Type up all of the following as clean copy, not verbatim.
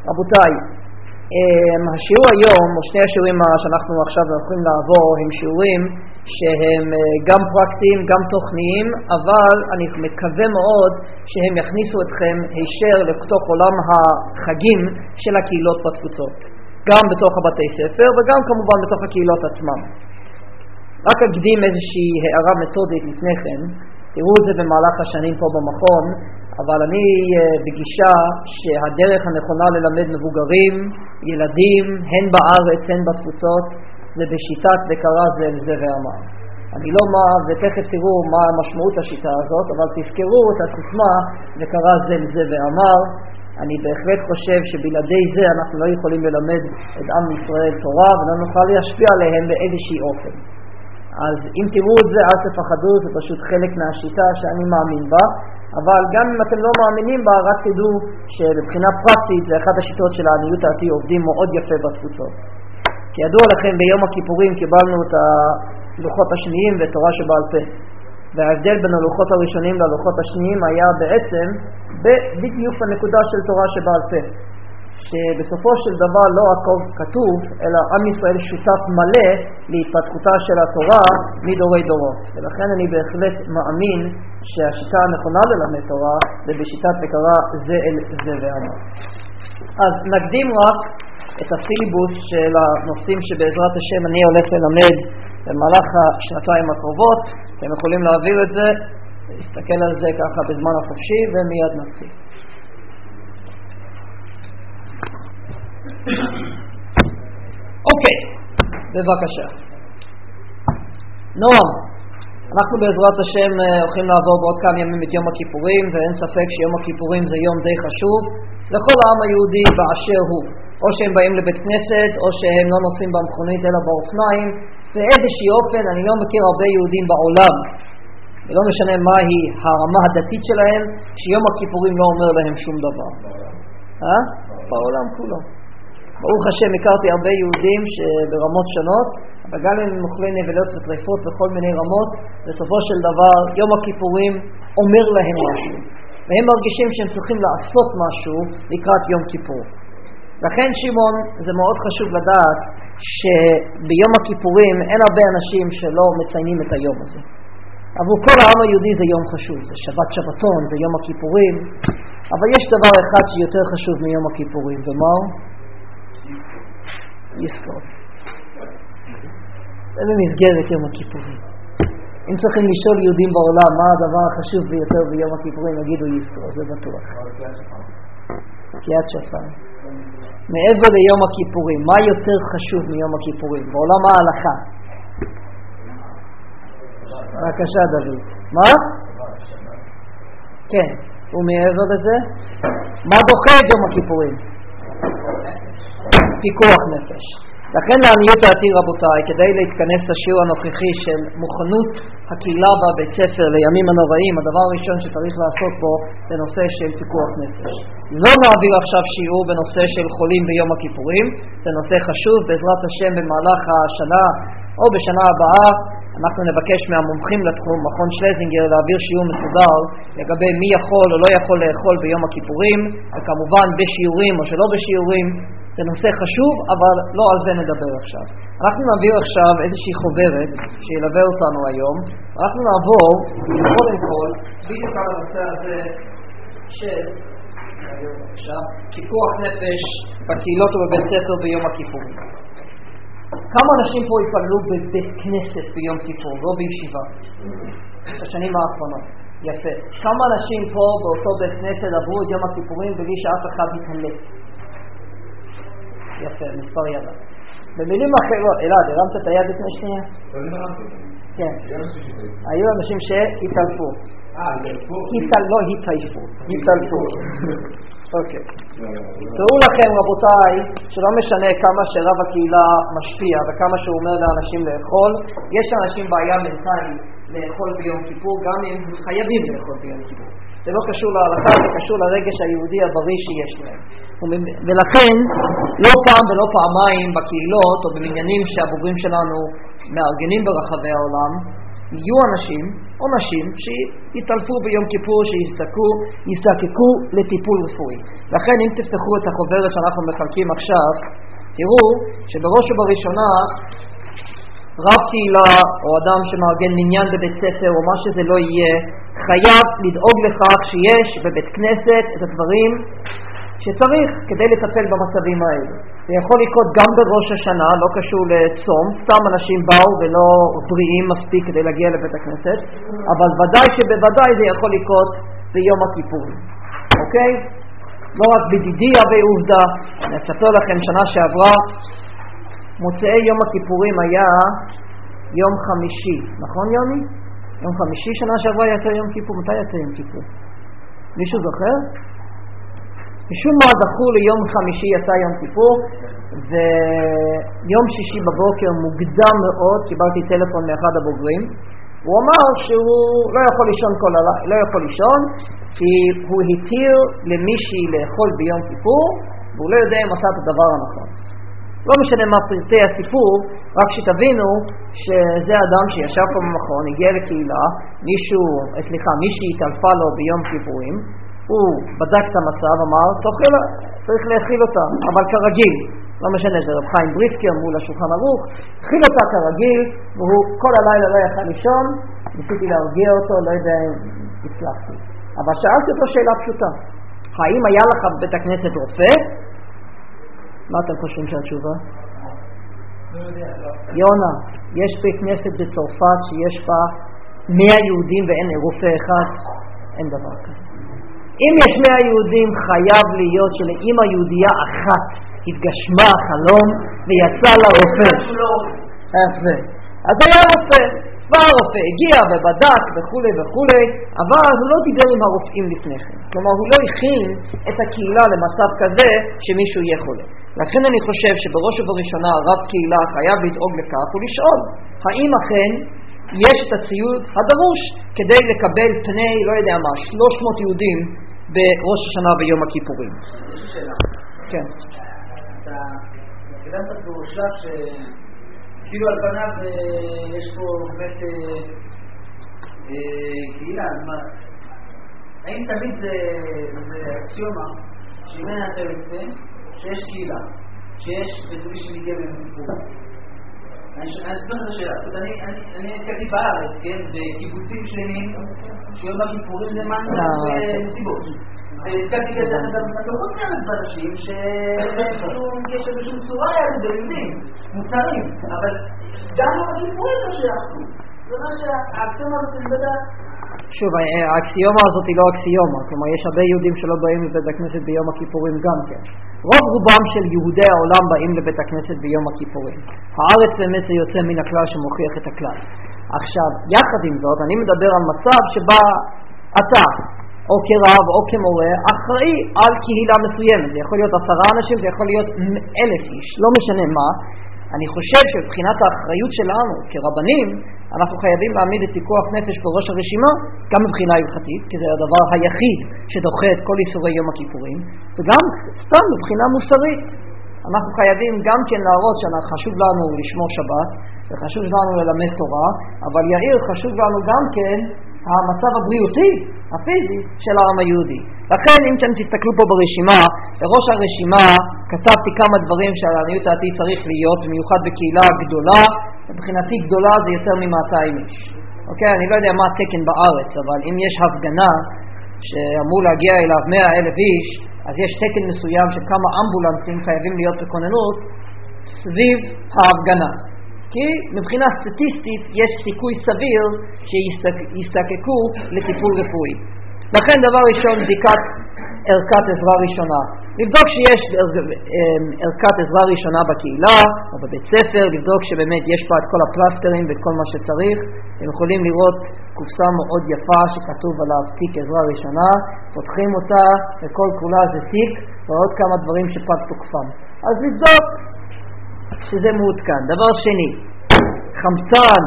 רבותיי, השיעור היום, או שני השיעורים שאנחנו עכשיו הולכים לעבור, הם שיעורים שהם גם פרקטיים, גם תוכניים, אבל אני מקווה מאוד שהם יכניסו אתכם הישר לתוך עולם החגים של הקהילות בתפוצות, גם בתוך הבתי ספר וגם כמובן בתוך הקהילות עצמם. רק אקדים איזושהי הערה מתודית לפני כן, תראו את זה במהלך השנים פה במכון, אבל אני בגישה שהדרך הנכונה ללמד מבוגרים, ילדים, הן בארץ, הן בתפוצות, זה בשיטת וקרא זה אל זה ואמר. אני לא מה, ותכף תראו מה המשמעות השיטה הזאת, אבל תזכרו את הסיסמה וקרא זה אל זה ואמר. אני בהחלט חושב שבלעדי זה אנחנו לא יכולים ללמד את עם ישראל תורה, ולא נוכל להשפיע עליהם באיזושהי אופן. אז אם תראו את זה, אל תפחדו, זה פשוט חלק מהשיטה שאני מאמין בה, אבל גם אם אתם לא מאמינים בה, רק תדעו שבבחינה פרקטית זה אחת השיטות של העניות דעתי עובדים מאוד יפה בתפוצות. כי ידוע לכם, ביום הכיפורים קיבלנו את הלוחות השניים ותורה שבעל פה. וההבדל בין הלוחות הראשונים ללוחות השניים היה בעצם בדיוק הנקודה של תורה שבעל פה. שבסופו של דבר לא הכל כתוב, אלא עם ישראל שותף מלא להתפתחותה של התורה מדורי דורות. ולכן אני בהחלט מאמין שהשיטה הנכונה ללמד תורה זה בשיטת וקרא זה אל זה ואמר. אז נקדים רק את הסיליבוס של הנושאים שבעזרת השם אני הולך ללמד במהלך השנתיים הקרובות. אתם יכולים להעביר את זה, להסתכל על זה ככה בזמן החופשי ומיד נתחיל. אוקיי, בבקשה. נועם, אנחנו בעזרת השם הולכים לעבור בעוד כמה ימים את יום הכיפורים, ואין ספק שיום הכיפורים זה יום די חשוב לכל העם היהודי באשר הוא. או שהם באים לבית כנסת, או שהם לא נוסעים במכונית אלא באופניים. באיזושהי אופן, אני לא מכיר הרבה יהודים בעולם, ולא משנה מהי הרמה הדתית שלהם, שיום הכיפורים לא אומר להם שום דבר. בעולם כולו. ברוך השם, הכרתי הרבה יהודים שברמות שונות, אבל גם אם הם אוכלי נבלות וטרפות וכל מיני רמות, בסופו של דבר יום הכיפורים אומר להם משהו, והם מרגישים שהם צריכים לעשות משהו לקראת יום כיפור. לכן שמעון, זה מאוד חשוב לדעת שביום הכיפורים אין הרבה אנשים שלא מציינים את היום הזה. עבור כל העם היהודי זה יום חשוב, זה שבת שבתון, זה יום הכיפורים, אבל יש דבר אחד שיותר חשוב מיום הכיפורים, ומהו? יזכור. זה במסגרת יום הכיפורים. אם צריכים לשאול יהודים בעולם מה הדבר החשוב ביותר ביום הכיפורים, נגידו יזכור, זה בטוח. תקיעת שופר. מעבר ליום הכיפורים, מה יותר חשוב מיום הכיפורים? בעולם ההלכה. בבקשה דוד. מה? כן. ומעבר לזה? מה דוחה את יום הכיפורים? פיקוח נפש. לכן לעניות דעתי רבותיי, כדי להתכנס לשיעור הנוכחי של מוכנות הקהילה בבית ספר לימים הנוראים, הדבר הראשון שצריך לעשות פה זה נושא של פיקוח נפש. לא נעביר עכשיו שיעור בנושא של חולים ביום הכיפורים, זה נושא חשוב. בעזרת השם במהלך השנה או בשנה הבאה אנחנו נבקש מהמומחים לתחום, מכון שלזינגר, להעביר שיעור מסודר לגבי מי יכול או לא יכול לאכול ביום הכיפורים, וכמובן בשיעורים או שלא בשיעורים. זה נושא חשוב, אבל לא על זה נדבר עכשיו. אנחנו נעביר עכשיו איזושהי חוברת שילווה אותנו היום. אנחנו נעבור, קודם כל, בדיוק על הנושא הזה של פיקוח נפש בקהילות ובבית ספר ביום הכיפורים. כמה אנשים פה יפעלו בבית כנסת ביום כיפור, לא בישיבה? בשנים האחרונות. יפה. כמה אנשים פה באותו בית כנסת עברו את יום הכיפורים בלי שאף אחד יתהלך? יפה, מספר ידה. במילים אחרות, אלעד, הרמת את היד לפני שנייה? כן. היו אנשים שהתעלפו. לא התעלפו, התעלפו. אוקיי. תראו לכם רבותיי, שלא משנה כמה שרב הקהילה משפיע וכמה שהוא אומר לאנשים לאכול, יש אנשים בעיה מנטלית לאכול ביום כיפור, גם אם חייבים לאכול ביום כיפור. זה לא קשור להלכה, זה קשור לרגש היהודי הבריא שיש להם. ולכן, לא פעם ולא פעמיים בקהילות או במניינים שהבוגרים שלנו מארגנים ברחבי העולם, יהיו אנשים או נשים שיתעלפו ביום כיפור, שיזדקקו לטיפול רפואי. לכן אם תפתחו את החוברת שאנחנו מחלקים עכשיו, תראו שבראש ובראשונה רב קהילה או אדם שמארגן מניין בבית ספר או מה שזה לא יהיה, חייב לדאוג לכך שיש בבית כנסת את הדברים שצריך כדי לטפל במצבים האלה. זה יכול לקרות גם בראש השנה, לא קשור לצום, סתם אנשים באו ולא בריאים מספיק כדי להגיע לבית הכנסת, אבל ודאי שבוודאי זה יכול לקרות ביום הכיפורים. אוקיי? לא רק בדידיה ועובדה, אני אספר לכם שנה שעברה, מוצאי יום הכיפורים היה יום חמישי, נכון יוני? יום חמישי שנה שעברה יצא יום כיפור, מתי יצא יום כיפור? מישהו זוכר? משום מה דחו ליום חמישי יצא יום כיפור, ויום שישי בבוקר מוקדם מאוד קיבלתי טלפון מאחד הבוגרים, הוא אמר שהוא לא יכול לישון לא יכול לישון כי הוא התיר למישהי לאכול ביום כיפור והוא לא יודע אם עשה את הדבר הנכון. לא משנה מה פרטי הסיפור, רק שתבינו שזה אדם שישב פה במכון, הגיע לקהילה, מישהי התעלפה לו ביום כיפורים, הוא בדק את המצב, אמר, צריך להכיל אותה, אבל כרגיל, לא משנה, זה רב חיים בריסקר מול השולחן ערוך, הכיל אותה כרגיל, והוא כל הלילה לא יכל לישון, ניסיתי להרגיע אותו, לא יודע אם הצלחתי. אבל שאלתי אותו שאלה פשוטה, האם היה לך בבית הכנסת רופא? מה אתם חושבים שהתשובה? יונה, יש בית כנסת בצרפת שיש בה 100 יהודים ואין רופא אחד? אין דבר כזה. אם יש 100 יהודים חייב להיות שלאמא יהודייה אחת התגשמה החלום ויצא לרופא. אז היה רופא, והרופא הגיע ובדק וכו' וכו', אבל הוא לא דיבר עם הרופאים לפני כן. כלומר, הוא לא הכין את הקהילה למצב כזה שמישהו יהיה חולה. לכן אני חושב שבראש ובראשונה רב קהילה חייב לדאוג לכך ולשאול, האם אכן יש את הציוד הדרוש כדי לקבל פני, לא יודע מה, 300 יהודים בראש השנה ביום הכיפורים. יש שאלה. כן. אתה קדמת פה שלב שכאילו על פניו יש פה באמת קהילה, האם תמיד זה אקסיומה שמנה אתה יוצא שיש קהילה, שיש בזווי שמגיע במקום. אני אספר את השאלה, אני נתקלתי בארץ, כן, בקיבוצים שלמים, שיום הכיפורים זה משהו מסיבות. והתקלתי כזה מתלוחות כאלה באנשים שיש איזושהי צורה ביהודים, מוצרים, אבל גם הכיפורים לא שייכו. זה מה שהאקסיומה הזאת נבדה. שוב, האקסיומה הזאת היא לא אקסיומה, כלומר יש הרבה יהודים שלא באים לבית הכנסת ביום הכיפורים גם כן. רוב רובם של יהודי העולם באים לבית הכנסת ביום הכיפורים. הארץ באמת זה יוצא מן הכלל שמוכיח את הכלל. עכשיו, יחד עם זאת, אני מדבר על מצב שבה אתה, או כרב או כמורה, אחראי על קהילה מסוימת. זה יכול להיות 10 אנשים, זה יכול להיות 1,000 איש, לא משנה מה. אני חושב שבבחינת האחריות שלנו כרבנים, אנחנו חייבים להעמיד את פיקוח נפש בראש הרשימה, גם מבחינה הלכתית, כי זה הדבר היחיד שדוחה את כל איסורי יום הכיפורים, וגם סתם מבחינה מוסרית. אנחנו חייבים גם כן להראות שחשוב לנו לשמור שבת, וחשוב לנו ללמד תורה, אבל יאיר חשוב לנו גם כן המצב הבריאותי, הפיזי של העם היהודי. לכן אם אתם תסתכלו פה ברשימה, בראש הרשימה כתבתי כמה דברים שהעניות דעתי צריך להיות, במיוחד בקהילה גדולה, מבחינתי גדולה זה יותר מ-200 איש. אוקיי, אני לא יודע מה התקן בארץ, אבל אם יש הפגנה שאמור להגיע אליו 100,000 איש, אז יש תקן מסוים שכמה אמבולנסים חייבים להיות בכוננות סביב ההפגנה. כי מבחינה סטטיסטית יש סיכוי סביר שיסתקקו לטיפול רפואי. לכן דבר ראשון, בדיקת ערכת עזרה ראשונה. לבדוק שיש ערכת עזרה ראשונה בקהילה או בבית ספר, לבדוק שבאמת יש פה את כל הפלסטרים ואת כל מה שצריך. אתם יכולים לראות קופסה מאוד יפה שכתוב עליו תיק עזרה ראשונה, פותחים אותה וכל כולה זה תיק ועוד כמה דברים שפג תוקפם. אז לבדוק שזה מעודכן. דבר שני, חמצן,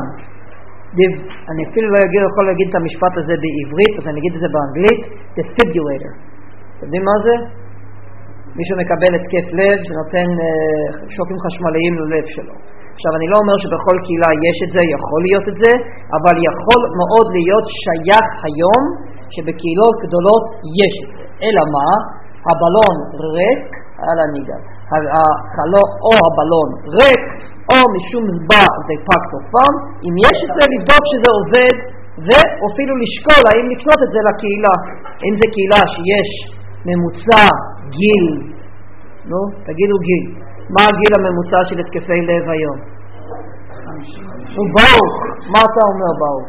אני אפילו לא יכול להגיד את המשפט הזה בעברית, אז אני אגיד את זה באנגלית, defibrillator. אתם יודעים מה זה? מישהו מקבל התקף לב שנותן שוקים חשמליים ללב שלו. עכשיו אני לא אומר שבכל קהילה יש את זה, יכול להיות את זה, אבל יכול מאוד להיות שייך היום שבקהילות גדולות יש את זה. אלא מה? הבלון ריק על הניגה. או הבלון ריק, או משום זבא זה פג תופם. אם יש את זה, לבדוק שזה עובד, ואפילו לשקול האם לקנות את זה לקהילה. אם זה קהילה שיש ממוצע גיל, נו, תגידו גיל. מה הגיל הממוצע של התקפי לב היום? 50. הוא ברוך. מה אתה אומר ברוך?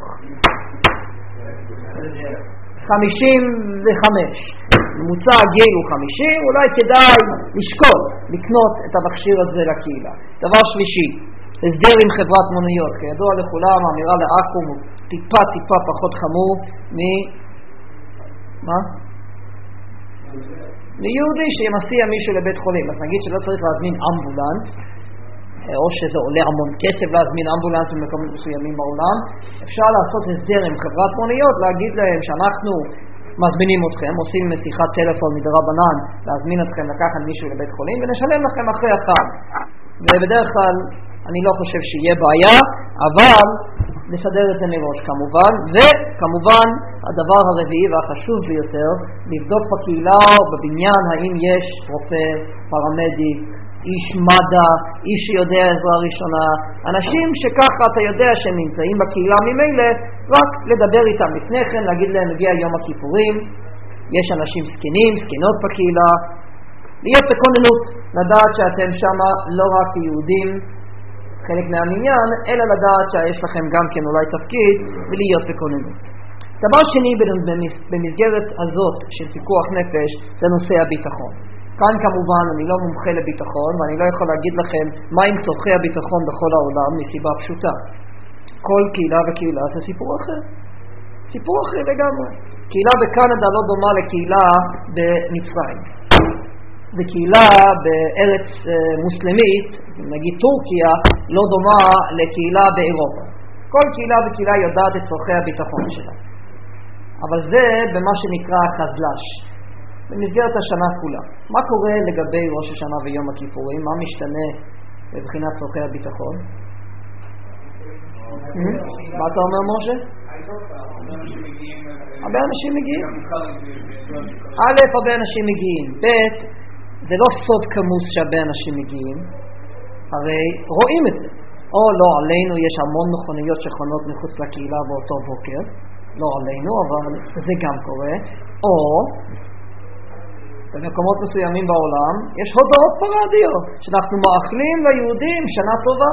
55. ממוצע הגיל הוא 50, אולי כדאי לשקול, לקנות את המכשיר הזה לקהילה. דבר שלישי, הסדר עם חברת מוניות. כידוע לכולם, האמירה לאקום הוא טיפה פחות חמור מה? מיהודי שמסיע מישהו לבית חולים. אז נגיד שלא צריך להזמין אמבולנס, או שזה עולה המון כסף להזמין אמבולנס במקומות מסוימים בעולם. אפשר לעשות הסדר עם חברת מוניות, להגיד להם שאנחנו מזמינים אתכם, עושים שיחת טלפון מדרבנן להזמין אתכם לקחת מישהו לבית חולים ונשלם לכם אחרי החג. ובדרך כלל אני לא חושב שיהיה בעיה, אבל נסדר את זה מראש כמובן. וכמובן הדבר הרביעי והחשוב ביותר, לבדוק בקהילה או בבניין האם יש רופא, פרמדיק, איש מד"א, איש שיודע עזרה ראשונה, אנשים שככה אתה יודע שהם נמצאים בקהילה ממילא, רק לדבר איתם לפני כן, להגיד להם מגיע יום הכיפורים, יש אנשים זקנים, זקנות בקהילה, להיות בכוננות, לדעת שאתם שם לא רק יהודים, חלק מהמניין, אלא לדעת שיש לכם גם כן אולי תפקיד ולהיות בכוננות. דבר שני במסגרת הזאת של פיקוח נפש זה נושא הביטחון. כאן כמובן אני לא מומחה לביטחון ואני לא יכול להגיד לכם מה עם צורכי הביטחון בכל העולם מסיבה פשוטה. כל קהילה וקהילה זה סיפור אחר. סיפור אחר לגמרי. קהילה בקנדה לא דומה לקהילה במצרים. וקהילה בארץ מוסלמית, נגיד טורקיה, לא דומה לקהילה באירופה. כל קהילה וקהילה יודעת את צורכי הביטחון שלה. אבל זה במה שנקרא חזל"ש. במסגרת השנה כולה. מה קורה לגבי ראש השנה ויום הכיפורים? מה משתנה מבחינת צורכי הביטחון? מה אתה אומר, משה? הרבה אנשים מגיעים. א', הרבה אנשים מגיעים. ב', זה לא סוד כמוס שהרבה אנשים מגיעים. הרי רואים את זה. או לא עלינו, יש המון מכוניות שחונות מחוץ לקהילה באותו בוקר. לא עלינו, אבל זה גם קורה. או במקומות מסוימים בעולם יש הודעות פרדיות שאנחנו מאחלים ליהודים שנה טובה.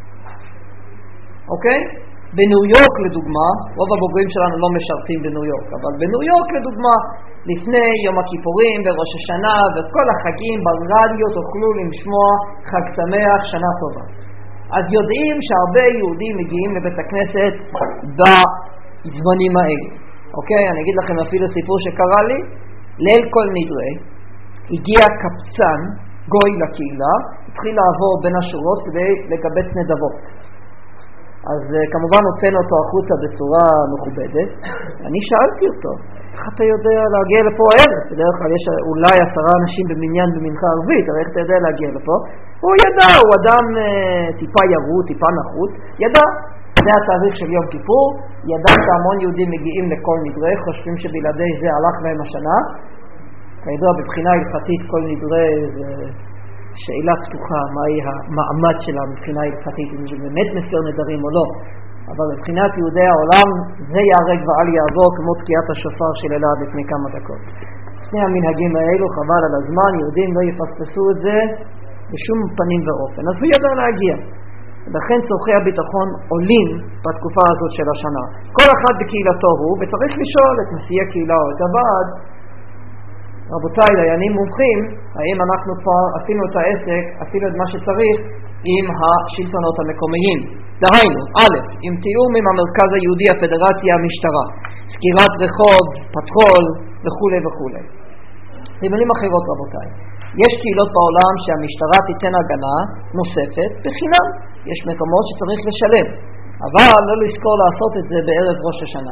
אוקיי? בניו יורק לדוגמה, רוב הבוגרים שלנו לא משרתים בניו יורק, אבל בניו יורק לדוגמה, לפני יום הכיפורים וראש השנה וכל החגים ברדיו תוכלו לשמוע חג שמח, שנה טובה. אז יודעים שהרבה יהודים מגיעים לבית הכנסת בזמנים האלה. אוקיי? אני אגיד לכם אפילו סיפור שקרה לי. ליל כל נדרי, הגיע קפצן, גוי לקהילה, התחיל לעבור בין השורות כדי לקבץ נדבות. אז כמובן הוצאנו אותו החוצה בצורה מכובדת. אני שאלתי אותו, איך אתה יודע להגיע לפה הערב? בדרך כלל יש אולי 10 אנשים במניין במנחה ערבית, אבל איך אתה יודע להגיע לפה? הוא ידע, הוא אדם טיפה ירוד, טיפה נחות, ידע. זה התאריך של יום כיפור, ידע שהמון יהודים מגיעים לכל נדרי, חושבים שבלעדי זה הלך להם השנה. כידוע בבחינה הלכתית כל נדרי זה שאלה פתוחה, מהי המעמד שלה מבחינה הלכתית, אם זה באמת מסר נדרים או לא. אבל מבחינת יהודי העולם זה יהרג ואל יעבור כמו תקיעת השופר של אלעד לפני כמה דקות. שני המנהגים האלו חבל על הזמן, יהודים לא יפספסו את זה בשום פנים ואופן. אז הוא ידע להגיע. לכן צורכי הביטחון עולים בתקופה הזאת של השנה. כל אחד בקהילתו הוא, וצריך לשאול את נשיאי הקהילה או את הוועד, רבותיי, דיינים מומחים, האם אנחנו כבר עשינו את העסק, עשינו את מה שצריך עם השלטונות המקומיים. דהיינו, א', עם תיאום עם המרכז היהודי, הפדרציה, המשטרה, סקירת רחוב, פטרול וכו' וכו'. במילים אחרות רבותיי, יש קהילות בעולם שהמשטרה תיתן הגנה נוספת בחינם. יש מקומות שצריך לשלם, אבל לא לזכור לעשות את זה בערב ראש השנה.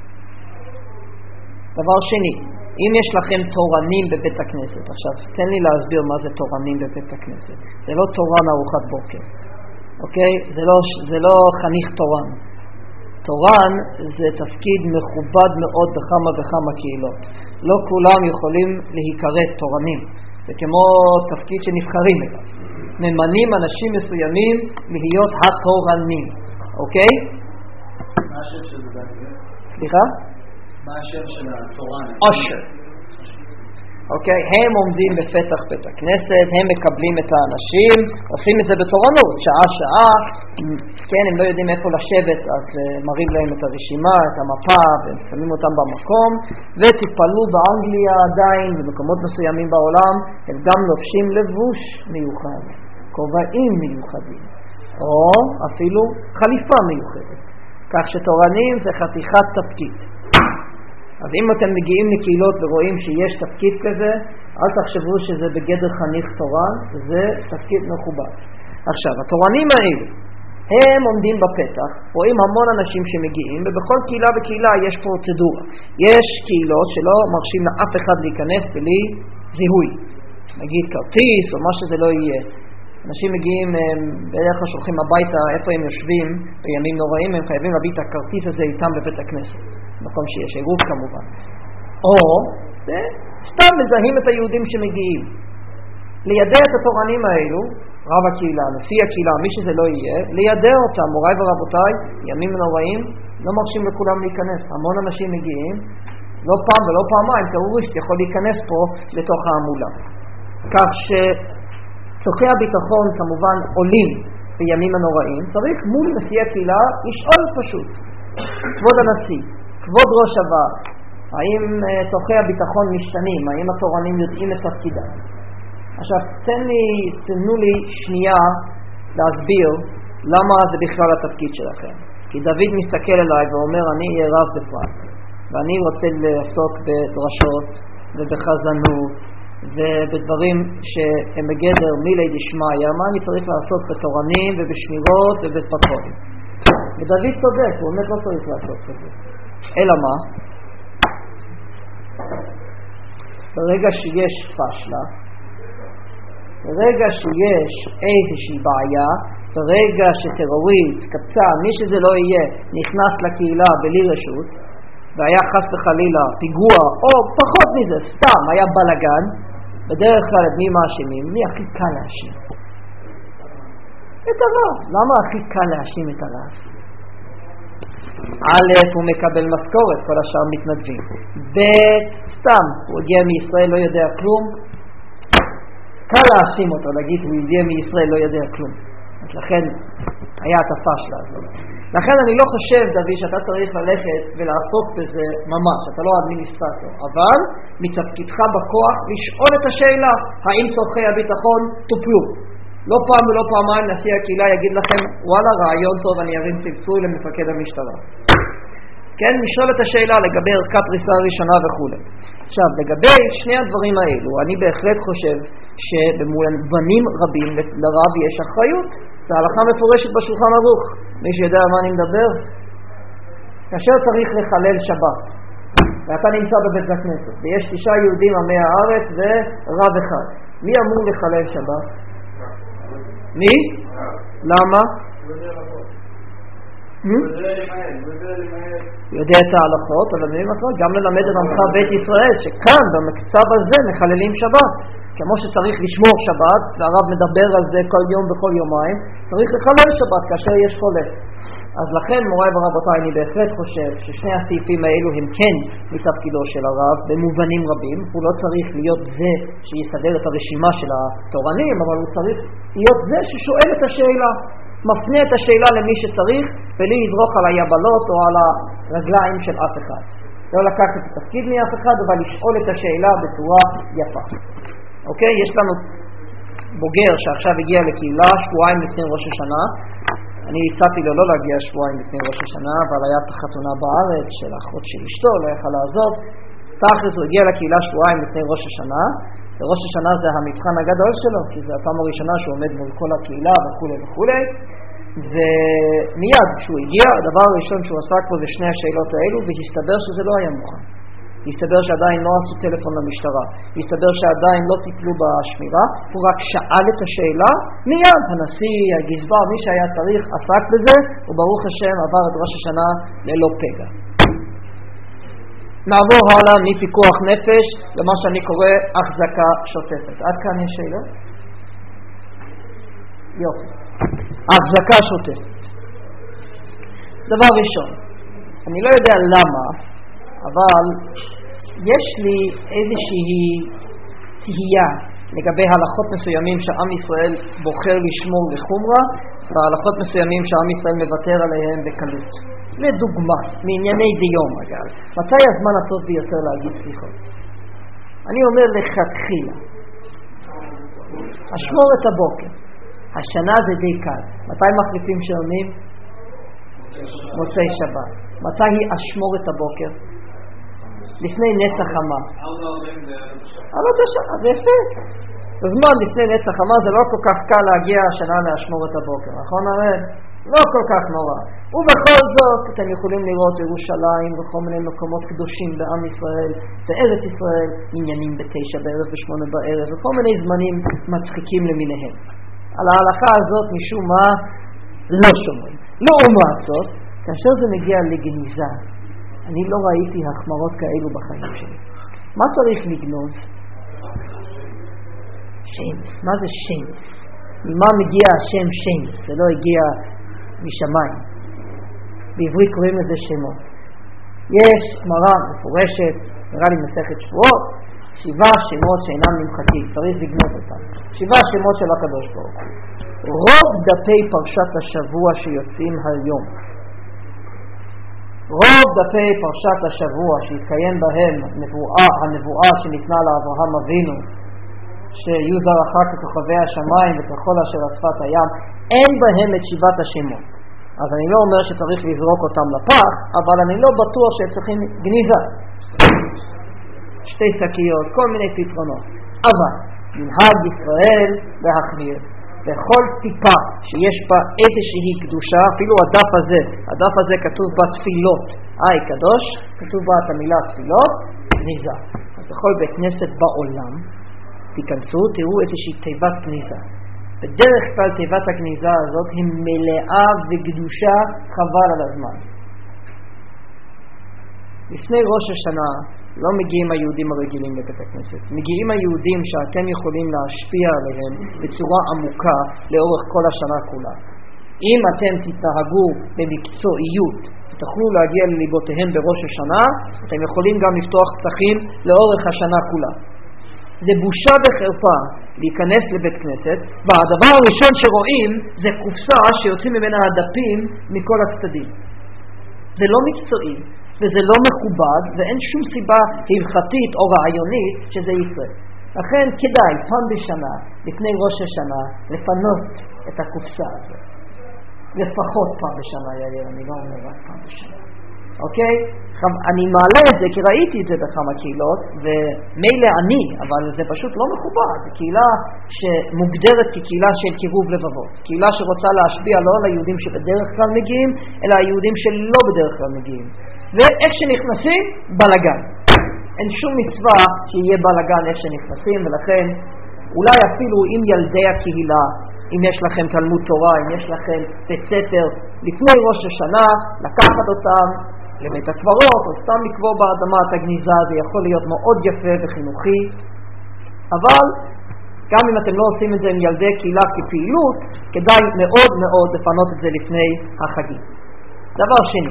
דבר שני, אם יש לכם תורנים בבית הכנסת, עכשיו תן לי להסביר מה זה תורנים בבית הכנסת. זה לא תורן ארוחת בוקר. אוקיי? זה לא חניך תורן. תורן זה תפקיד מכובד מאוד בכמה וכמה קהילות. לא כולם יכולים להיקרא תורנים. זה כמו תפקיד שנבחרים אליו. ממנים אנשים מסוימים להיות התורנים. אוקיי? מה השם של זה? סליחה? מה השם של התורן? אושר. אוקיי, הם עומדים בפתח בית הכנסת, הם מקבלים את האנשים, עושים את זה בתורנות, שעה, כן, הם לא יודעים איפה לשבת, אז מראים להם את הרשימה, את המפה, והם שמים אותם במקום, ותתפלאו באנגליה עדיין, במקומות מסוימים בעולם, הם גם לובשים לבוש מיוחד, כובעים מיוחדים, או אפילו חליפה מיוחדת, כך שתורנים זה חתיכת תפקיד. אז אם אתם מגיעים לקהילות ורואים שיש תפקיד כזה, אל תחשבו שזה בגדר חניך תורן, זה תפקיד מכובד. עכשיו, התורנים האלה, הם עומדים בפתח, רואים המון אנשים שמגיעים, ובכל קהילה וקהילה יש פרוצדורה. יש קהילות שלא מרשים לאף אחד להיכנס בלי זיהוי. נגיד כרטיס או מה שזה לא יהיה. אנשים מגיעים, בדרך כלל שולחים הביתה איפה הם יושבים בימים נוראים, הם חייבים להביא את הכרטיס הזה איתם בבית הכנסת. מקום שיש עירוב כמובן. או סתם מזהים את היהודים שמגיעים. לידע את התורנים האלו, רב הקהילה, נשיא הקהילה, מי שזה לא יהיה, לידע אותם, מוריי ורבותיי, ימים נוראים, לא מרשים לכולם להיכנס. המון אנשים מגיעים, לא פעם ולא פעמיים, טרוריסט יכול להיכנס פה לתוך העמולה. כך שצורכי הביטחון כמובן עולים בימים הנוראים, צריך מול נשיא הקהילה לשאול פשוט. כבוד הנשיא, כבוד ראש הוועד, האם צורכי הביטחון משתנים, האם התורנים יודעים את תפקידם? עכשיו, תנו לי שנייה להסביר למה זה בכלל התפקיד שלכם. כי דוד מסתכל אליי ואומר, אני אהיה רב בפרט, ואני רוצה לעסוק בדרשות ובחזנות ובדברים שהם בגדר מילי דשמיא, מה אני צריך לעשות בתורנים ובשמירות ובפטרונים. ודוד צודק, הוא באמת לא צריך לעשות את זה. אלא מה? ברגע שיש פשלה, ברגע שיש איזושהי בעיה, ברגע שטרוריסט, קבצן, מי שזה לא יהיה, נכנס לקהילה בלי רשות, והיה חס וחלילה פיגוע, או פחות מזה, סתם היה בלגן, בדרך כלל את מי מאשימים? מי הכי קל להאשים? את הרב. למה הכי קל להאשים את הרב? א', הוא מקבל משכורת, כל השאר מתנדבים. ב', סתם, הוא הגיע מישראל, לא יודע כלום. קל להאשים אותו, להגיד, הוא הגיע מישראל, לא יודע כלום. אז לכן, היה את הפשלה הזאת. לכן אני לא חושב, דוד, שאתה צריך ללכת ולעסוק בזה ממש, אתה לא אדמיניסטרטור. אבל, מתפקידך בכוח, לשאול את השאלה, האם צורכי הביטחון טופלו. לא פעם ולא פעמיים נשיא הקהילה יגיד לכם, וואלה, רעיון טוב, אני ארים צלצול למפקד המשטרה. כן, נשאול את השאלה לגבי ערכת ריסה ראשונה וכו'. עכשיו, לגבי שני הדברים האלו, אני בהחלט חושב שבמובנים רבים לרב יש אחריות. זה הלכה מפורשת בשולחן ערוך. מי שיודע מה אני מדבר? כאשר צריך לחלל שבת, ואתה נמצא בבית הכנסת, ויש 9 יהודים עמי הארץ ורב אחד. מי אמור לחלל שבת? מי? למה? יודע את ההלכות, אבל גם ללמד את עמך בית ישראל, שכאן במקצב הזה מחללים שבת. כמו שצריך לשמור שבת, והרב מדבר על זה כל יום וכל יומיים, צריך לחלל שבת כאשר יש חולה. אז לכן, מוריי ורבותיי, אני בהחלט חושב ששני הסעיפים האלו הם כן מתפקידו של הרב במובנים רבים. הוא לא צריך להיות זה שיסדר את הרשימה של התורנים, אבל הוא צריך להיות זה ששואל את השאלה, מפנה את השאלה למי שצריך, בלי לזרוק על היבלות או על הרגליים של אף אחד. לא לקחת את התפקיד מאף אחד, אבל לשאול את השאלה בצורה יפה. אוקיי? יש לנו בוגר שעכשיו הגיע לקהילה שבועיים לפני ראש השנה. אני הצעתי לו לא להגיע שבועיים לפני ראש השנה, אבל היה חתונה בארץ של האחות של אשתו, לא יכל לעזוב. תכלס הוא הגיע לקהילה שבועיים לפני ראש השנה, וראש השנה זה המבחן הגדול שלו, כי זה הפעם הראשונה שהוא עומד מול כל הקהילה וכו' וכו'. ומיד כשהוא הגיע, הדבר הראשון שהוא עסק בו זה שני השאלות האלו, והסתבר שזה לא היה מוכן. יסתבר שעדיין לא עשו טלפון למשטרה, יסתבר שעדיין לא טיפלו בשמירה, הוא רק שאל את השאלה, מיד הנשיא, הגזבר, מי שהיה צריך עסק בזה, וברוך השם עבר את ראש השנה ללא פגע. נעבור הלאה מפיקוח נפש למה שאני קורא החזקה שוטפת. עד כאן יש שאלה? יופי. החזקה שוטפת. דבר ראשון, אני לא יודע למה, אבל יש לי איזושהי תהייה לגבי הלכות מסוימים שעם ישראל בוחר לשמור לחומרה, והלכות מסוימים שעם ישראל מוותר עליהם בקלות. לדוגמה, מענייני דיום אגב, מתי הזמן הטוב ביותר להגיד סליחות? אני אומר לכתחילה, אשמור את הבוקר. השנה זה די קל. מתי מחליפים שעונים? מוצאי שבת. מתי היא אשמור את הבוקר? לפני נץ החמה. זה יפה. בזמן לפני נץ החמה זה לא כל כך קל להגיע השנה להשמור את הבוקר, נכון הרי? לא כל כך נורא. ובכל זאת אתם יכולים לראות ירושלים וכל מיני מקומות קדושים בעם ישראל, בארץ ישראל, עניינים ב9 בערב ב8 בערב, וכל מיני זמנים מצחיקים למיניהם. על ההלכה הזאת משום מה לא שומרים. לעומת זאת, כאשר זה מגיע לגניזה, אני לא ראיתי החמרות כאלו בחיים שלי. מה צריך לגנוז? שם. מה זה שם? ממה מגיע השם שם? זה לא הגיע משמיים. בעברית קוראים לזה שמות. יש גמרא מפורשת, נראה לי מסכת שבועות, 7 שמות שאינם נמחקים, צריך לגנוז אותם. 7 שמות של הקדוש ברוך הוא. רוב דפי פרשת השבוע שיוצאים היום, רוב דפי פרשת השבוע שהתקיים בהם הנבואה שניתנה לאברהם אבינו, שיהיו זרעך ככוכבי השמיים וככל אשר על שפת הים, אין בהם את 7 השמות. אז אני לא אומר שצריך לזרוק אותם לפח, אבל אני לא בטוח שצריכים גניזה. 2 שקיות, כל מיני פתרונות. אבל מנהג ישראל להחמיר. בכל טיפה שיש בה איזושהי קדושה, אפילו הדף הזה כתוב בה תפילות, קדוש, כתוב בה את המילה תפילות, גניזה. אז בכל בית כנסת בעולם, תיכנסו, תראו איזושהי תיבת גניזה. בדרך כלל תיבת הגניזה הזאת היא מלאה וקדושה חבל על הזמן. לפני ראש השנה לא מגיעים היהודים הרגילים לבית הכנסת. מגיעים היהודים שאתם יכולים להשפיע עליהם בצורה עמוקה לאורך כל השנה כולה. אם אתם תתנהגו במקצועיות, תוכלו להגיע לליבותיהם בראש השנה, אתם יכולים גם לפתוח פתחים לאורך השנה כולה. זה בושה וחרפה להיכנס לבית כנסת, והדבר הראשון שרואים זה קופסה שיוצאים ממנה הדפים מכל הצדדים. זה לא מקצועי, וזה לא מכובד, ואין שום סיבה הלכתית או רעיונית שזה יקרה. לכן כדאי פעם בשנה, לפני ראש השנה, לפנות את הקופסה הזאת. לפחות פעם בשנה, יאיר, אני לא אומר רק פעם בשנה. אוקיי? אני מעלה את זה כי ראיתי את זה בכמה קהילות, ומילא אני, אבל זה פשוט לא מכובד. זו קהילה שמוגדרת כקהילה של קירוב לבבות. קהילה שרוצה להשפיע לא על היהודים שבדרך כלל מגיעים, אלא היהודים שלא בדרך כלל מגיעים. ואיך שנכנסים, בלגן. אין שום מצווה שיהיה בלגן איך שנכנסים, ולכן אולי אפילו עם ילדי הקהילה, אם יש לכם תלמוד תורה, אם יש לכם בית ספר, לפני ראש השנה, לקחת אותם לבית הקברות, או סתם לקבור באדמה את הגניזה, זה יכול להיות מאוד יפה וחינוכי, אבל גם אם אתם לא עושים את זה עם ילדי קהילה כפעילות, כדאי מאוד מאוד לפנות את זה לפני החגים. דבר שני.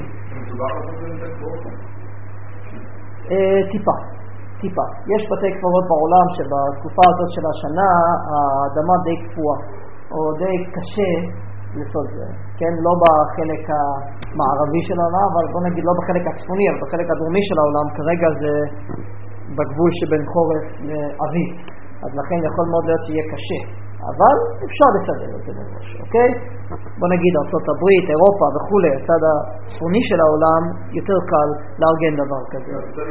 טיפה. יש בתי קברות בעולם שבתקופה הזאת של השנה האדמה די קפואה, או די קשה לעשות זה, כן? לא בחלק המערבי של העולם, אבל בוא נגיד לא בחלק הצפוני, אבל בחלק הדרומי של העולם, כרגע זה בגבול שבין חורף לאביב, אז לכן יכול מאוד להיות שיהיה קשה, אבל אפשר לסדר את זה מראש, אוקיי? בוא נגיד ארצות הברית, אירופה וכו', הצד הצפוני של העולם, יותר קל לארגן דבר כזה.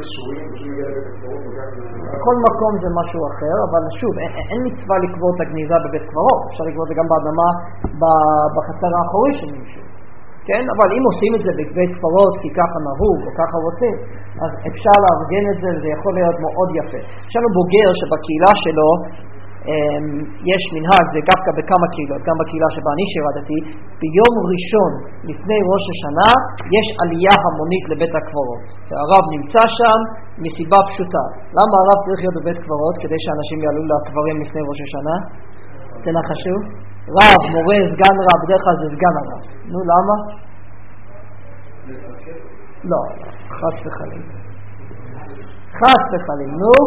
כל מקום זה משהו אחר, אבל שוב, אין מצווה לקבור את הגניזה בבית קברות, אפשר לקבור את זה גם באדמה בחצר האחורי של מישהו. כן? אבל אם עושים את זה בבית קברות כי ככה נהוג או ככה רוצים, אז אפשר לארגן את זה וזה יכול להיות מאוד יפה. יש לנו בוגר שבקהילה שלו יש מנהג, זה דווקא בכמה קהילות, גם בקהילה שבה אני שירתתי, ביום ראשון לפני ראש השנה יש עלייה המונית לבית הקברות. הרב נמצא שם מסיבה פשוטה. למה הרב צריך להיות בבית קברות? כדי שאנשים יעלו לקברים לפני ראש השנה? תנחשו? רב, מורה, סגן רב, בדרך כלל זה סגן הרב. נו, למה? לא, חס וחלילה. חס וחלילה, נו?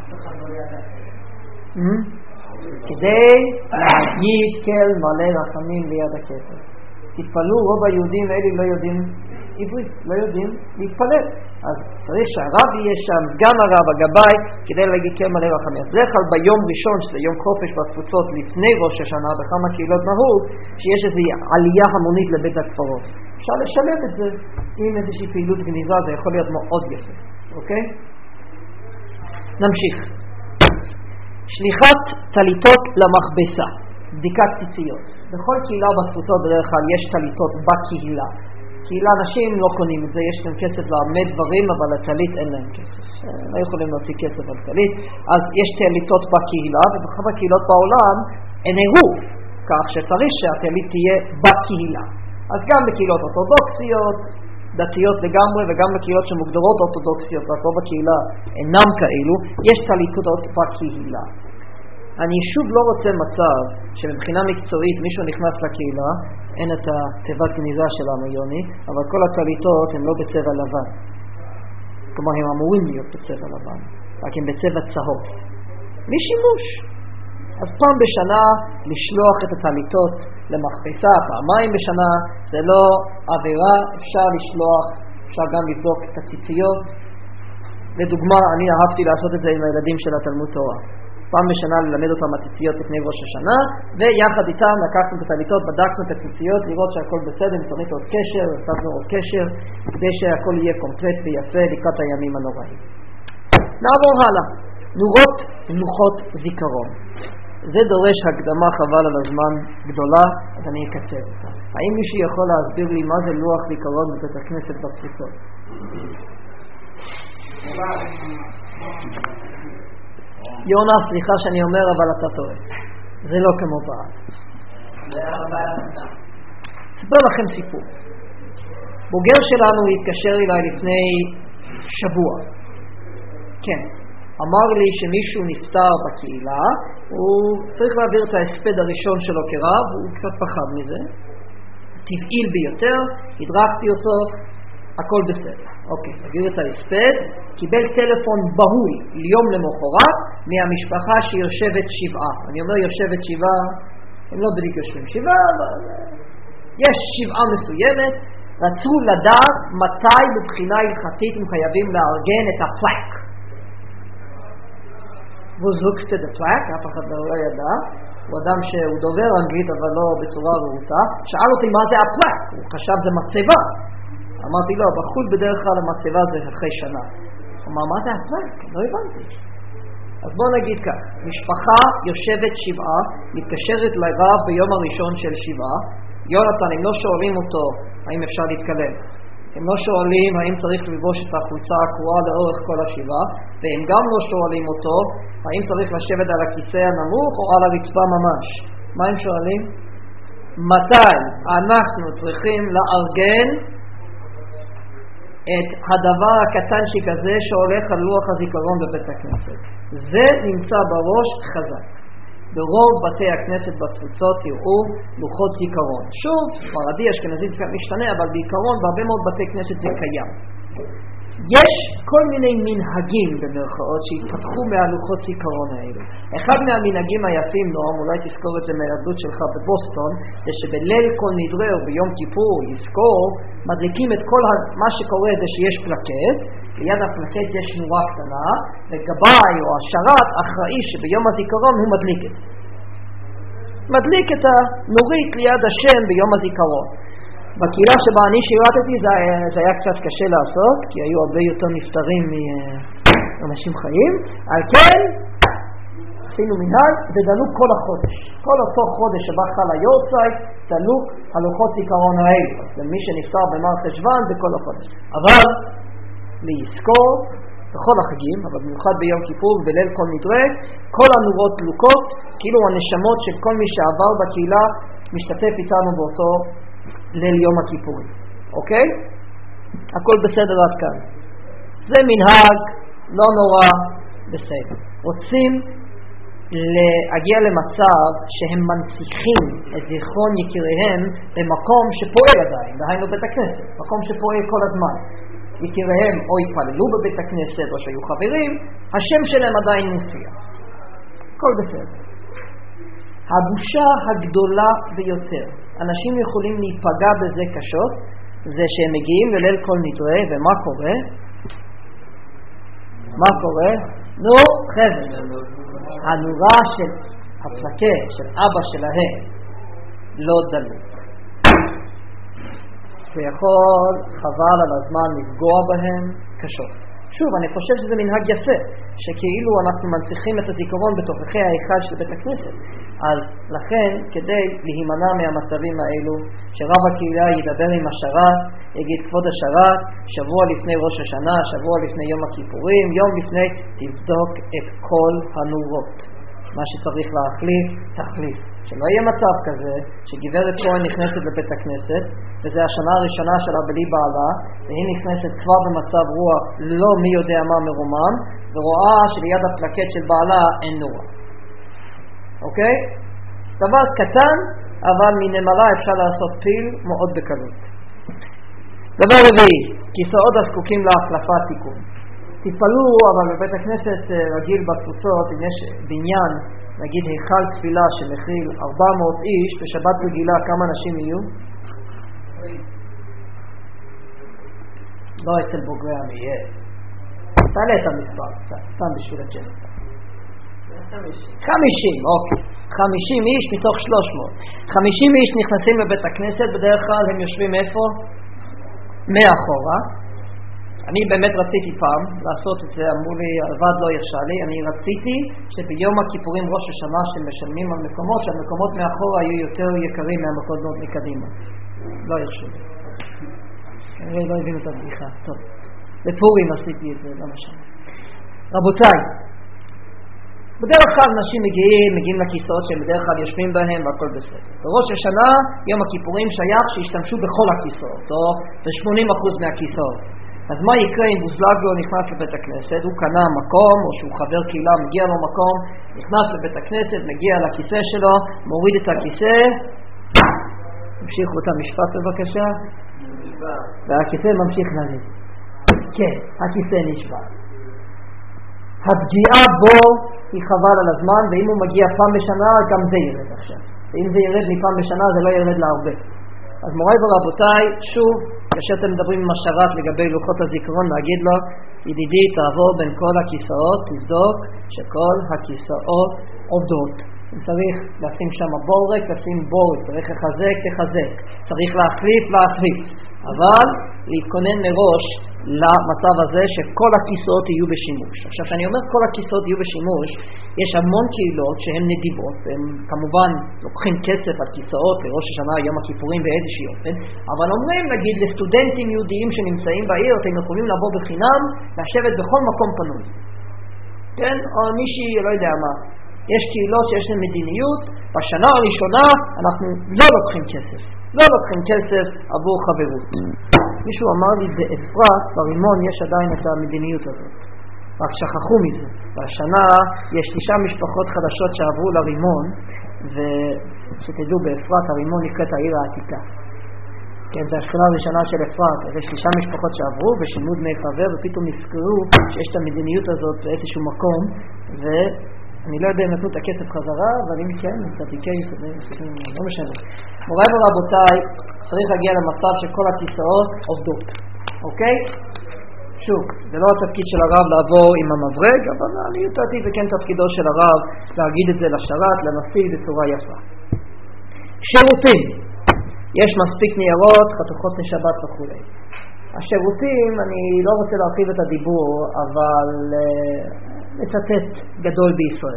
כדי להגיד כל מלא רחמים ליד הכתר. תתפלו, רוב היהודים האלה לא יודעים עברית, לא יודעים להתפלל. אז צריך שהרב יהיה שם, סגן הרב, הגבאי, כדי להגיד כל מלא רחמים. אז בדרך כלל ביום ראשון, שזה יום חופש בתפוצות לפני ראש השנה, בכמה קהילות נהוג, שיש איזו עלייה המונית לבית הקברות. אפשר לשלב את זה עם איזושהי פעילות גניזה, זה יכול להיות מאוד יפה. אוקיי? נמשיך. שליחת טליתות למכבסה, בדיקת ציציות. בכל קהילה בתפוצות בדרך כלל יש טליתות בקהילה. קהילה אנשים לא קונים את זה, יש להם כסף להעמד דברים, אבל הטלית אין להם כסף. לא יכולים להוציא כסף על טלית. אז יש טליתות בקהילה, ובכמה קהילות בעולם אין עירוב, כך שצריך שהטלית תהיה בקהילה. אז גם בקהילות אורתודוקסיות, דתיות לגמרי, וגם בקהילות שמוגדרות אורתודוקסיות, רק לא בקהילה אינם כאלו, יש טליתות בקהילה. אני שוב לא רוצה מצב שמבחינה מקצועית מישהו נכנס לקהילה, אין את התיבת גניזה שלנו יוני, אבל כל הטליתות הן לא בצבע לבן. כלומר הם אמורים להיות בצבע לבן, רק הם בצבע צהוב. בלי שימוש. אז פעם בשנה לשלוח את הטליתות למכבסה, פעמיים בשנה, זה לא עבירה, אפשר לשלוח, אפשר גם לבדוק את הציציות. לדוגמה, אני אהבתי לעשות את זה עם הילדים של התלמוד תורה. פעם בשנה ללמד אותם הציציות לפני ראש השנה, ויחד איתם לקחנו את הטליתות, בדקנו את הציציות, לראות שהכל בסדר, צריך עוד קשר, עשינו עוד קשר, כדי שהכל יהיה קומפלט ויפה לקראת הימים הנוראים. נעבור הלאה. נורות לוחות זיכרון. זה דורש הקדמה חבל על הזמן גדולה, אז אני אקצר אותה. האם מישהו יכול להסביר לי מה זה לוח זיכרון בבית הכנסת בתפוצות? יונה, סליחה שאני אומר, אבל אתה טועה. זה לא כמו בארץ. אספר לכם סיפור. בוגר שלנו התקשר אליי לפני שבוע. כן. אמר לי שמישהו נפטר בקהילה, הוא צריך להעביר את ההספד הראשון שלו כרב, הוא קצת פחד מזה, טבעיל ביותר, הדרכתי אותו, הכל בסדר. אוקיי, העביר את ההספד, קיבל טלפון בהוי ליום למחרת מהמשפחה שיושבת שבעה. אני אומר יושבת שבעה, הם לא בדיוק יושבים שבעה, אבל יש שבעה מסוימת, רצו לדעת מתי מבחינה הלכתית הם חייבים לארגן את הפלק. והוא זרוקת את הפלק, אף אחד לא ידע, הוא אדם שהוא דובר אנגלית אבל לא בצורה רהוטה, שאל אותי מה זה הפלק, הוא חשב זה מצבה. אמרתי לו, בחו"ל בדרך כלל המצבה זה אחרי שנה. הוא אמר, מה זה הפלק? לא הבנתי. אז בואו נגיד כך, משפחה יושבת שבעה, מתקשרת לרב ביום הראשון של שבעה, יונתן, הם לא שואלים אותו האם אפשר להתקלל. הם לא שואלים האם צריך ללבוש את החולצה הקרועה לאורך כל השבעה, והם גם לא שואלים אותו האם צריך לשבת על הכיסא הנמוך או על הרצפה ממש. מה הם שואלים? מתי אנחנו צריכים לארגן את הדבר הקטנשיק הזה שהולך על לוח הזיכרון בבית הכנסת? זה נמצא בראש חזק. ברוב בתי הכנסת בתפוצות תראו לוחות זיכרון. שוב, ספרדי, אשכנזי, משתנה, אבל בעיקרון בהרבה מאוד בתי כנסת זה קיים. יש כל מיני מנהגים במרכאות שהתפתחו מהלוחות זיכרון האלו. אחד מהמנהגים היפים, נועם, אולי תזכור את זה מהילדות שלך בבוסטון, זה שבליל כל נדרי או ביום כיפור יזכור, מדליקים את כל מה שקורה זה שיש פלקט, ליד הפלקט יש נורה קטנה, וגבאי או השרת אחראי שביום הזיכרון הוא מדליק את זה. מדליק את הנורית ליד השם ביום הזיכרון. בקהילה שבה אני שירתתי זה היה קצת קשה לעשות, כי היו הרבה יותר נפטרים מאנשים חיים, על כן עשינו מנהג ודלוק כל החודש. כל אותו חודש שבא חל היורצייט, דלוק הלוחות זיכרון האלה. אז למי שנפטר במר חשוון בכל החודש. אבל לזכור בכל החגים, אבל במיוחד ביום כיפור ובליל כל נדרי, כל הנורות דלוקות, כאילו הנשמות של כל מי שעבר בקהילה משתתף איתנו באותו ליל יום הכיפורים. אוקיי? הכל בסדר עד כאן. זה מנהג, לא נורא, בסדר. רוצים להגיע למצב שהם מנציחים את זיכרון יקיריהם במקום שפועל עדיין, דהיינו בית הכנסת, מקום שפועל כל הזמן. יקיריהם או התפללו בבית הכנסת או שהיו חברים, השם שלהם עדיין מופיע. הכל בסדר. הבושה הגדולה ביותר, אנשים יכולים להיפגע בזה קשות, זה שהם מגיעים לליל כל נדרי, ומה קורה? מה קורה? נו, חבר'ה, הנורה של הפלקה של אבא שלהם לא דלוק. זה יכול חבל על הזמן לפגוע בהם קשות. שוב, אני חושב שזה מנהג יפה, שכאילו אנחנו מנציחים את הזיכרון בתוככי ההיכל של בית הכנסת. אז לכן, כדי להימנע מהמצבים האלו, שרב הקהילה ידבר עם השרת, יגיד כבוד השרת, שבוע לפני ראש השנה, שבוע לפני יום הכיפורים, יום לפני, תבדוק את כל הנורות. מה שצריך להחליף, תחליף. שלא יהיה מצב כזה שגברת כהן נכנסת לבית הכנסת, וזה השנה הראשונה שלה בלי בעלה, והיא נכנסת כבר במצב רוח לא מי יודע מה מרומם, ורואה שליד הפלקט של בעלה אין נורה. אוקיי? דבר קטן, אבל מנמלה אפשר לעשות פיל מאוד בקלות. דבר רביעי, כיסאות הזקוקים להחלפה תיקון. תפעלו, אבל בבית הכנסת רגיל בקבוצות, אם יש בניין, נגיד היכל תפילה שמכיל 400 איש, בשבת רגילה כמה אנשים יהיו? לא אצל בוגרי המיה. תעלה את המספר, סתם בשביל הצ'סט. 50, אוקיי. 50 איש מתוך 300. 50 איש נכנסים לבית הכנסת, בדרך כלל הם יושבים איפה? מאחורה. אני באמת רציתי פעם לעשות את זה, אמרו לי, הלבד לא ירשה לי, אני רציתי שביום הכיפורים ראש השנה שמשלמים על מקומות, שהמקומות מאחורה היו יותר יקרים מהמקומות מקדימה. לא ירשו לי. כנראה לא הבינו את הבדיחה. טוב. בפורים עשיתי את זה, לא משנה. רבותיי, בדרך כלל אנשים מגיעים לכיסאות שהם בדרך כלל יושבים בהם והכל בסדר. בראש השנה, יום הכיפורים שייך שהשתמשו בכל הכיסאות, או ב-80% מהכיסאות. אז מה יקרה אם בוזלגו נכנס לבית הכנסת, הוא קנה מקום, או שהוא חבר קהילה, מגיע לו מקום, נכנס לבית הכנסת, מגיע לכיסא שלו, מוריד את הכיסא, המשיכו את המשפט בבקשה, והכיסא ממשיך לנית. כן, הכיסא נשבר. הפגיעה בו היא חבל על הזמן, ואם הוא מגיע פעם בשנה, גם זה ירד עכשיו. ואם זה ירד מפעם בשנה, זה לא ירד להרבה. אז מוריי ורבותיי, שוב, כשאתם מדברים עם השרת לגבי לוחות הזיכרון, להגיד לו, ידידי, תעבור בין כל הכיסאות, תבדוק שכל הכיסאות עובדות. צריך לשים שם בורק, לשים בורק, צריך לחזק, תחזק. צריך להחליף, אבל להתכונן מראש למצב הזה שכל הכיסאות יהיו בשימוש. עכשיו, כשאני אומר כל הכיסאות יהיו בשימוש, יש המון קהילות שהן נדיבות, הם כמובן לוקחים כסף על כיסאות לראש השנה, יום הכיפורים באיזושהי אופן, אבל אומרים, נגיד, לסטודנטים יהודיים שנמצאים בעיר, אתם יכולים לבוא בחינם, לשבת בכל מקום פנוי. כן? או מישהי, לא יודע מה. יש קהילות שיש להם מדיניות, בשנה הראשונה אנחנו לא לוקחים כסף. לא לוקחים כסף עבור חברות. מישהו אמר לי, באפרת, ברימון, יש עדיין את המדיניות הזאת. רק שכחו מזה. והשנה יש 9 משפחות חדשות שעברו לרימון, ושתדעו, באפרת, הרימון נקראת העיר העתיקה. כן, זה השכונה הראשונה של אפרת. יש 9 משפחות שעברו ושילמו דמי חבר, ופתאום נזכרו שיש את המדיניות הזאת באיזשהו מקום, אני לא יודע אם נתנו את הכסף חזרה, אבל אם כן, צדיקי, לא משנה. מוריי ורבותיי, צריך להגיע למצב שכל הכיסאות עובדות. אוקיי? שוב, זה לא התפקיד של הרב לעבור עם המברג, אבל אני יודעתי זה כן תפקידו של הרב להגיד את זה לשרת, לנשיא בצורה יפה. שירותים. יש מספיק ניירות, חתוכות לשבת וכו'. השירותים, אני לא רוצה להרחיב את הדיבור, אבל מצטט גדול בישראל.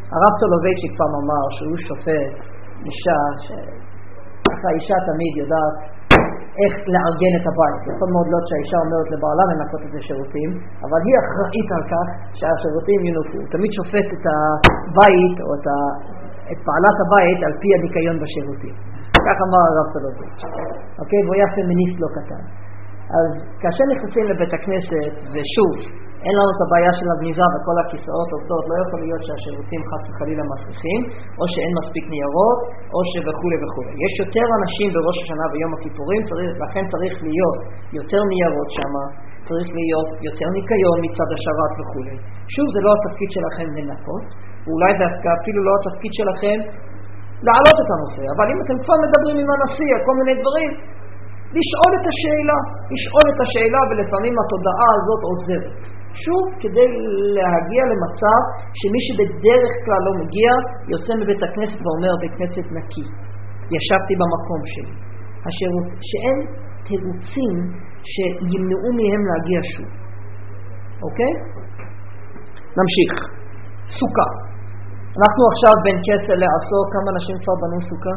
הרב סולובייצ'יק פעם אמר שהוא שופט אישה, שככה אישה תמיד יודעת איך לארגן את הבית. יכול מאוד להיות שהאישה אומרת לבעלה לנקות את השירותים, אבל היא אחראית על כך שהשירותים ינוקו. הוא תמיד שופט את הבית או את פעלת הבית על פי הניקיון בשירותים. כך אמר הרב סולובייצ'יק. אוקיי? והוא היה פמיניסט לא קטן. אז כאשר נכנסים לבית הכנסת, ושוב, אין לנו את הבעיה של הגניזה וכל הכיסאות עובדות, לא יכול להיות שהשירותים חס וחלילה מסריחים, או שאין מספיק ניירות, או וכו' וכו'. יש יותר אנשים בראש השנה ויום הכיפורים, לכן צריך להיות יותר ניירות שם, צריך להיות יותר ניקיון מצד השרת וכו'. שוב, זה לא התפקיד שלכם לנקות, ואולי זה אפילו לא התפקיד שלכם להעלות את הנושא, אבל אם אתם כבר מדברים עם הנשיא, כל מיני דברים, לשאול את השאלה, ולפעמים התודעה הזאת עוזרת. שוב, כדי להגיע למצב שמי שבדרך כלל לא מגיע, יוצא מבית הכנסת ואומר, בית כנסת נקי. ישבתי במקום שלי. שאין תירוצים שימנעו מהם להגיע שוב. אוקיי? נמשיך. סוכה. אנחנו עכשיו בין כסל לעשור, כמה אנשים כבר בנו סוכה?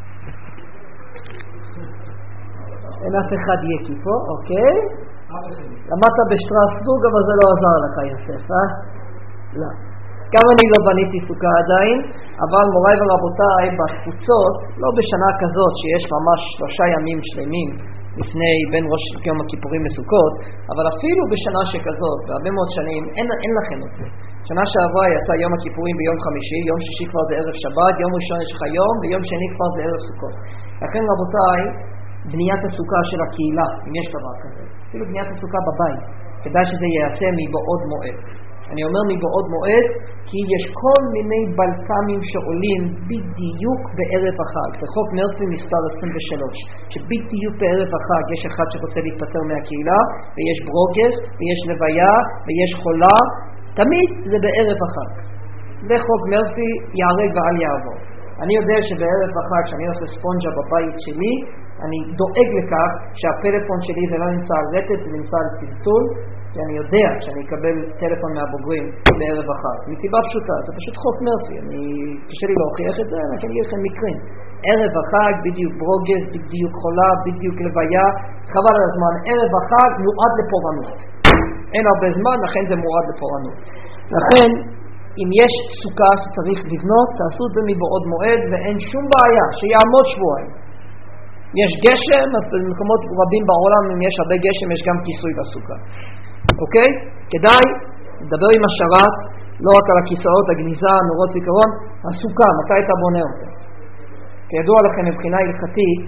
אין אף אחד יקי פה, אוקיי? למדת בשטרסבורג, אבל זה לא עזר לך, יוסף, לא. גם אני לא בניתי סוכה עדיין, אבל מוריי ורבותיי, בתפוצות, לא בשנה כזאת שיש ממש 3 ימים שלמים לפני בין ראש יום הכיפורים לסוכות, אבל אפילו בשנה שכזאת, בהרבה מאוד שנים, אין לכם את זה. שנה שעברה יצא יום הכיפורים ביום חמישי, יום שישי כבר זה ערב שבת, יום ראשון יש לך יום, ויום שני כבר זה ערב סוכות. לכן רבותיי, בניית הסוכה של הקהילה, אם יש דבר כזה, אפילו בניית הסוכה בבית, כדאי שזה ייעשה מבעוד מועד. אני אומר מבעוד מועד, כי יש כל מיני בלקמים שעולים בדיוק בערב החג. זה חוק מרצי מספר 23, שבדיוק בערב החג יש אחד שרוצה להתפטר מהקהילה, ויש ברוגס, ויש לוויה, ויש חולה, תמיד זה בערב החג. זה חוק מרצי, יערג ואל יעבור. אני יודע שבערב החג, כשאני עושה ספונג'ה בבית שלי, אני דואג לכך שהפלאפון שלי זה לא נמצא על רטט, זה נמצא על צלצול, כי אני יודע שאני אקבל טלפון מהבוגרים בערב החג. מסיבה פשוטה, זה פשוט חוק מרפי, קשה לי להוכיח את זה, אני אגיד לכם מקרים. ערב החג, בדיוק ברוגז, בדיוק חולה, בדיוק לוויה, חבל על הזמן, ערב החג מועד לפורענות. אין הרבה זמן, לכן זה מועד לפורענות. לכן, אם יש סוכה שצריך לבנות, תעשו את זה מבעוד מועד, ואין שום בעיה שיעמוד שבועיים. יש גשם, אז במקומות רבים בעולם, אם יש הרבה גשם, יש גם כיסוי בסוכה. אוקיי? כדאי לדבר עם השרת, לא רק על הכיסאות, הגניזה, נורות זיכרון, הסוכה, מתי אתה בונה אותה? כידוע לכם מבחינה הלכתית,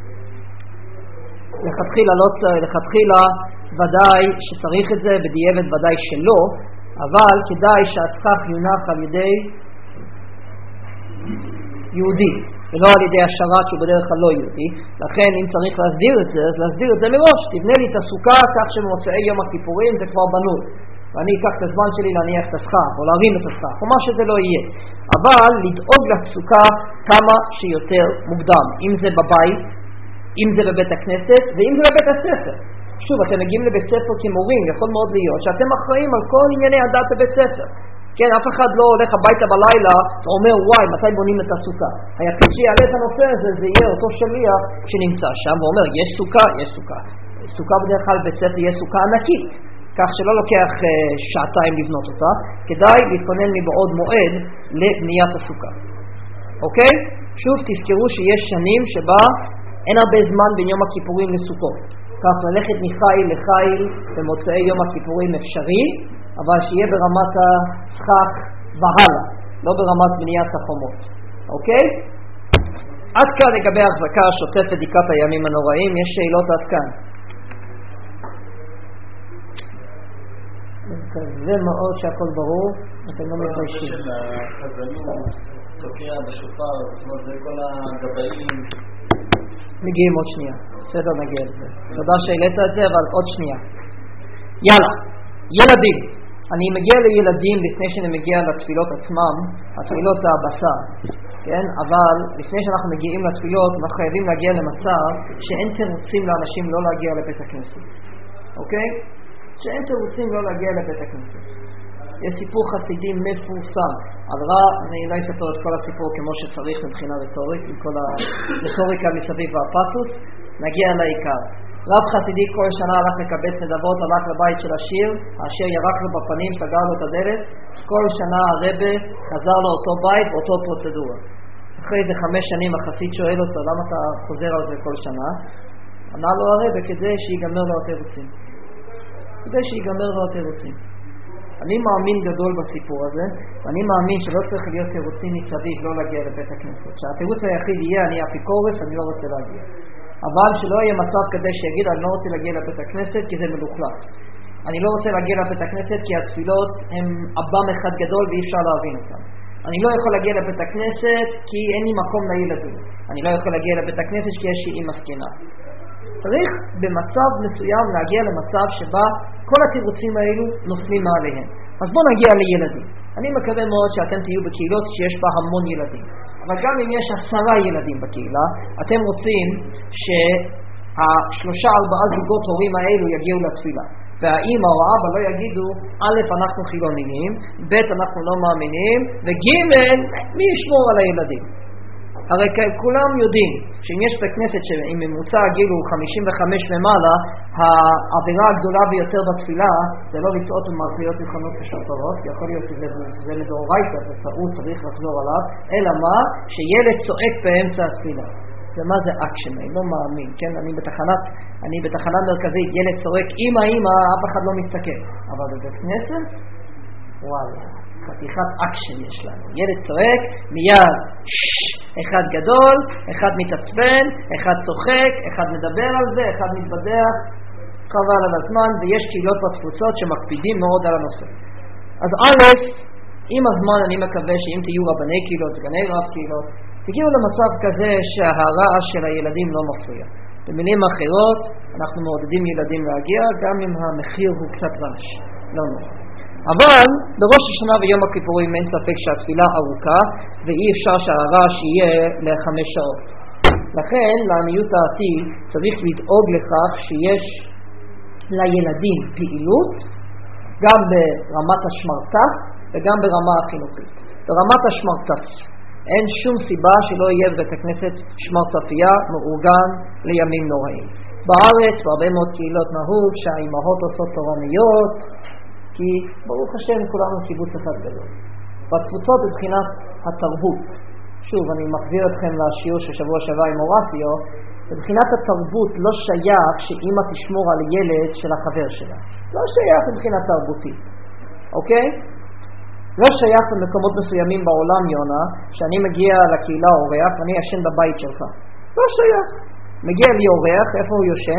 לכתחילה ודאי שצריך את זה, בדיעבד ודאי שלא, אבל כדאי שהסכך יונח על ידי יהודי, ולא על ידי השרת שהוא בדרך כלל לא יהודי. לכן אם צריך להסדיר את זה, אז להסדיר את זה מראש. תבנה לי את הסוכה כך שמוצאי יום הכיפורים זה כבר בנוי, ואני אקח את הזמן שלי להניח את הסכך או להרים את הסכך או מה שזה לא יהיה, אבל לדאוג לסוכה כמה שיותר מוקדם, אם זה בבית, אם זה בבית הכנסת ואם זה בבית הספר. שוב, אתם מגיעים לבית ספר כמורים, יכול מאוד להיות שאתם אחראים על כל ענייני הדת בבית ספר. כן, אף אחד לא הולך הביתה בלילה ואומר, וואי, מתי בונים את הסוכה? היחיד שיעלה את הנושא הזה, זה יהיה אותו שליח שנמצא שם ואומר, יש סוכה, יש סוכה. סוכה בדרך כלל בבית ספר יש סוכה ענקית, כך שלא לוקח שעתיים לבנות אותה. כדאי להתכונן מבעוד מועד לבניית הסוכה. אוקיי? שוב, תזכרו שיש שנים שבה אין הרבה זמן בין יום הכיפורים לסוכות. כך ללכת מחיל לחיל במוצאי יום הכיפורים אפשרי, אבל שיהיה ברמת הסכך והלאה, לא ברמת בניית החומות. אוקיי? עד כאן לגבי ההחזקה השוטפת דיקת הימים הנוראים. יש שאלות עד כאן? זה מאוד שהכל ברור, אתם לא מתביישים. של החזנות, תוקע בשופר, זאת אומרת, זה כל הגבאים. מגיעים עוד שנייה, בסדר, נגיע לזה. תודה שהעלית את זה, אבל עוד שנייה. יאללה, ילדים. אני מגיע לילדים לפני שאני מגיע לתפילות עצמם. התפילות זה הבשר, כן? אבל לפני שאנחנו מגיעים לתפילות, אנחנו חייבים להגיע למצב שאין תירוצים לאנשים לא להגיע לבית הכנסת. אוקיי? שאין תירוצים לא להגיע לבית הכנסת. יש סיפור חסידי מפורסם. אני לא אספר את כל הסיפור כמו שצריך מבחינה רטורית, עם כל הרטוריקה מסביב והפתוס. נגיע לעיקר. רב חסידי כל שנה הלך לקבץ נדבות, הלך לבית של השיר, השיר ירק לו בפנים, סגר לו את הדלת. כל שנה הרבא חזר לו אותו בית, אותו פרוצדורה. אחרי איזה 5 שנים החסיד שואל אותו, למה אתה חוזר על זה כל שנה? ענה לו הרבא, כדי שיגמר לו התירוצים. כדי שיגמר לו התירוצים. אני מאמין גדול בסיפור הזה, ואני מאמין שלא צריך להיות תירוצים מסביב לא להגיע לבית הכנסת. שהתירוץ היחיד יהיה, אני אפיקורס, אני לא רוצה להגיע. אבל שלא יהיה מצב כדי שיגיד, אני לא רוצה להגיע לבית הכנסת כי זה מלוכלך. אני לא רוצה להגיע לבית הכנסת כי התפילות הם אב"ם אחד גדול ואי אפשר להבין אותם. אני לא יכול להגיע לבית הכנסת כי אין לי מקום לילדים. אני לא יכול להגיע לבית הכנסת כי יש לי אמא זקנה. צריך במצב מסוים להגיע למצב שבה כל התירוצים האלו נופלים מעליהם. אז בואו נגיע לילדים. אני מקווה מאוד שאתם תהיו בקהילות שיש בה המון ילדים. אבל גם אם יש 10 ילדים בקהילה, אתם רוצים שה3-4 זוגות הורים האלו יגיעו לתפילה. והאמא או האבא לא יגידו, א', אנחנו חילונים, ב', אנחנו לא מאמינים, וג', מי ישמור על הילדים? הרי כולם יודעים שאם יש בכנסת שעם ממוצע הגיל הוא 55 ומעלה, העבירה הגדולה ביותר בתפילה זה לא לצעות ומרפיות לכנות כשופרות, כי יכול להיות שזה מדאורייתא, זה טעות, צריך לחזור עליו, אלא מה? שילד צועק באמצע התפילה. ומה זה אקשן? אני לא מאמין, כן? אני בתחנה מרכזית, ילד צועק, אמא, אף אחד לא מסתכל. אבל בבית כנסת, וואלה, חתיכת אקשן יש לנו. ילד צועק, מיד, אחד גדול, אחד מתעצבן, אחד צוחק, אחד מדבר על זה, אחד מתבדח, חבל על הזמן, ויש קהילות בתפוצות שמקפידים מאוד על הנושא. אז א', עם הזמן אני מקווה שאם תהיו רבני קהילות, סגני רב קהילות, תגיעו למצב כזה שהרעש של הילדים לא מפריע. במילים אחרות, אנחנו מעודדים ילדים להגיע, גם אם המחיר הוא קצת רעש. לא נורא. אבל בראש השנה ויום הכיפורים אין ספק שהתפילה ארוכה, ואי אפשר שהרעש יהיה ל5 שעות. לכן, לעניות דעתי, צריך לדאוג לכך שיש לילדים פעילות, גם ברמת השמרטף וגם ברמה החינוכית. ברמת השמרטף. אין שום סיבה שלא יהיה בבית הכנסת שמרטפייה מאורגן לימים נוראים. בארץ, בהרבה מאוד קהילות נהוג שהאימהות עושות תורניות, כי ברוך השם כולנו קיבוץ אחד גדול. בתפוצות מבחינת התרבות, שוב אני מחזיר אתכם לשיעור של שבוע שעבר עם אורפיו, מבחינת התרבות לא שייך שאמא תשמור על ילד של החבר שלה. לא שייך מבחינת תרבותית. אוקיי? לא שייך במקומות מסוימים בעולם, יונה, שאני מגיע לקהילה אורח ואני ישן בבית שלך. לא שייך. מגיע לי אורח, איפה הוא יושן?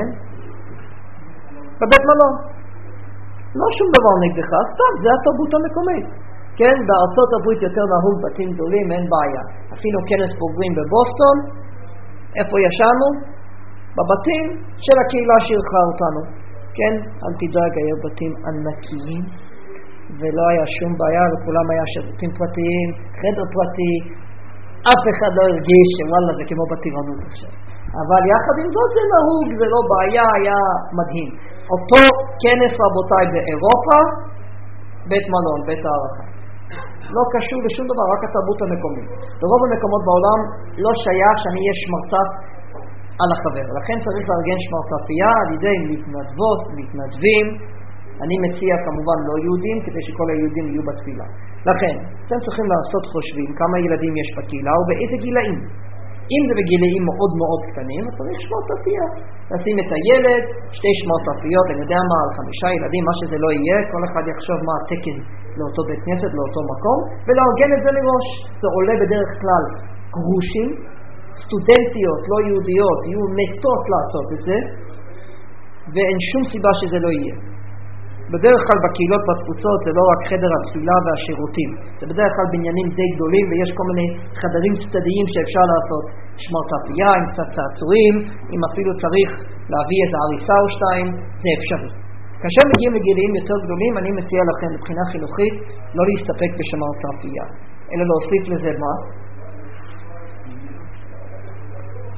בבית מלון. לא שום דבר נגדך, סתם, זה התרבות המקומית. כן, בארצות הברית יותר נהוג בתים גדולים, אין בעיה. עשינו כנס בוגרים בבוסטון, איפה ישנו? בבתים של הקהילה שאירחה אותנו. כן, אל תדאג, היו בתים ענקיים, ולא היה שום בעיה, וכולם היה שירותים פרטיים, חדר פרטי, אף אחד לא הרגיש שוואלה זה כמו בטירונות עכשיו. אבל יחד עם זאת זה נהוג, זה לא בעיה, היה מדהים. אותו כנס רבותיי באירופה, בית מלון, בית הערכה. לא קשור לשום דבר, רק התרבות המקומית. ברוב המקומות בעולם לא שייך שאני אהיה שמרטף על החבר. לכן צריך לארגן שמרטפייה על ידי מתנדבות, מתנדבים. אני מציע כמובן לא יהודים, כדי שכל היהודים יהיו בתפילה. לכן, אתם צריכים לעשות חושבים כמה ילדים יש בקהילה ובאיזה גילאים. אם זה בגילאים מאוד מאוד קטנים, אז צריך שמרטפייה. לשים את הילד, 2 שמרטפיות, אני יודע מה, על 5 ילדים, מה שזה לא יהיה, כל אחד יחשוב מה התקן לאותו בית כנסת, לאותו מקום, ולארגן את זה לראש. זה עולה בדרך כלל גרושים, סטודנטיות, לא יהודיות, יהיו מתות לעשות את זה, ואין שום סיבה שזה לא יהיה. בדרך כלל בקהילות בתפוצות זה לא רק חדר התפילה והשירותים, זה בדרך כלל בניינים די גדולים ויש כל מיני חדרים צדדיים שאפשר לעשות שמרטפייה עם קצת צעצועים, אם אפילו צריך להביא איזה עריסה או 2, זה אפשרי. כאשר מגיעים לגילאים יותר גדולים, אני מציע לכם מבחינה חינוכית לא להסתפק בשמרטפייה, אלא להוסיף לזה מה?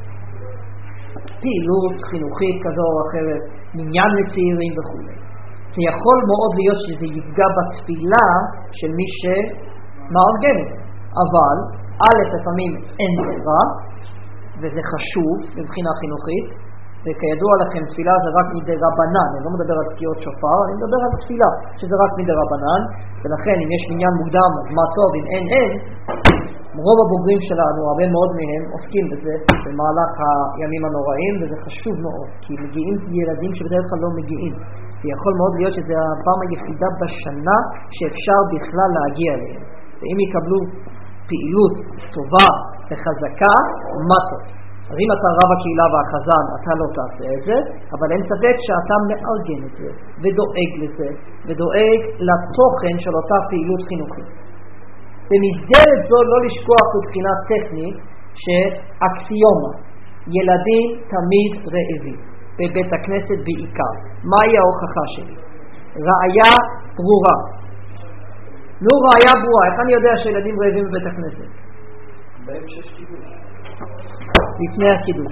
פעילות חינוכית כזו או אחרת, מניין לצעירים וכו'. זה יכול מאוד להיות שזה יפגע בתפילה של מי שמארגן. אבל א', לפעמים אין ברירה, וזה חשוב מבחינה חינוכית, וכידוע לכם תפילה זה רק מדי רבנן, אני לא מדבר על תקיעות שופר, אני מדבר על תפילה שזה רק מדי רבנן, ולכן אם יש מניין מוקדם אז מה טוב, אם אין, רוב הבוגרים שלנו, הרבה מאוד מהם עוסקים בזה במהלך הימים הנוראים, וזה חשוב מאוד, כי מגיעים ילדים שבדרך כלל לא מגיעים, ויכול מאוד להיות שזה הפעם היחידה בשנה שאפשר בכלל להגיע אליהם, ואם יקבלו פעילות טובה וחזקה, מה טוב. אז אם אתה רב הקהילה והחזן, אתה לא תעשה את זה, אבל אין ספק שאתה מארגן את זה, ודואג לזה, ודואג לתוכן של אותה פעילות חינוכית. במסגרת זו לא לשכוח מבחינה טכנית שאקסיומה, ילדים תמיד רעבים, בבית הכנסת בעיקר. מהי ההוכחה שלי? ראיה ברורה. נו, ראיה ברורה. איך אני יודע שילדים רעבים בבית הכנסת? בהם שיש קידוש. לפני הקידוש.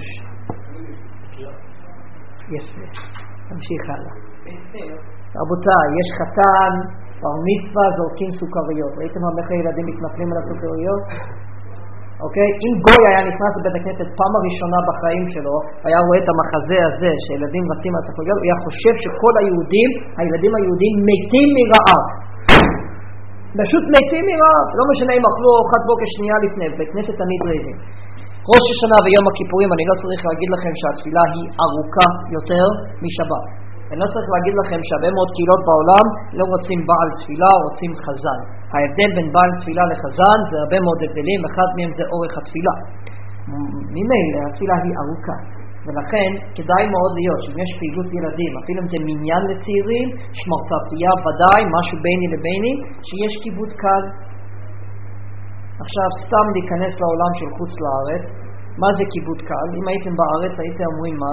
יפה. תמשיך הלאה. רבותיי, יש חתן, בר מצווה, זורקים סוכריות. ראיתם איך הילדים מתנפלים על הסוכריות? אוקיי? אם גוי היה נכנס לבית הכנסת פעם הראשונה בחיים שלו, היה רואה את המחזה הזה שילדים רצים על הסוכריות, הוא היה חושב שכל הילדים היהודים מתים מרעב. פשוט מתים מרעב. לא משנה אם אכלו ארוחת בוקר שנייה לפני, בית כנסת תמיד רעבים. ראש השנה ויום הכיפורים, אני לא צריך להגיד לכם שהתפילה היא ארוכה יותר משבת. אני לא צריך להגיד לכם שהרבה מאוד קהילות בעולם לא רוצים בעל תפילה, רוצים חזן. ההבדל בין בעל תפילה לחזן זה הרבה מאוד הבדלים, אחד מהם זה אורך התפילה. ממילא התפילה היא ארוכה, ולכן כדאי מאוד להיות שאם יש פעילות ילדים, אפילו אם זה מניין לצעירים, שמרצפתייה ודאי, משהו ביני לביני, שיש כיבוד קל. עכשיו סתם להיכנס לעולם של חוץ לארץ, מה זה כיבוד קל? אם הייתם בארץ הייתם אומרים מה?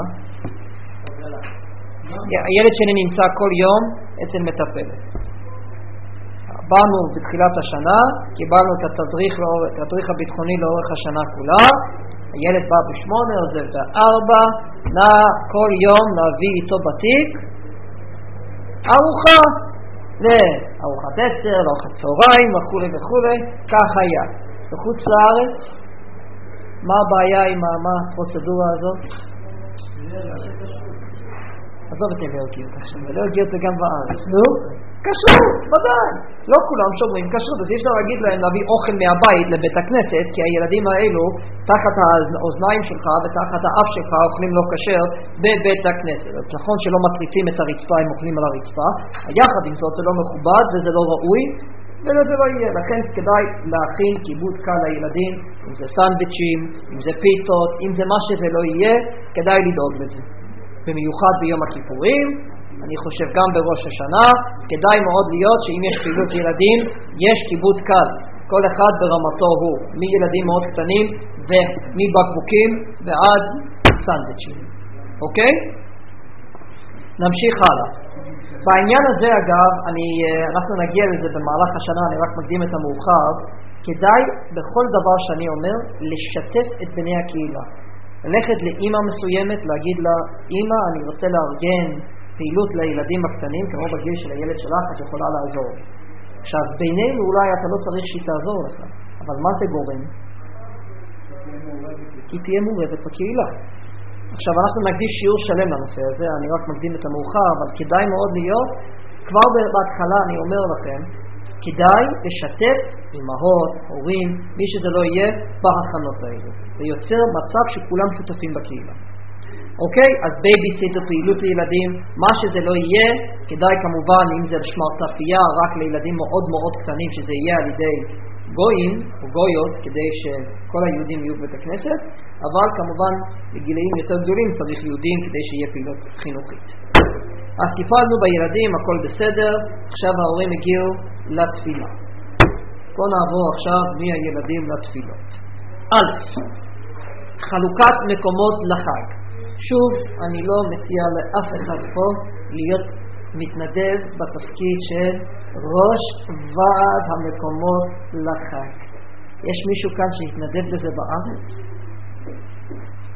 הילד שלי נמצא כל יום אצל מטפלת. באנו בתחילת השנה, קיבלנו את התדריך הביטחוני לאורך השנה כולה, הילד בא ב8, עוזב ב4, נע כל יום להביא איתו בתיק ארוחה, לארוחת 10, לארוחת צהריים וכו' וכו', כך היה. בחוץ לארץ, מה הבעיה עם הפרוצדורה הזאת? עזוב את הלאוגיות עכשיו, הלאוגיות זה גם בארץ. נו, כשרות, ודאי. לא כולם שומרים כשרות, אז אי אפשר להגיד להם להביא אוכל מהבית לבית הכנסת, כי הילדים האלו, תחת האוזניים שלך ותחת האף שלך, אוכלים לא כשר בבית הכנסת. אז נכון שלא מטריפים את הרצפה, הם אוכלים על הרצפה, יחד עם זאת זה לא מכובד וזה לא ראוי, וזה לא יהיה. לכן כדאי להכין כיבוד קל לילדים, אם זה סנדוויצ'ים, אם זה פיצות, אם זה מה שזה לא יהיה, כדאי לדאוג לזה. במיוחד ביום הכיפורים, אני חושב גם בראש השנה, כדאי מאוד להיות שאם יש פעילות ילדים, יש כיבוד קל. כל אחד ברמתו הוא, מילדים מאוד קטנים ומבקבוקים ועד סנדוויצ'ים. אוקיי? נמשיך הלאה. בעניין הזה אגב, אנחנו נגיע לזה במהלך השנה, אני רק מקדים את המאוחר, כדאי בכל דבר שאני אומר לשתף את בני הקהילה. ללכת לאמא מסוימת, להגיד לה, אמא, אני רוצה לארגן פעילות לילדים הקטנים, כמו בגיל של הילד שלך, את יכולה לעזור. עכשיו, בינינו אולי אתה לא צריך שהיא תעזור לך, אבל מה זה גורם? כי תהיה מעורבת בקהילה. עכשיו, אנחנו נקדיש שיעור שלם לנושא הזה, אני רק מקדים את המאוחר, אבל כדאי מאוד להיות, כבר בהתחלה אני אומר לכם, כדאי לשתף אמהות, הורים, מי שזה לא יהיה, בהכנות האלה. זה יוצר מצב שכולם שותפים בקהילה. אוקיי? אז בייביסיטר, פעילות לילדים, מה שזה לא יהיה, כדאי כמובן, אם זה שמרטפייה, רק לילדים מאוד מאוד קטנים, שזה יהיה על ידי גויים או גויות, כדי שכל היהודים יהיו בבית הכנסת, אבל כמובן בגילאים יותר גדולים צריך יהודים כדי שיהיה פעילות חינוכית. אז טיפלנו בילדים, הכל בסדר, עכשיו ההורים הגיעו לתפילה. בואו נעבור עכשיו מהילדים לתפילות. א', חלוקת מקומות לחג. שוב, אני לא מציע לאף אחד פה להיות מתנדב בתפקיד של ראש ועד המקומות לחג. יש מישהו כאן שהתנדב לזה בארץ?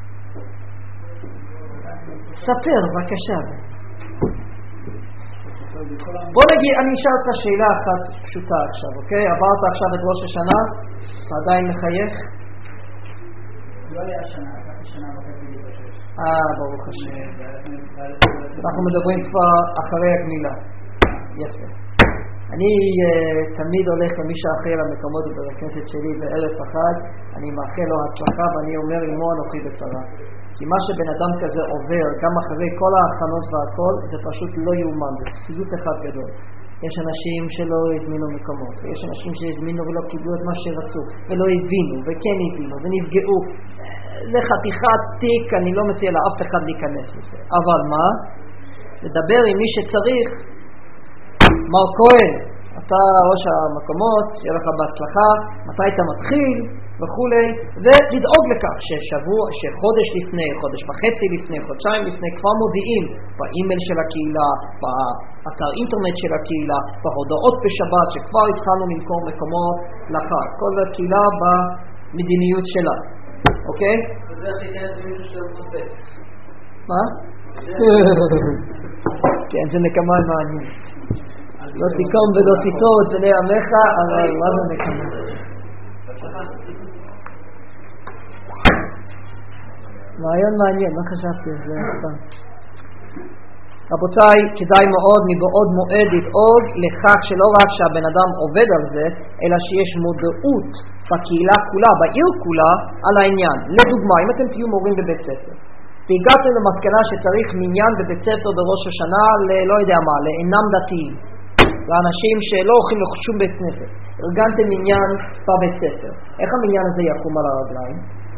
ספר, בבקשה. בוא נגיד, אני אשאל אותך שאלה אחת פשוטה עכשיו, אוקיי? עברת עכשיו את ראש השנה, עדיין מחייך? לא היה שנה, לקחתי שנה וחצי להתאושש. ברוך השם. אנחנו מדברים כבר אחרי הגמילה. יפה. אני תמיד הולך למי שאחראי למקומות בבית הכנסת שלי בערב אחד, אני מאחל לו הצלחה ואני אומר עמו אנוכי בצרה. כי מה שבן אדם כזה עובר, גם אחרי כל ההכנות והכל, זה פשוט לא יאומן, זה סיוט אחד גדול. יש אנשים שלא הזמינו מקומות, ויש אנשים שהזמינו ולא קיבלו את מה שרצו, ולא הבינו, וכן הבינו, ונפגעו. לחתיכת תיק, אני לא מציע לאף אחד להיכנס לזה. אבל מה? לדבר עם מי שצריך, מר כהן, אתה ראש המקומות, שיהיה לך בהצלחה, מתי אתה מתחיל וכולי, ולדאוג לכך שחודש לפני, חודש וחצי לפני, חודשיים לפני, כבר מודיעים באימייל של הקהילה, באתר אינטרנט של הקהילה, בהודעות בשבת, שכבר התחלנו למכור מקומות לחג. כל הקהילה במדיניות שלה, אוקיי? וזה הכי כנס במישהו שאתה מוצא. מה? כן, זה נקמה מעניינת. לא תיקום ולא תיטור את בני עמך, אבל מה זה נקמה? רעיון מעניין, מה חשבתי על זה? רבותיי, כדאי מאוד מבעוד מועד לדאוג לכך שלא רק שהבן אדם עובד על זה, אלא שיש מודעות בקהילה כולה, בעיר כולה, על העניין. לדוגמה, אם אתם תהיו מורים בבית ספר, והגעתם למסקנה שצריך מניין בבית ספר בראש השנה לא יודע מה, לאינם דתיים, לאנשים שלא הולכים לשום בית כנסת, ארגנתם מניין בבית ספר. איך המניין הזה יקום על הרגליים?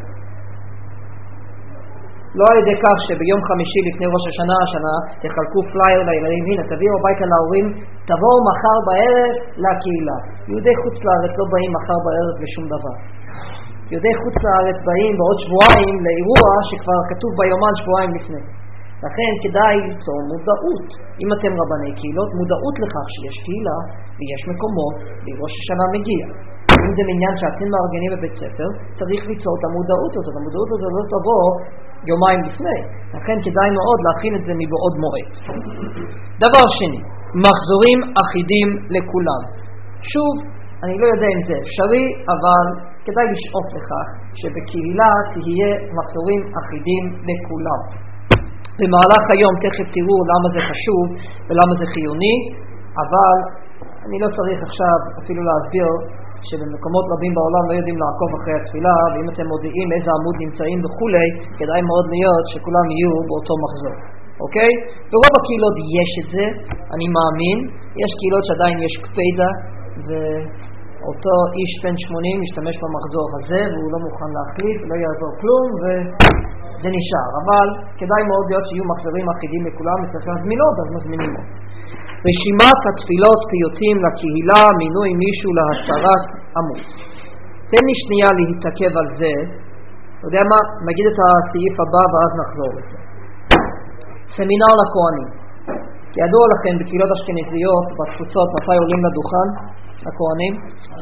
לא על ידי כך שביום חמישי לפני ראש השנה תחלקו פלייר לילדים, הנה תביאו הביתה להורים, תבואו מחר בערב לקהילה. יהודי חוץ לארץ לא באים מחר בערב לשום דבר. יהודי חוץ לארץ באים בעוד שבועיים לאירוע שכבר כתוב ביומן שבועיים לפני. לכן כדאי ליצור מודעות, אם אתם רבני קהילות, מודעות לכך שיש קהילה ויש מקומות וראש השנה מגיע. אם זה מעניין שאתם מארגנים בבית ספר, צריך ליצור את המודעות הזאת. המודעות הזאת לא תבוא יומיים לפני. לכן כדאי מאוד להכין את זה מבעוד מועד. דבר שני, מחזורים אחידים לכולם. שוב, אני לא יודע אם זה אפשרי, אבל כדאי לשאוף לכך שבקהילה תהיה מחזורים אחידים לכולם. במהלך היום תכף תראו למה זה חשוב ולמה זה חיוני, אבל אני לא צריך עכשיו אפילו להסביר שבמקומות רבים בעולם לא יודעים לעקוב אחרי התפילה, ואם אתם מודיעים איזה עמוד נמצאים וכולי, כדאי מאוד להיות שכולם יהיו באותו מחזור. אוקיי? ברוב הקהילות יש את זה, אני מאמין. יש קהילות שעדיין יש קפידה, ואותו איש בן 80 משתמש במחזור הזה, והוא לא מוכן להחליט, לא יעזור כלום, וזה נשאר. אבל כדאי מאוד להיות שיהיו מחזורים אחידים לכולם, וצריך להזמין עוד, אז מזמינים עוד. רשימת התפילות פיוטים לקהילה, מינוי מישהו להסרת עמוד. תן לי שנייה להתעכב על זה. אתה יודע מה? נגיד את הסעיף הבא ואז נחזור לזה. סמינר לכהנים. ידוע לכם בקהילות אשכנזיות, בתפוצות, מתי עולים לדוכן לכהנים?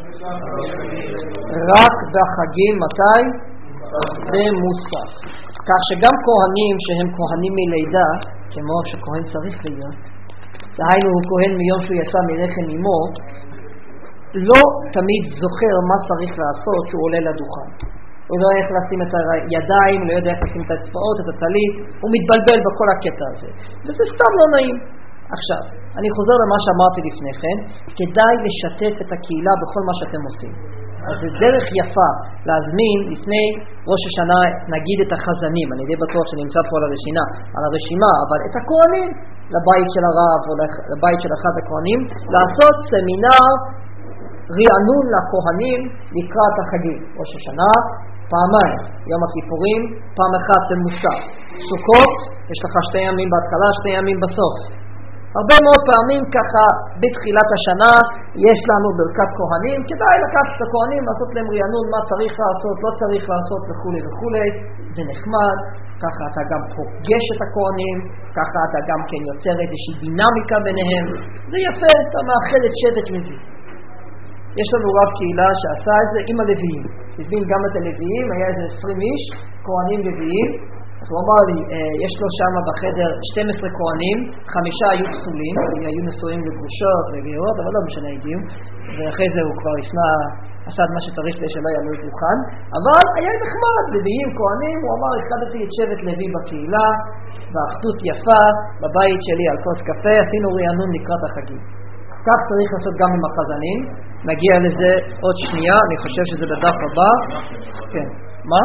רק בחגים, מתי? במוסף. כך שגם כהנים שהם כהנים מלידה, כמו שכהן צריך להיות, דהיינו הוא כהן מיום שהוא יצא מרחם אמו, לא תמיד זוכר מה צריך לעשות שהוא עולה לדוכן. הוא לא יודע איך לשים את הידיים, לא יודע איך לשים את האצבעות, את הצלית, הוא מתבלבל בכל הקטע הזה. וזה סתם לא נעים. עכשיו, אני חוזר למה שאמרתי לפני כן, כדאי לשתף את הקהילה בכל מה שאתם עושים. אז זה דרך יפה להזמין לפני ראש השנה, נגיד את החזנים, אני די בטוח שנמצא פה על הרשימה, אבל את הכהנים, לבית של הרב או לבית של אחד הכהנים, לעשות סמינר רענון לכהנים לקראת החגים. ראש השנה, פעמיים, יום הכיפורים, פעם אחת במוסף. סוכות, יש לך 2 ימים בהתחלה, 2 ימים בסוף. הרבה מאוד פעמים ככה בתחילת השנה יש לנו ברכת כהנים, כדאי לקחת את הכהנים, לעשות להם רענון מה צריך לעשות, לא צריך לעשות וכולי וכולי, זה נחמד, ככה אתה גם פוגש את הכהנים, ככה אתה גם כן יוצר איזושהי דינמיקה ביניהם, זה יפה, אתה מאחד את שבט לוי. יש לנו רב קהילה שעשה את זה עם הלוויים, הזמין גם את הלוויים, היה איזה 20 איש, כהנים לוויים, אז הוא אמר לי, יש לו שם בחדר 12 כהנים, 5 היו פסולים, היו נשואים לגרושות וגאורות, אבל לא משנה הגיעו, ואחרי זה הוא כבר עשה את מה שצריך שלא יעלו את דוכן, אבל היה נחמד, לוויים כהנים, הוא אמר, הכרדתי את שבט לוי בקהילה, באחדות יפה, בבית שלי על כוס קפה, עשינו רענון לקראת החגים. כך צריך לעשות גם עם החזנים, נגיע לזה עוד שנייה, אני חושב שזה בדף הבא. כן, מה?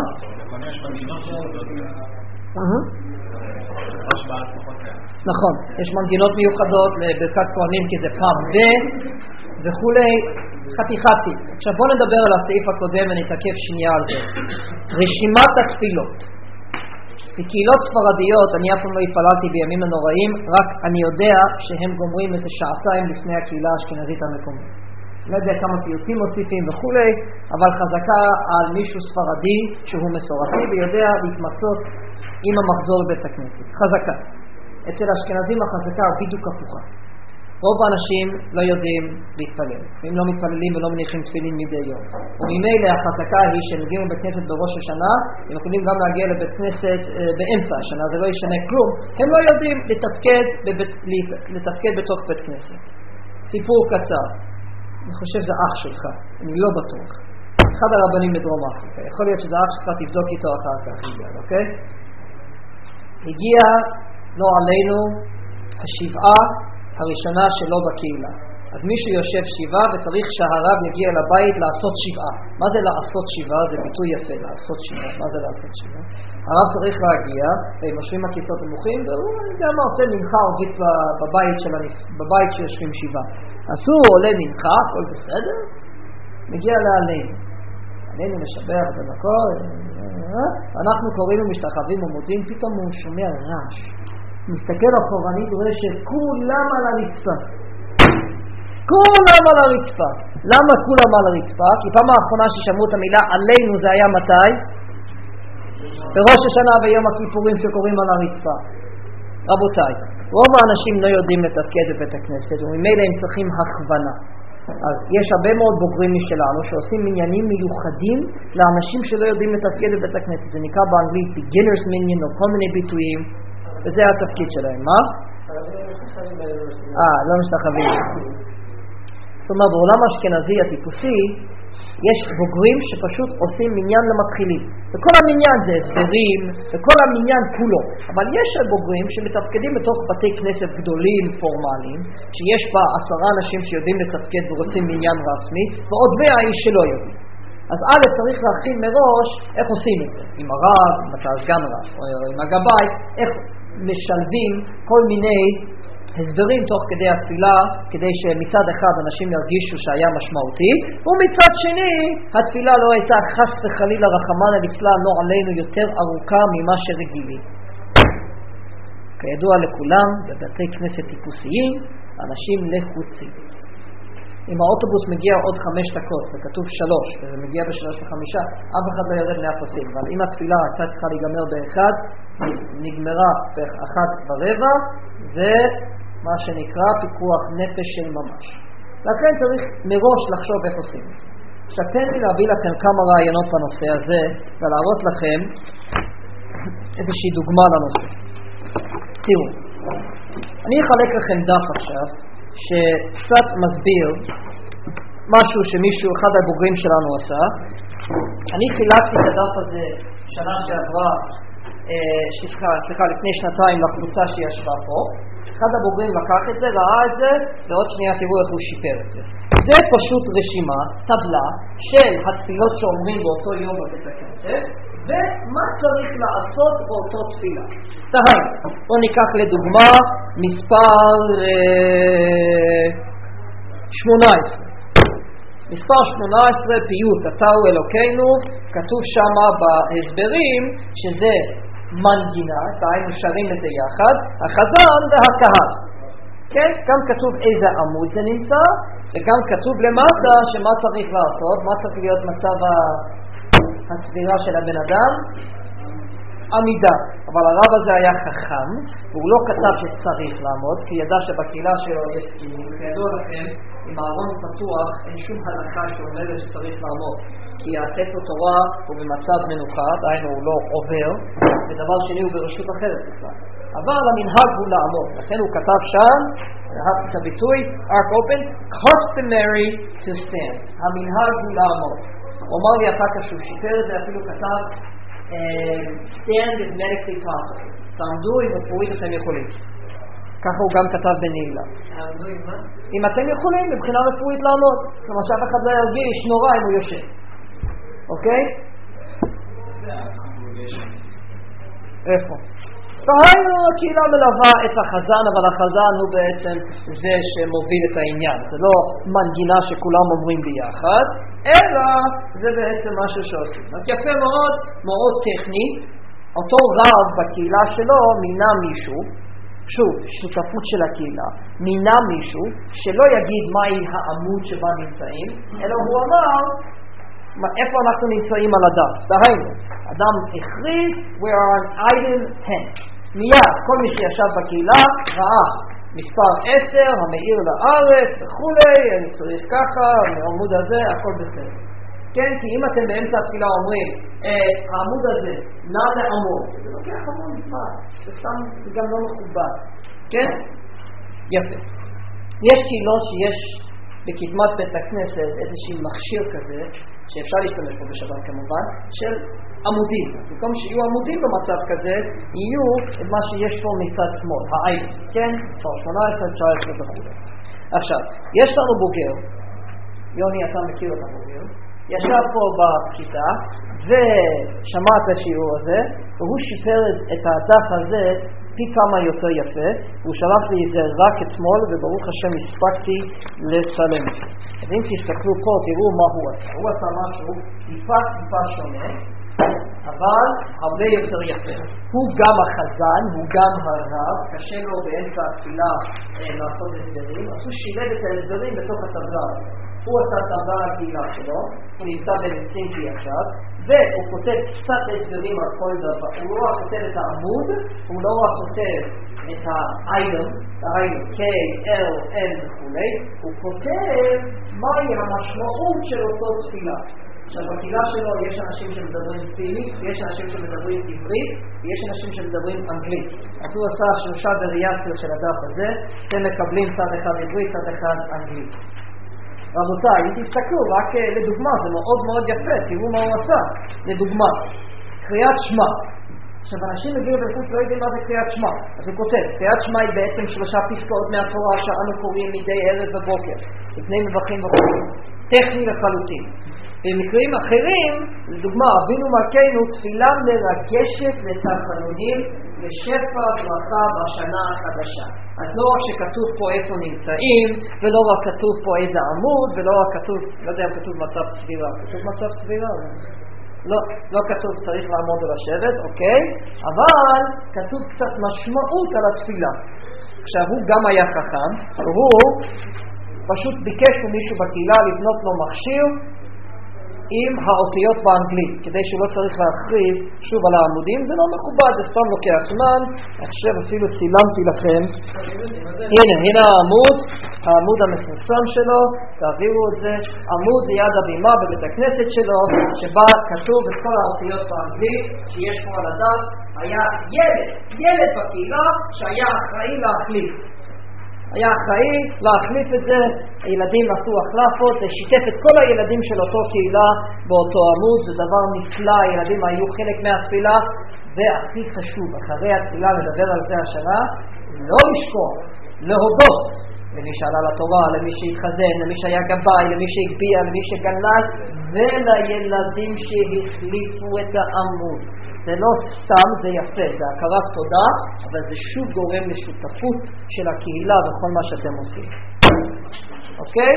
נכון, יש מנגינות מיוחדות לברכת כהנים כי זה פעם וכולי, חתיכתי. עכשיו בואו נדבר על הסעיף הקודם ונתעכב שנייה על זה. רשימת התפילות. בקהילות ספרדיות, אני אף פעם לא התפללתי בימים הנוראים, רק אני יודע שהם גומרים איזה שעתיים לפני הקהילה האשכנזית המקומית. לא יודע כמה פיוטים מוסיפים וכולי, אבל חזקה על מישהו ספרדי שהוא מסורתי ויודע להתמצות עם המחזור בבית הכנסת. חזקה. אצל האשכנזים החזקה הוא בדיוק הפוכה. רוב האנשים לא יודעים להתפלל. הם לא מתפללים ולא מניחים תפילין מדי יום. וממילא החזקה היא שמגיעים לבית כנסת בראש השנה, הם יכולים גם להגיע לבית כנסת באמצע השנה, זה לא ישנה כלום. הם לא יודעים לתפקד בתוך בית כנסת. סיפור קצר. אני חושב שזה אח שלך, אני לא בטוח. אחד הרבנים בדרום אפריקה. יכול להיות שזה אח שלך, תבדוק איתו אחר כך. אוקיי? הגיע, לא עלינו, השבעה הראשונה שלו בקהילה. אז מישהו יושב שבעה וצריך שהרב יגיע לבית לעשות שבעה. מה זה לעשות שבעה? זה ביטוי יפה, לעשות שבעה. מה זה לעשות שבעה? הרב צריך להגיע, והם יושבים הכיסאות נמוכים, והוא גם עושה מנחה עובית בבית שיושבים שבעה. אז הוא עולה מנחה, הכל בסדר, מגיע לעלינו. עלינו משבח ונקור, אנחנו קוראים ומשתחווים ומודים, פתאום הוא שומע רעש. מסתכל אחורנית, הוא רואה שכולם על הרצפה. כולם על הרצפה. למה כולם על הרצפה? כי פעם האחרונה ששמעו את המילה עלינו זה היה מתי? בראש השנה ויום הכיפורים שקוראים על הרצפה. רבותיי, רוב האנשים לא יודעים לתפקד בבית הכנסת, וממילא הם צריכים הכוונה. אז יש הרבה מאוד בוגרים משלנו שעושים מניינים מיוחדים לאנשים שלא יודעים לתפקד בבית הכנסת. זה נקרא באנגלית beginner's minion או כל מיני ביטויים. וזה התפקיד שלהם, מה? לא משתחווים. זאת אומרת, בעולם האשכנזי הטיפוסי, יש בוגרים שפשוט עושים מניין למתחילים. וכל המניין זה הסברים, וכל המניין כולו. אבל יש בוגרים שמתפקדים בתוך בתי כנסת גדולים, פורמליים, שיש בה 10 אנשים שיודעים לתפקד ורוצים מניין רסמי, ועוד 100 איש שלא יודעים. אז א' צריך להכין מראש איך עושים את זה. עם הרב, עם הסגן רב, או עם הגבאי, איך משלבים כל מיני הסברים תוך כדי התפילה, כדי שמצד אחד אנשים ירגישו שהיה משמעותי, ומצד שני התפילה לא הייתה חס וחלילה רחמנא ליצלן לא עלינו יותר ארוכה ממה שרגילים. כידוע לכולם, בבתי כנסת טיפוסיים, אנשים לחוצים. אם האוטובוס מגיע עוד 5 דקות, וכתוב 3, וזה מגיע ב3:05, אף אחד לא יורד מהפסים. אבל אם התפילה הייתה צריכה להיגמר ב1, נגמרה ב1:15, זה מה שנקרא פיקוח נפש של ממש. לכן צריך מראש לחשוב איך עושים. עכשיו תן לי להביא לכם כמה רעיונות בנושא הזה, ולהראות לכם איזושהי דוגמה לנושא. תראו, אני אחלק לכם דף עכשיו, שקצת מסביר משהו שמישהו, אחד הבוגרים שלנו עשה. אני חילקתי את הדף הזה שנה שעברה, לפני 2 לקבוצה שישבה פה. אחד הבוגרים לקח את זה, ראה את זה, ועוד שנייה תראו איך הוא שיפר את זה. זה פשוט רשימה, טבלה, של התפילות שאומרים באותו יום בבית הכנסת, ומה צריך לעשות באותו תפילה. בואו ניקח לדוגמה מספר 18. מספר 18, פיוט, אתה הוא אלוקינו, כתוב שם בהסברים שזה מנגינה, היינו שרים את זה יחד, החזן והקהל. כן? גם כתוב איזה עמוד זה נמצא, וגם כתוב למטה שמה צריך לעשות, מה צריך להיות מצב הסבירה של הבן אדם? עמידה. אבל הרב הזה היה חכם, והוא לא כתב שצריך לעמוד, כי ידע שבקהילה שלו יש סכינים. כידוע לכם, אם הארון פתוח, אין שום הלכה שאומרת שצריך לעמוד. כי הספר תורה הוא במצב מנוחה, דהיינו הוא לא עובר, ודבר שני הוא ברשות אחרת בכלל. אבל המנהג הוא לעמוד, לכן הוא כתב שם, אהבתי את הביטוי, ark open, customary to stand. המנהג הוא לעמוד. הוא אמר לי אחר כך שהוא שיפר את זה, אפילו כתב, stand is medically possible. תעמדו אם רפואית אתם יכולים. ככה הוא גם כתב בנעילה. אם אתם יכולים, מבחינה רפואית לעמוד. כלומר שאף אחד לא ירגיש נורא אם הוא יושב. אוקיי? איפה? והיינו הקהילה מלווה את החזן, אבל החזן הוא בעצם זה שמוביל את העניין. זה לא מנגינה שכולם אומרים ביחד, אלא זה בעצם משהו שעושים. אז יפה מאוד, מאוד טכני. אותו רב בקהילה שלו מינה מישהו, שוב, שותפות של הקהילה, מינה מישהו שלא יגיד מהי העמוד שבה נמצאים, אלא הוא אמר איפה אנחנו נמצאים על הדף. דהיינו, אדם הכריז, we are on item 10. מיד, כל מי שישב בקהילה ראה מספר 10, המאיר לארץ וכולי, אני צריך ככה, העמוד הזה, הכל בסדר. כן, כי אם אתם באמצע התפילה אומרים, העמוד הזה, נע לעמוד, זה לוקח המון זמן, זה גם לא מכובד. כן? יפה. יש קהילות שיש בקדמת בית הכנסת איזשהו מכשיר כזה, שאפשר להשתמש פה בשבת כמובן, של עמודים. במקום שיהיו עמודים במצב כזה, יהיו את מה שיש פה מצד שמאל, העיד, כן? 18, 19 וכו'. עכשיו, יש לנו בוגר, יוני אתה מכיר את הבוגר, ישב פה בכיתה ושמע את השיעור הזה, והוא שיפר את הדף הזה פי כמה יותר יפה, והוא שלח לי את זה רק אתמול, וברוך השם הספקתי לצלם. אז אם תסתכלו פה, תראו מה הוא עשה. הוא עשה משהו טיפה שונה, אבל הרבה יותר יפה. הוא גם החזן, הוא גם הרב, קשה לו באמצע התפילה לעשות הסדרים, אז הוא שילב את ההסדרים בתוך הטבלה. הוא עשה טבלה לקהילה שלו, הוא נמצא בלצינקי עכשיו, והוא כותב קצת הסברים על כל דבר. הוא לא רק כותב את העמוד, הוא לא רק כותב את האיידום, דהיינו K, L, N וכו', הוא כותב מהי המשמעות של אותו תפילה. עכשיו בקהילה שלו יש אנשים שמדברים פילית, יש אנשים שמדברים עברית, ויש אנשים שמדברים אנגלית. אז הוא עשה 3 וריאציות של הדף הזה, אתם מקבלים צד אחד עברית, צד אחד אנגלית. רבותיי, אם תסתכלו, רק לדוגמה, זה מאוד מאוד יפה, תראו מה הוא עשה. לדוגמה, קריאת שמע. עכשיו, אנשים מגיעים בחוץ לא יודעים מה זה קריאת שמע. אז הוא כותב, קריאת שמע היא בעצם 3 פסקאות מהתורה שאנו קוראים מדי ערב ובוקר, לפני מבחין וחוקים. טכני לחלוטין. במקרים אחרים, לדוגמה, אבינו מלכנו, תפילה מרגשת לתחנונים לשפע ברכה בשנה החדשה. אז לא רק שכתוב פה איפה נמצאים, ולא רק כתוב פה איזה עמוד, ולא רק כתוב, לא יודע אם כתוב מצב סבירה. כתוב מצב סבירה? לא כתוב צריך לעמוד ולשבת, אוקיי? אבל כתוב קצת משמעות על התפילה. עכשיו הוא גם היה חכם, הוא פשוט ביקש ממישהו בקהילה לבנות לו מכשיר, עם האותיות באנגלית, כדי שהוא לא צריך להכריז שוב על העמודים. זה לא מכובד, זה סתם לוקח זמן. עכשיו אפילו צילמתי לכם. הנה העמוד המפורסם שלו, תעבירו את זה. עמוד ליד הבימה בבית הכנסת שלו, שבה כתוב את כל האותיות באנגלית שיש פה על הדף. היה ילד בקהילה שהיה אחראי להחליף את זה. הילדים עשו החלפות, שיתף את כל הילדים של אותו קהילה באותו עמוד. זה דבר נפלא, הילדים היו חלק מהתפילה. והכי חשוב, אחרי התפילה לדבר על זה השנה, לא לשכוח, להודות למי שעלה לתורה, למי שהתחזן, למי שהיה גבאי, למי שהגביע, למי שגנז, ולילדים שהחליפו את העמוד. זה לא סתם, זה יפה, זה הכרת תודה, אבל זה שוב גורם לשותפות של הקהילה וכל מה שאתם עושים. אוקיי?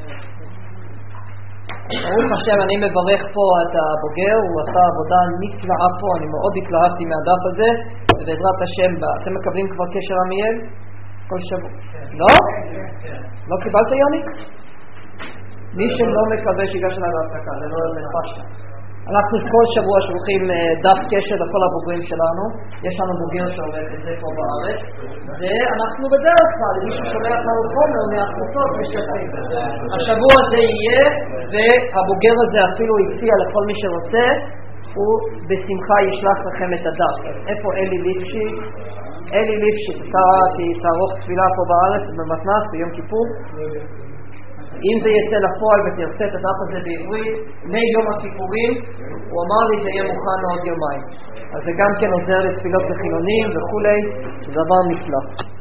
ברוך השם, אני מברך פה את הבוגר, הוא עשה עבודה נפלאה פה, אני מאוד התלהבתי מהדף הזה, ובעזרת השם, אתם מקבלים כבר קשר עמיאל? כל שבוע. לא? לא קיבלת יוני? מי שלא מקווה שיגש אליי להפסקה, זה לא פשטה. אנחנו כל שבוע שולחים דף קשר לכל הבוגרים שלנו, יש לנו בוגר שעובד את זה פה בארץ, ואנחנו בדרך כלל, מי ששולח לנו חומר מהקבוצות משתתפים. השבוע זה יהיה, והבוגר הזה אפילו הציע לכל מי שרוצה, הוא בשמחה ישלח לכם את הדף. אז איפה אלי ליפשיץ? אלי ליפשיץ, תערוך תפילה פה בארץ במתנ"ס ביום כיפור. אם זה יצא לפועל ותרצה את הדף הזה בעברית, מיום הכיפורים, הוא אמר לי זה יהיה מוכן עוד יומיים. אז זה גם כן עוזר לתפילות בחילונים וכולי, זה דבר נפלא.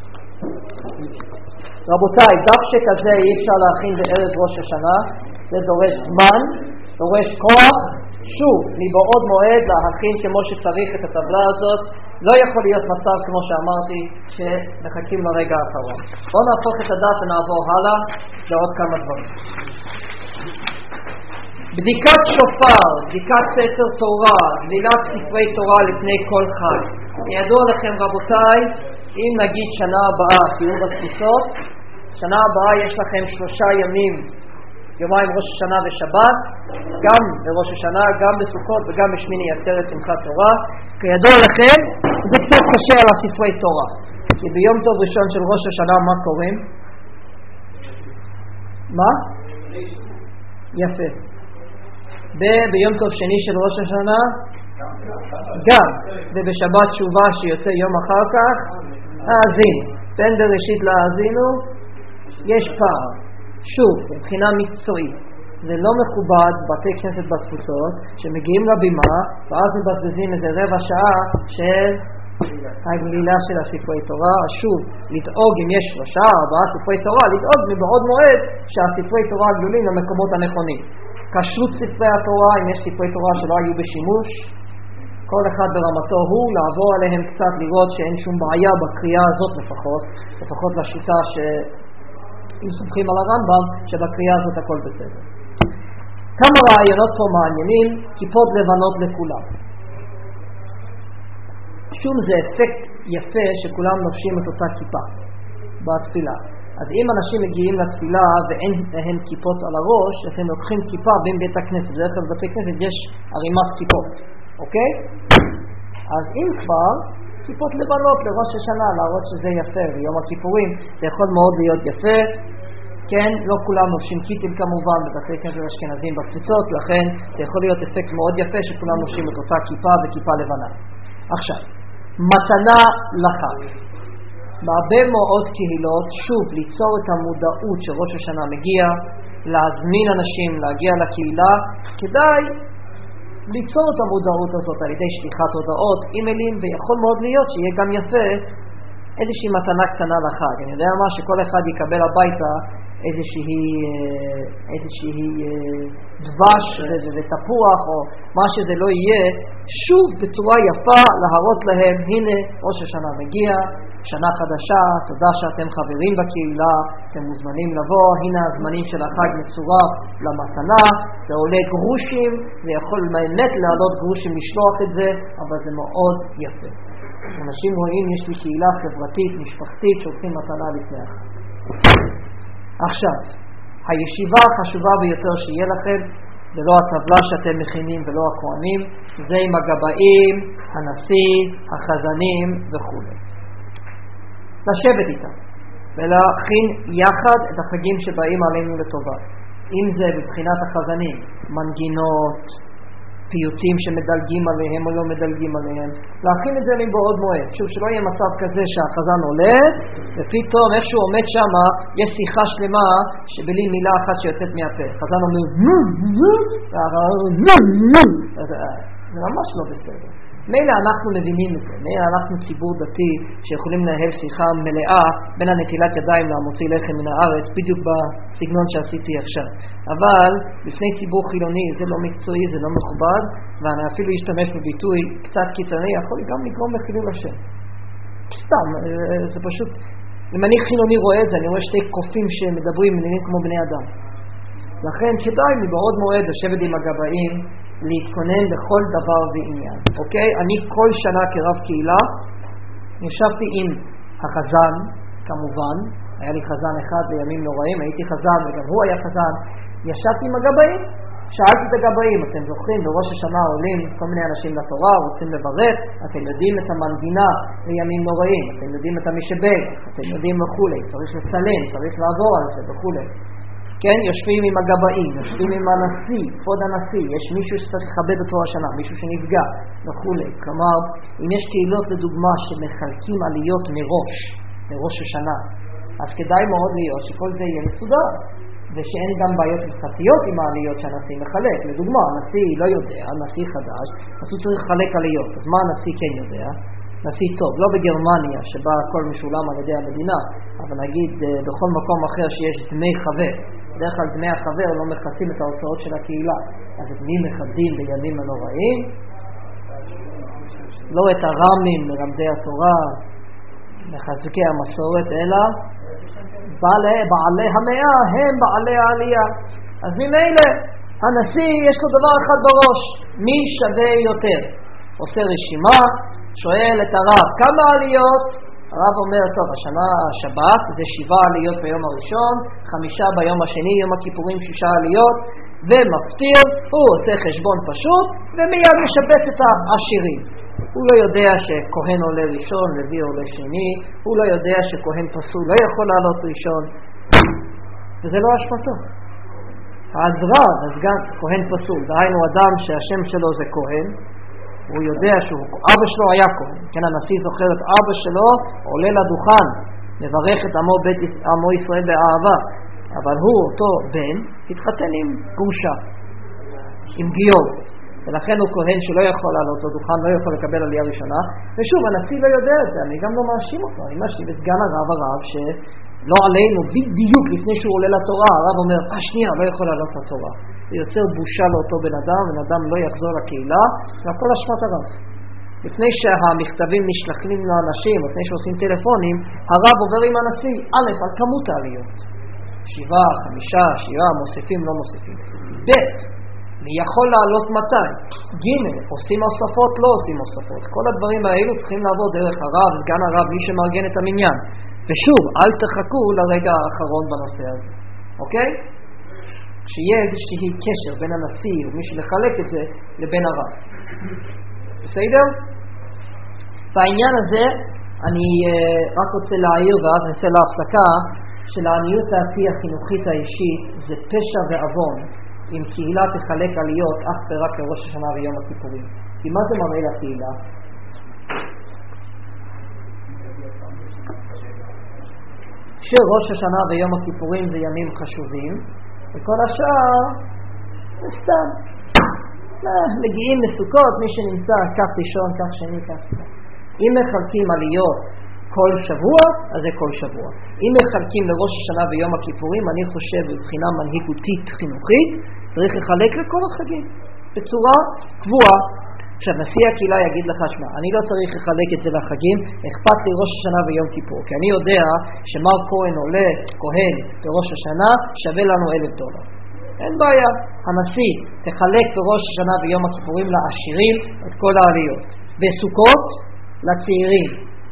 רבותיי, דף שכזה אי אפשר להכין בערב ראש השנה, זה דורש זמן, דורש כוח, שוב, מבעוד מועד להכין כמו שצריך את הטבלה הזאת, לא יכול להיות מצב כמו שאמרתי שמחכים לרגע האחרון. בואו נהפוך את הדף ונעבור הלאה לעוד כמה דברים. בדיקת שופר, בדיקת ספר תורה, גלילת ספרי תורה לפני כל חג. ידוע לכם רבותיי, אם נגיד שנה הבאה, קיום בסוכות, שנה הבאה יש לכם 3 ימים, יומיים ראש השנה ושבת, גם בראש השנה, גם בסוכות וגם בשמיני עצרת שמחת תורה. כידוע לכם, זה קצת קשה על הספרי תורה. כי ביום טוב ראשון של ראש השנה מה קוראים? מה? יפה. ביום טוב שני של ראש השנה? גם. ובשבת תשובה שיוצא יום אחר כך? האזין. בין בראשית להאזינו, יש פער. שוב, מבחינה מקצועית, זה לא מכובד בתי כנסת בתפוצות שמגיעים לבימה ואז מבזבזים איזה רבע שעה של הגלילה של הספרי תורה. שוב, לדאוג אם יש 3-4 ספרי תורה, לדאוג מבעוד מועד שהספרי תורה הגדולים למקומות הנכונים. כשרות ספרי התורה, אם יש ספרי תורה שלא היו בשימוש, כל אחד ברמתו הוא, לעבור עליהם קצת, לראות שאין שום בעיה בקריאה הזאת לפחות לשיטה אם סומכים על הרמב"ם, שבקריאה הזאת הכל בסדר. כמה רעיונות פה מעניינים, כיפות לבנות לכולם. שום זה אפקט יפה שכולם נובשים את אותה כיפה בתפילה. אז אם אנשים מגיעים לתפילה ואין להם כיפות על הראש, אז הם לוקחים כיפה בין בית הכנסת. בדרך כלל בבתי כנסת יש ערימת כיפות, אוקיי? אז אם כבר, כיפות לבנות לראש השנה, להראות שזה יפה, ויום הכיפורים זה יכול מאוד להיות יפה. כן, לא כולם נובשים כיפים כמובן, בבתי כנסת אשכנזים בתפוצות, לכן זה יכול להיות אפקט מאוד יפה שכולם נובשים את אותה כיפה וכיפה לבנה. עכשיו, מתנה לחג. בהרבה מאוד קהילות, שוב, ליצור את המודעות שראש השנה מגיע, להזמין אנשים להגיע לקהילה, כדאי ליצור את המודעות הזאת על ידי שליחת הודעות, אימיילים, ויכול מאוד להיות שיהיה גם יפה איזושהי מתנה קטנה לחג. אני יודע מה, שכל אחד יקבל הביתה איזושהי דבש ותפוח או מה שזה לא יהיה, שוב בצורה יפה להראות להם, הנה ראש השנה מגיע, שנה חדשה, תודה שאתם חברים בקהילה, אתם מוזמנים לבוא, הנה הזמנים של החג מצורף למתנה, זה עולה גרושים, זה יכול באמת לעלות גרושים לשלוח את זה, אבל זה מאוד יפה. אנשים רואים, יש לי קהילה חברתית, משפחתית, שולחים מתנה לפני החג. עכשיו, הישיבה החשובה ביותר שיהיה לכם, זה לא הטבלה שאתם מכינים ולא הכהנים, זה עם הגבאים, הנשיא, החזנים וכו'. לשבת איתם ולהכין יחד את החגים שבאים עלינו לטובה. אם זה בבחינת החזנים, מנגינות, פיוטים שמדלגים עליהם או לא מדלגים עליהם, להכין את זה מבעוד מועד. שוב, שלא יהיה מצב כזה שהחזן עולה ופתאום איכשהו עומד שם יש שיחה שלמה שבלי מילה אחת שיוצאת מהפה. חזן אומר זה ממש לא בסדר. מילא אנחנו מבינים את זה, מילא אנחנו ציבור דתי שיכולים לנהל שיחה מלאה בין הנטילת ידיים למוציא לחם מן הארץ, בדיוק בסגנון שעשיתי עכשיו. אבל לפני ציבור חילוני זה לא מקצועי, זה לא מכובד, ואני אפילו אשתמש בביטוי קצת קיצוני, יכול גם לגרום לחילול השם. סתם, זה פשוט, אם אני חילוני רואה את זה, אני רואה שתי קופים שמדברים נראים כמו בני אדם. לכן כדאי מבעוד מועד לשבת עם הגבאים, להתכונן לכל דבר ועניין. אוקיי? אני כל שנה כרב קהילה, ישבתי עם החזן, כמובן, היה לי חזן אחד בימים נוראים, הייתי חזן וגם הוא היה חזן, ישבתי עם הגבאים, שאלתי את הגבאים, אתם זוכרים, בראש השנה עולים כל מיני אנשים לתורה, רוצים לברך, אתם יודעים את המנגינה לימים נוראים, אתם יודעים את המשבח, אתם יודעים וכולי, צריך לצלם, צריך לעבור על זה וכולי. כן, יושבים עם הגבאים, יושבים עם הנשיא, כבוד הנשיא, יש מישהו שצריך לכבד אותו השנה, מישהו שנפגע וכולי. כלומר, אם יש קהילות לדוגמה שמחלקים עליות מראש השנה, אז כדאי מאוד להיות שכל זה יהיה מסודר, ושאין גם בעיות הלכתיות עם העליות שהנשיא מחלק. לדוגמה, הנשיא לא יודע, הנשיא חדש, אז הוא צריך לחלק עליות. אז מה הנשיא כן יודע? נשיא טוב, לא בגרמניה שבה הכל משולם על ידי המדינה, אבל נגיד בכל מקום אחר שיש דמי חבר. בדרך כלל דמי החבר לא מכסים את ההוצאות של הקהילה. אז את מי מכבדים בימים הנוראים? לא את הרמים, מלמדי התורה, מחזקי המסורת, אלא בעלי המאה הם בעלי העלייה. אז ממילא הנשיא יש לו דבר אחד בראש, מי שווה יותר. עושה רשימה, שואל את הרב כמה עליות, הרב אומר טוב, השנה השבת זה 7 עליות ביום הראשון, 5 ביום השני, יום הכיפורים 6 עליות, ומפטיר, הוא עושה חשבון פשוט ומיד משבץ את העשירים. הוא לא יודע שכהן עולה ראשון, לוי עולה שני, הוא לא יודע שכהן פסול לא יכול לעלות ראשון, וזה לא אשמתו. העזרה, הסגן, כהן פסול, דהיינו אדם שהשם שלו זה כהן, הוא יודע שאבא שלו היה כהן, כן, הנשיא זוכר את אבא שלו, עולה לדוכן, מברך את עמו ישראל באהבה, אבל הוא, אותו בן, התחתן עם גרושה, עם גיור, ולכן הוא כהן שלא יכול לעלות לדוכן, לא יכול לקבל עלייה ראשונה, ושוב, הנשיא לא יודע את זה, אני גם לא מאשים אותו, אני מאשים את סגן הרב שלא עלינו, בדיוק לפני שהוא עולה לתורה, הרב אומר, שנייה, לא יכול לעלות לתורה. זה יוצר בושה לאותו בן אדם לא יחזור לקהילה, והכל אשמת הרב. לפני שהמכתבים נשלחים לאנשים, לפני שעושים טלפונים, הרב עובר עם הנשיא, א', על כמות העליות. 7, 5, 7, מוסיפים, לא מוסיפים. ב', מי יכול לעלות מתי? ג', עושים הוספות, לא עושים הוספות. כל הדברים האלו צריכים לעבור דרך הרב, סגן הרב, מי שמארגן את המניין. ושוב, אל תחכו לרגע האחרון בנושא הזה. אוקיי? שיהיה איזושהי קשר בין הנשיא ומי שמחלק את זה לבין הרב. בסדר? בעניין הזה אני רק רוצה להעיר ואז נצא להפסקה שלעניות דעתי החינוכית האישית זה פשע ועוון אם קהילה תחלק עליות אך ורק לראש השנה ויום הכיפורים. כי מה זה מראה לקהילה? שראש השנה ויום הכיפורים זה ימים חשובים וכל השאר זה סתם מגיעים לסוכות, מי שנמצא כך ראשון, כך שני, כך שני. אם מחלקים עליות כל שבוע, אז זה כל שבוע. אם מחלקים לראש השנה ויום הכיפורים, אני חושב מבחינה מנהיגותית חינוכית צריך לחלק לכל החגים בצורה קבועה. עכשיו נשיא הקהילה יגיד לך, שמה, אני לא צריך לחלק את זה לחגים, אכפת לי ראש השנה ויום כיפור, כי אני יודע שמר כהן עולה כהן בראש השנה שווה לנו $1,000. אין בעיה, הנשיא תחלק בראש השנה ויום הכיפורים לעשירים את כל העליות, בסוכות לצעירים,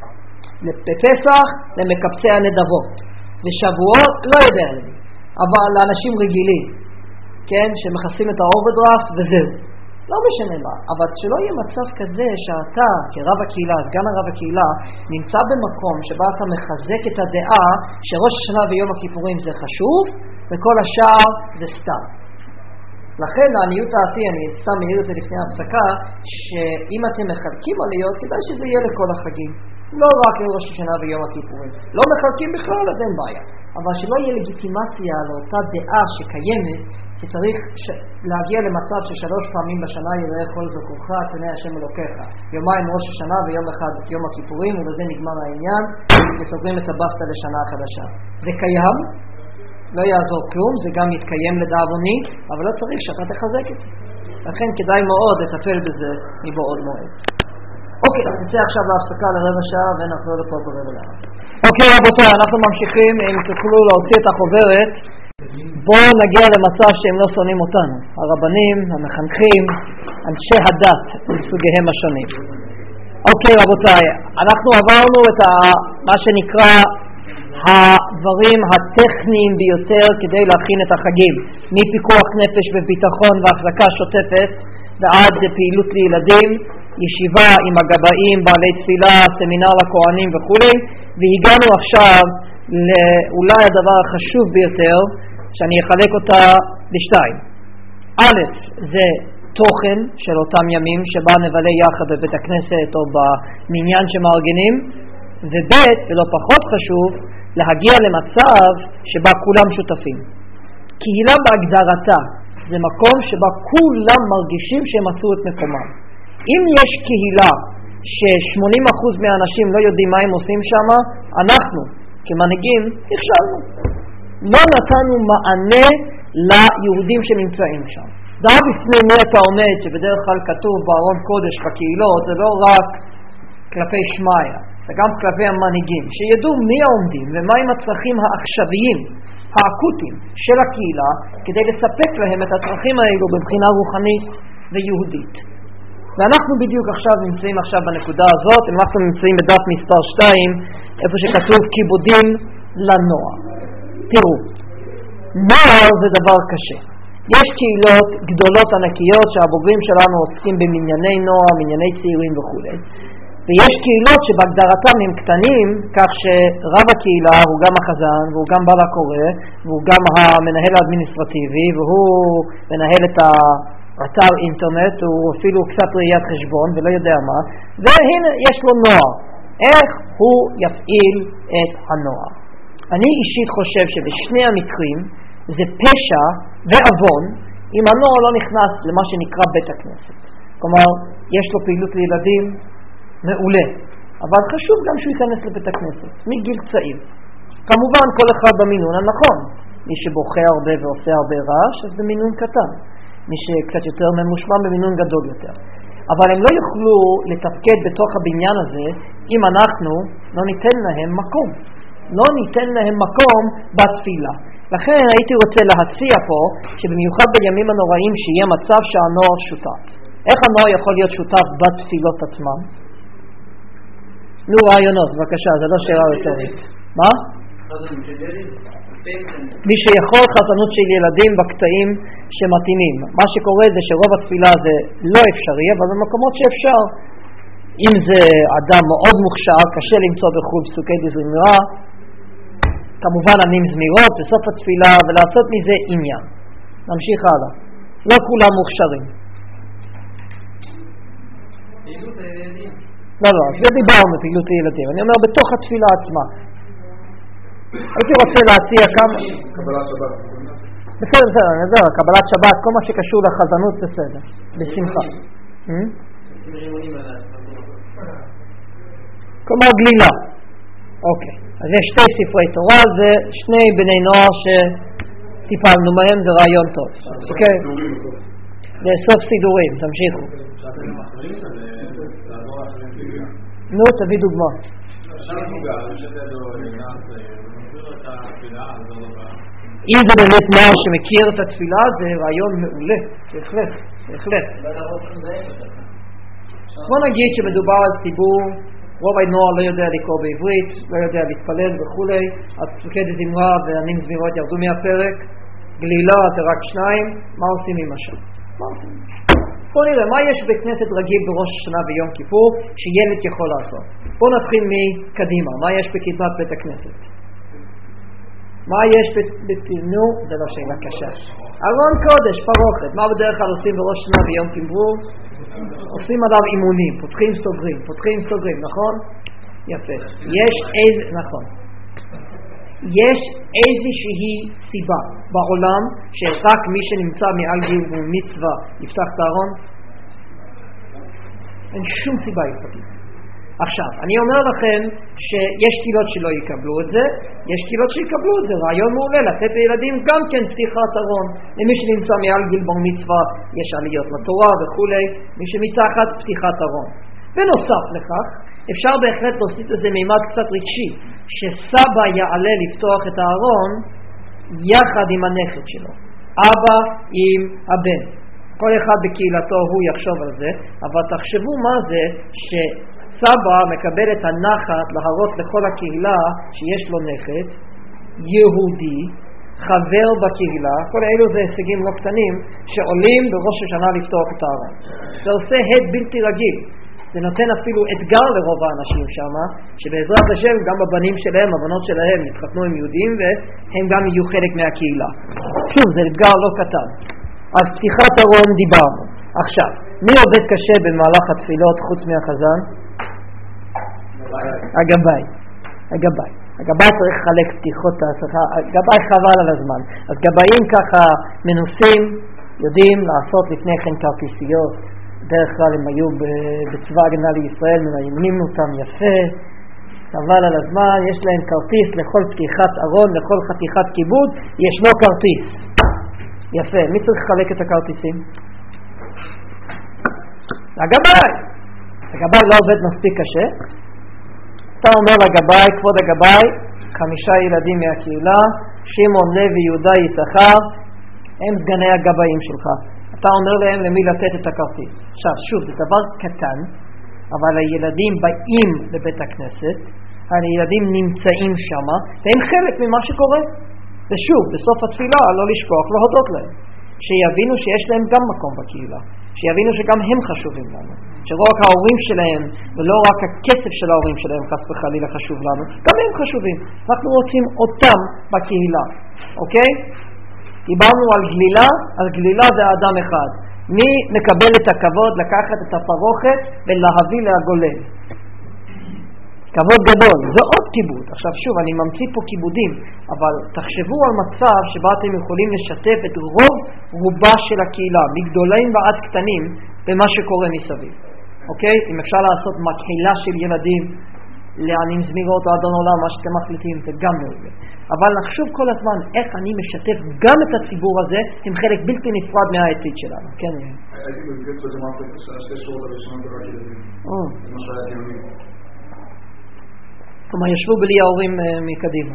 בפסח למקבצי הנדבות, ושבועות לא יודע לי, אבל לאנשים רגילים, כן, שמחסים את האוברדרפט וזהו. לא משנה מה, אבל שלא יהיה מצב כזה שאתה כרב הקהילה, סגן הרב הקהילה, נמצא במקום שבה אתה מחזק את הדעה שראש השנה ויום הכיפורים זה חשוב וכל השאר זה סתם. לכן העניות דעתי, אני סתם מעיר את זה לפני ההפסקה, שאם אתם מחלקים עליות כדאי שזה יהיה לכל החגים, לא רק לראש השנה ויום הכיפורים. לא מחלקים בכלל, אז אין בעיה, אבל שלא יהיה לגיטימציה לאותה דעה שקיימת שצריך להגיע למצב ש3 פעמים בשנה יראה כל זכורך פני השם אלוקיך, יומיים ראש השנה ויום אחד יום הכיפורים, ובזה נגמר העניין וסוגרים את הבסטה לשנה החדשה. זה קיים, לא יעזור כלום, זה גם יתקיים לדאבוני, אבל לא צריך שאתה תחזק את זה. לכן כדאי מאוד לטפל בזה מבעוד מועד. אוקיי, נצא עכשיו להפסקה לרבע שעה ונחזור לפה ברבע שעה. אוקיי רבותיי, אנחנו ממשיכים, אם תוכלו להוציא את החוברת, בואו נגיע למצב שהם לא שונאים אותנו, הרבנים, המחנכים, אנשי הדת מסוגיהם השונים. אוקיי רבותיי, אנחנו עברנו את מה שנקרא הדברים הטכניים ביותר כדי להכין את החגים, מפיקוח נפש וביטחון והחזקה שוטפת ועד פעילות לילדים, ישיבה עם הגבאים, בעלי תפילה, סמינר לכהנים וכו'. והגענו עכשיו לאולי הדבר החשוב ביותר שאני אחלק אותה לשתיים. א', זה תוכן של אותם ימים שבה נבלה יחד בבית הכנסת או במניין שמארגנים, וב', ולא פחות חשוב, להגיע למצב שבה כולם שותפים. קהילה בהגדרתה זה מקום שבה כולם מרגישים שהם מצאו את מקומם. אם יש קהילה ש80% מהאנשים לא יודעים מה הם עושים שם, אנחנו כמנהיגים נכשלנו. לא נתנו מענה ליהודים שנמצאים שם. דעה בפני מי אתה עומד, שבדרך כלל כתוב בארון קודש בקהילות, זה לא רק כלפי שמיה, זה גם כלפי המנהיגים, שידעו מי העומדים ומהם הצרכים העכשוויים, האקוטיים של הקהילה, כדי לספק להם את הצרכים האלו בבחינה רוחנית ויהודית. ואנחנו בדיוק עכשיו נמצאים עכשיו בנקודה הזאת. אנחנו נמצאים בדף מספר 2, איפה שכתוב כיבודים לנוער. תראו, נוער זה דבר קשה. יש קהילות גדולות ענקיות שהבוגרים שלנו עוסקים במנייני נוער, מנייני צעירים וכו'. ויש קהילות שבהגדרתם הם קטנים, כך שרב הקהילה הוא גם החזן והוא גם בעל הקורא והוא גם המנהל האדמיניסטרטיבי והוא מנהל את אתר אינטרנט, הוא אפילו קצת ראיית חשבון ולא יודע מה, והנה יש לו נוער. איך הוא יפעיל את הנוער? אני אישית חושב שבשני המקרים זה פשע ועוון אם הנוער לא נכנס למה שנקרא בית הכנסת. כלומר, יש לו פעילות לילדים מעולה, אבל חשוב גם שהוא ייכנס לבית הכנסת מגיל צעיר. כמובן כל אחד במינון הנכון. מי שבוכה הרבה ועושה הרבה רעש, אז במינון קטן. מי שקצת יותר ממושמע במינון גדול יותר. אבל הם לא יוכלו לתפקד בתוך הבניין הזה אם אנחנו לא ניתן להם מקום. לא ניתן להם מקום בתפילה. לכן הייתי רוצה להציע פה שבמיוחד בימים הנוראים שיהיה מצב שהנוער שותף. איך הנוער יכול להיות שותף בתפילות עצמם? נו, רעיונות, בבקשה, זה לא שאלה רטורית. מה? מי שיכול חתנות של ילדים בקטעים שמתאימים. מה שקורה זה שרוב התפילה זה לא אפשרי, אבל במקומות שאפשר, אם זה אדם מאוד מוכשר, קשה למצוא בחו"ל פסוקי דזמרה, כמובן עמים זמירות בסוף התפילה, ולעשות מזה עניין. נמשיך הלאה. לא כולם מוכשרים. לא, זה דיברנו פעילות הילדים. אני אומר בתוך התפילה עצמה. הייתי רוצה להציע כמה... קבלת שבת. בסדר, אני יודע, קבלת שבת, כל מה שקשור לחזנות בסדר, בשמחה. כלומר גלילה. אוקיי, אז יש שתי ספרי תורה, זה שני בני נוער שטיפלנו מהם, זה רעיון טוב. אוקיי? זה סוף סידורים, תמשיכו. נו, תביא דוגמה. אם זה באמת נוער שמכיר את התפילה, זה רעיון מעולה, בהחלט. בוא נגיד שמדובר על ציבור, רוב הנוער לא יודע לקרוא בעברית, לא יודע להתפלל וכו', אז פסוקי דזמרה ועמים זמירות ירדו מהפרק, גלילה זה רק 2, מה עושים עם השם? בוא נראה, מה יש בכנסת רגיל בראש השנה ויום כיפור שילד יכול לעשות? בוא נתחיל מקדימה, מה יש בכיתת בית הכנסת? מה יש נו, זה לא שאלה קשה. ארון קודש, פרוכת, מה בדרך כלל עושים בראש השנה ויום כיפור? עושים עליו אימונים, פותחים סוגרים, נכון? יפה. נכון. יש איזושהי סיבה בעולם שרק מי שנמצא מעל גיל מצווה יפתח את הארון? אין שום סיבה הלכתית. עכשיו, אני אומר לכם שיש קהילות שלא יקבלו את זה, יש קהילות שיקבלו את זה, רעיון מעולה, לתת לילדים גם כן פתיחת ארון. למי שנמצא מעל גיל בר מצווה יש עליות לתורה וכו', מי שמתחת פתיחת ארון. בנוסף לכך, אפשר בהחלט להוסיף לזה מימד קצת רגשי, שסבא יעלה לפתוח את הארון יחד עם הנכד שלו, אבא עם הבן. כל אחד בקהילתו הוא יחשוב על זה, אבל תחשבו מה זה סבא מקבל את הנחת להראות לכל הקהילה שיש לו נכד, יהודי, חבר בקהילה, כל אלו זה הישגים לא קטנים, שעולים בראש השנה לפתוח את הארון. זה עושה הד בלתי רגיל. זה נותן אפילו אתגר לרוב האנשים שם, שבעזרת השם גם הבנים שלהם, הבנות שלהם, יתחתנו עם יהודים והם גם יהיו חלק מהקהילה. שוב, זה אתגר לא קטן. אז פתיחת ארון דיברנו. עכשיו, מי עובד קשה במהלך התפילות חוץ מהחזן? הגבאי. הגבאי צריך לחלק פתיחות ההסחה, הגבאי חבל על הזמן. אז גבאים ככה מנוסים, יודעים לעשות לפני כן כרטיסיות. בדרך כלל הם היו בצבא הגנה לישראל, מנהימים אותם יפה, חבל על הזמן, יש להם כרטיס לכל פתיחת ארון, לכל חתיכת כיבוד, ישנו כרטיס. יפה, מי צריך לחלק את הכרטיסים? הגבאי לא עובד מספיק קשה. אתה אומר לגבאי, כבוד הגבאי, 5 ילדים מהקהילה, שמעון, לוי, יהודה, יששכר, הם סגני הגבאים שלך. אתה אומר להם למי לתת את הכרטיס. עכשיו, שוב, זה דבר קטן, אבל הילדים באים לבית הכנסת, הילדים נמצאים שם, והם חלק ממה שקורה. ושוב, בסוף התפילה, לא לשכוח, להודות להם. שיבינו שיש להם גם מקום בקהילה. שיבינו שגם הם חשובים לנו. שלא רק ההורים שלהם, ולא רק הכסף של ההורים שלהם, חס וחלילה חשוב לנו, גם הם חשובים. אנחנו רוצים אותם בקהילה. אוקיי? דיברנו על גלילה, אז גלילה זה האדם אחד. מי מקבל את הכבוד לקחת את הפרוכת ולהביא להגולל? כבוד גדול, זה עוד כיבוד. עכשיו שוב, אני ממציא פה כיבודים, אבל תחשבו על מצב שבה אתם יכולים לשתף את רובה של הקהילה, מגדולים ועד קטנים, במה שקורה מסביב. אוקיי? אם אפשר לעשות מקהלה של ילדים, לענים זמירות או אדון עולם, מה שאתם מחליטים, זה גם מעולה. אבל נחשוב כל הזמן איך אני משתף גם את הציבור הזה, הם חלק בלתי נפרד מהעתיד שלנו. כן, יהיה. הייתי בגלל שזה מה שתי שורות הראשונות רק ילדים. זה מה שהיה דיונים. כלומר, ישבו בלי ההורים מקדימה.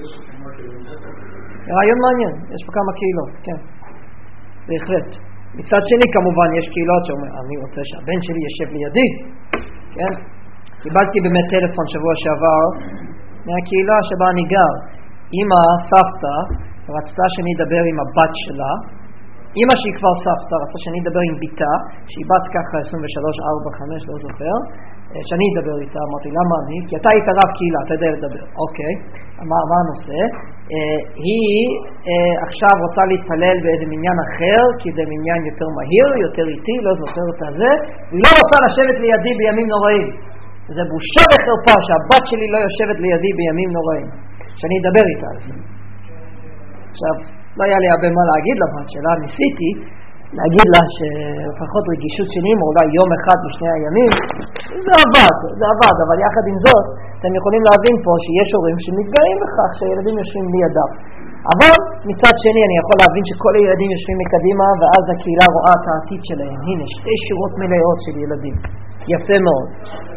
רעיון מעניין, יש פה כמה קהילות, כן. בהחלט. מצד שני, כמובן, יש קהילות שאומר, אני רוצה שהבן שלי ישב לידי, כן? קיבלתי באמת טלפון שבוע שעבר מהקהילה שבה אני גר. אמא, סבתא, רצתה שאני אדבר עם הבת שלה. אמא שהיא כבר סבתא, רצתה שאני אדבר עם ביתה, שהיא בת ככה 23, 4, 5, לא זוכר, שאני אדבר איתה. אמרתי, למה אני? כי אתה היית רב קהילה, אתה יודע לדבר. אוקיי, מה הנושא? היא עכשיו רוצה להתפלל באיזה מניין אחר, כי זה מניין יותר מהיר, יותר איטי, לא זוכר את זה, והיא לא רוצה לשבת לידי בימים נוראים. זה בושה וחרפה שהבת שלי לא יושבת לידי בימים נוראים. שאני אדבר איתה על זה. עכשיו, לא היה לי הרבה מה להגיד לבת שלה, ניסיתי להגיד לה שלפחות רגישות שלי, אולי יום אחד בשני הימים, זה עבד, אבל יחד עם זאת, אתם יכולים להבין פה שיש הורים שמתגאים בכך שהילדים יושבים לידם. אבל מצד שני אני יכול להבין שכל הילדים יושבים מקדימה, ואז הקהילה רואה את העתיד שלהם. הנה, 2 שורות מלאות של ילדים. יפה מאוד.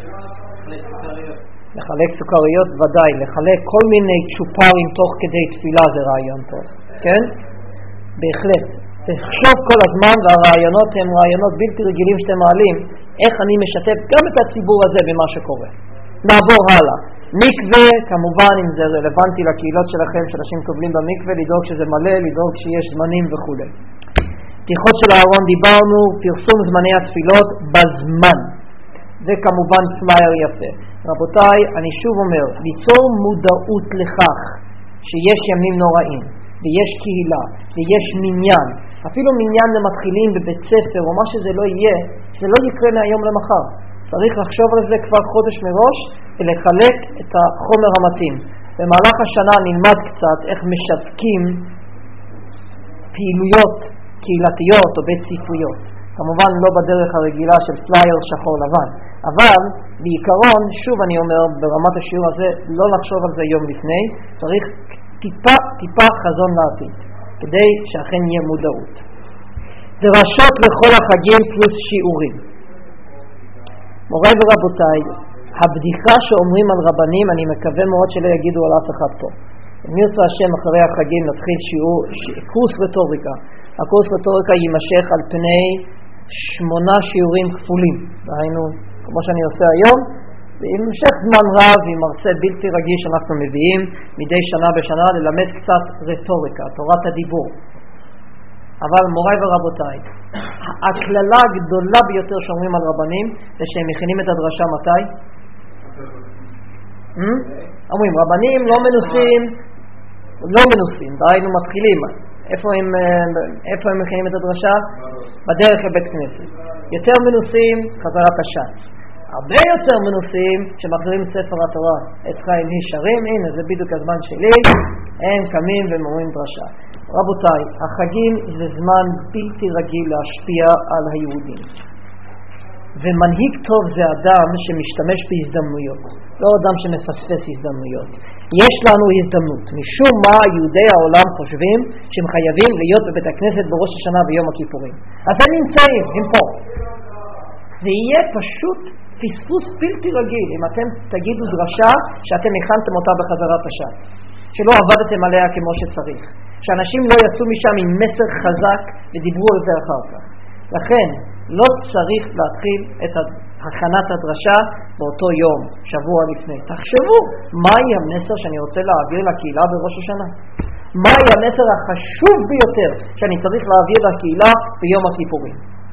לחלק סוכריות ודאי, לחלק כל מיני צ'ופרים תוך כדי תפילה זה רעיון טוב, כן? בהחלט. תחשוב כל הזמן, והרעיונות הם רעיונות בלתי רגילים שאתם מעלים, איך אני משתף גם את הציבור הזה במה שקורה. נעבור הלאה. מקווה, כמובן אם זה רלוונטי לקהילות שלכם, שאנשים קובלים במקווה, לדאוג שזה מלא, לדאוג שיש זמנים וכו'. פתיחות של הארון דיברנו, פרסום זמני התפילות בזמן. זה כמובן פלייר יפה. רבותיי, אני שוב אומר, ליצור מודעות לכך שיש ימים נוראים, ויש קהילה, ויש מניין, אפילו מניין למתחילים בבית ספר, או מה שזה לא יהיה, זה לא יקרה מהיום למחר. צריך לחשוב על זה כבר חודש מראש, ולחלק את החומר המתאים. במהלך השנה נלמד קצת איך משווקים פעילויות קהילתיות או בית ספריות. כמובן לא בדרך הרגילה של פלייר שחור לבן. אבל בעיקרון, שוב אני אומר, ברמת השיעור הזה, לא לחשוב על זה יום לפני, צריך טיפה חזון לעתיד, כדי שאכן יהיה מודעות. דרשות לכל החגים פלוס שיעורים. מוריי ורבותיי, הבדיחה שאומרים על רבנים, אני מקווה מאוד שלא יגידו על אף אחד פה. אם ירצה השם אחרי החגים נתחיל קורס רטוריקה. הקורס רטוריקה יימשך על פני 8 שיעורים כפולים. דהיינו, כמו שאני עושה היום, בהמשך זמן רב עם מרצה בלתי רגיש אנחנו מביאים מדי שנה בשנה ללמד קצת רטוריקה, תורת הדיבור. אבל מוריי ורבותיי, הכללה הגדולה ביותר שאומרים על רבנים זה שהם מכינים את הדרשה מתי? אומרים רבנים לא מנוסים, דהיינו מתחילים. איפה הם מכינים את הדרשה? בדרך לבית כנסת. יותר מנוסים, חזרת הש"ץ. הרבה יותר מנוסים שמחזירים ספר התורה את חיים הישרים. הנה, זה בדיוק הזמן שלי. הם קמים ומורים דרשה. רבותיי, החגים זה זמן בלתי רגיל להשפיע על היהודים. ומנהיג טוב זה אדם שמשתמש בהזדמנויות, לא אדם שמפספס הזדמנויות. יש לנו הזדמנות. משום מה יהודי העולם חושבים שהם חייבים להיות בבית הכנסת בראש השנה ויום הכיפורים. אז הם נמצאים, הם פה. זה יהיה פשוט פספוס בלתי רגיל אם אתם תגידו דרשה שאתם הכנתם אותה בחזרת הש"ץ, שלא עבדתם עליה כמו שצריך, שאנשים לא יצאו משם עם מסר חזק ודיברו על זה אחר כך. לכן לא צריך להתחיל את הכנת הדרשה באותו יום, שבוע לפני. תחשבו, מהי המסר שאני רוצה להעביר לקהילה בראש השנה? מהי המסר החשוב ביותר שאני צריך להעביר לקהילה ביום הכיפורים?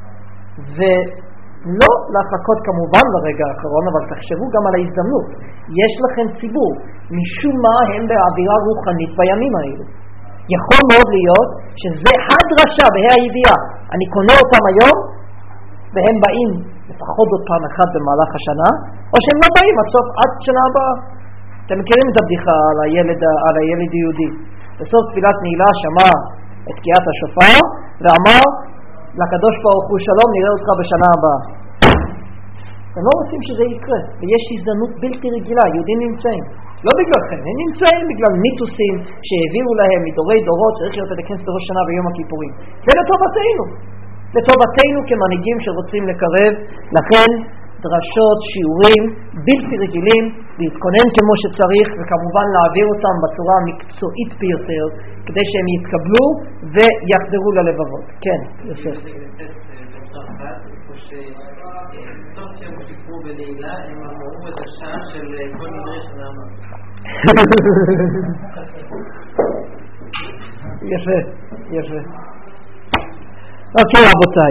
ולא לחכות כמובן לרגע האחרון, אבל תחשבו גם על ההזדמנות. יש לכם ציבור, משום מה הם באווירה רוחנית בימים האלו. יכול מאוד להיות שזה הדרשה בה"א הידיעה. אני קונה אותם היום, והם באים לפחות עוד פעם אחת במהלך השנה, או שהם לא באים עד שנה הבאה. אתם מכירים את הבדיחה על הילד יהודי. בסוף תפילת נעילה שמע את תקיעת השופר, ואמר לקדוש ברוך הוא שלום, נראה אותך בשנה הבאה. הם לא רוצים שזה יקרה, ויש הזדמנות בלתי רגילה, יהודים נמצאים. לא בגללכם, הם נמצאים בגלל מיתוסים שהביאו להם מדורי דורות, צריך להיות בית הכנסת בראש שנה ויום הכיפורים. זה לטובתנו כמנהיגים שרוצים לקרב. לכן דרשות, שיעורים בלתי רגילים, להתכונן כמו שצריך, וכמובן להעביר אותם בצורה המקצועית ביותר, כדי שהם יתקבלו ויחדרו ללבבות. כן, יוסף. בסוף שהם סיפרו בלילה, הם אמרו את השעה של כל נדרי שנאמר. יפה. אוקיי רבותיי,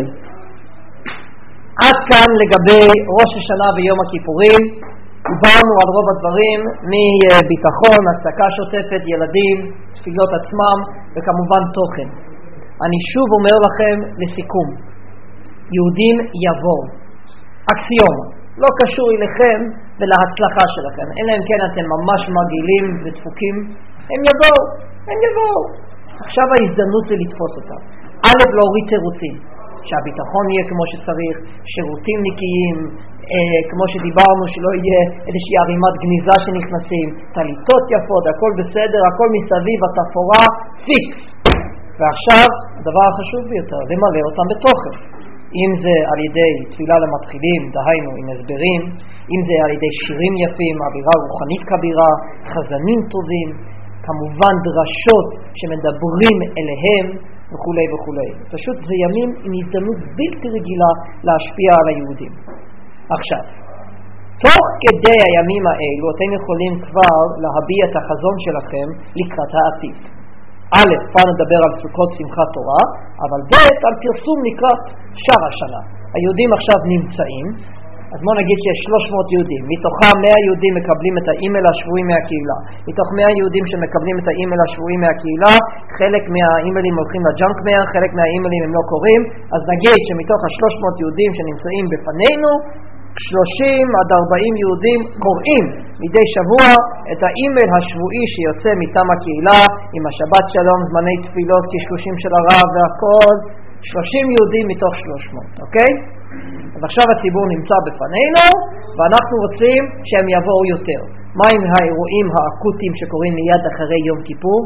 עד כאן לגבי ראש השנה ויום הכיפורים. דיברנו על רוב הדברים, מביטחון, עסקה שוטפת, ילדים, תפילות עצמם וכמובן תוכן. אני שוב אומר לכם לסיכום, יהודים יבואו, אקסיומה, לא קשור אליכם ולהצלחה שלכם, אלא אם כן אתם ממש מגעילים ודפוקים, הם יבואו. עכשיו ההזדמנות זה לתפוס אותם. א', להוריד תירוצים, שהביטחון יהיה כמו שצריך, שירותים נקיים, כמו שדיברנו, שלא יהיה איזושהי ערימת גניזה שנכנסים, תליטות יפות, הכל בסדר, הכל מסביב, התפאורה, פיקס. ועכשיו, הדבר החשוב ביותר, למלא אותם בתוכן. אם זה על ידי תפילה למתחילים, דהיינו עם הסברים, אם זה על ידי שירים יפים, אווירה רוחנית כבירה, חזנים טובים, כמובן דרשות שמדברים אליהם וכו' וכו'. פשוט זה ימים עם הזדמנות בלתי רגילה להשפיע על היהודים. עכשיו, תוך כדי הימים האלו אתם יכולים כבר להביע את החזון שלכם לקראת העתיד. א', פעם נדבר על סוכות שמחת תורה, אבל ב', על פרסום לקראת שאר השנה. היהודים עכשיו נמצאים, אז בוא נגיד שיש 300 יהודים, מתוכם 100 יהודים מקבלים את האימייל השבועי מהקהילה. מתוך 100 יהודים שמקבלים את האימייל השבועי מהקהילה, חלק מהאימיילים הולכים לג'אנק מייר, חלק מהאימיילים הם לא קוראים, אז נגיד שמתוך ה-300 יהודים שנמצאים בפנינו, 30 עד 40 יהודים קוראים מדי שבוע את האימייל השבועי שיוצא מטעם הקהילה עם השבת שלום, זמני תפילות, קשקושים של הרב והכל. 30 יהודים מתוך 300, אוקיי? אז עכשיו הציבור נמצא בפנינו ואנחנו רוצים שהם יבואו יותר. מה עם האירועים האקוטיים שקורים מיד אחרי יום כיפור?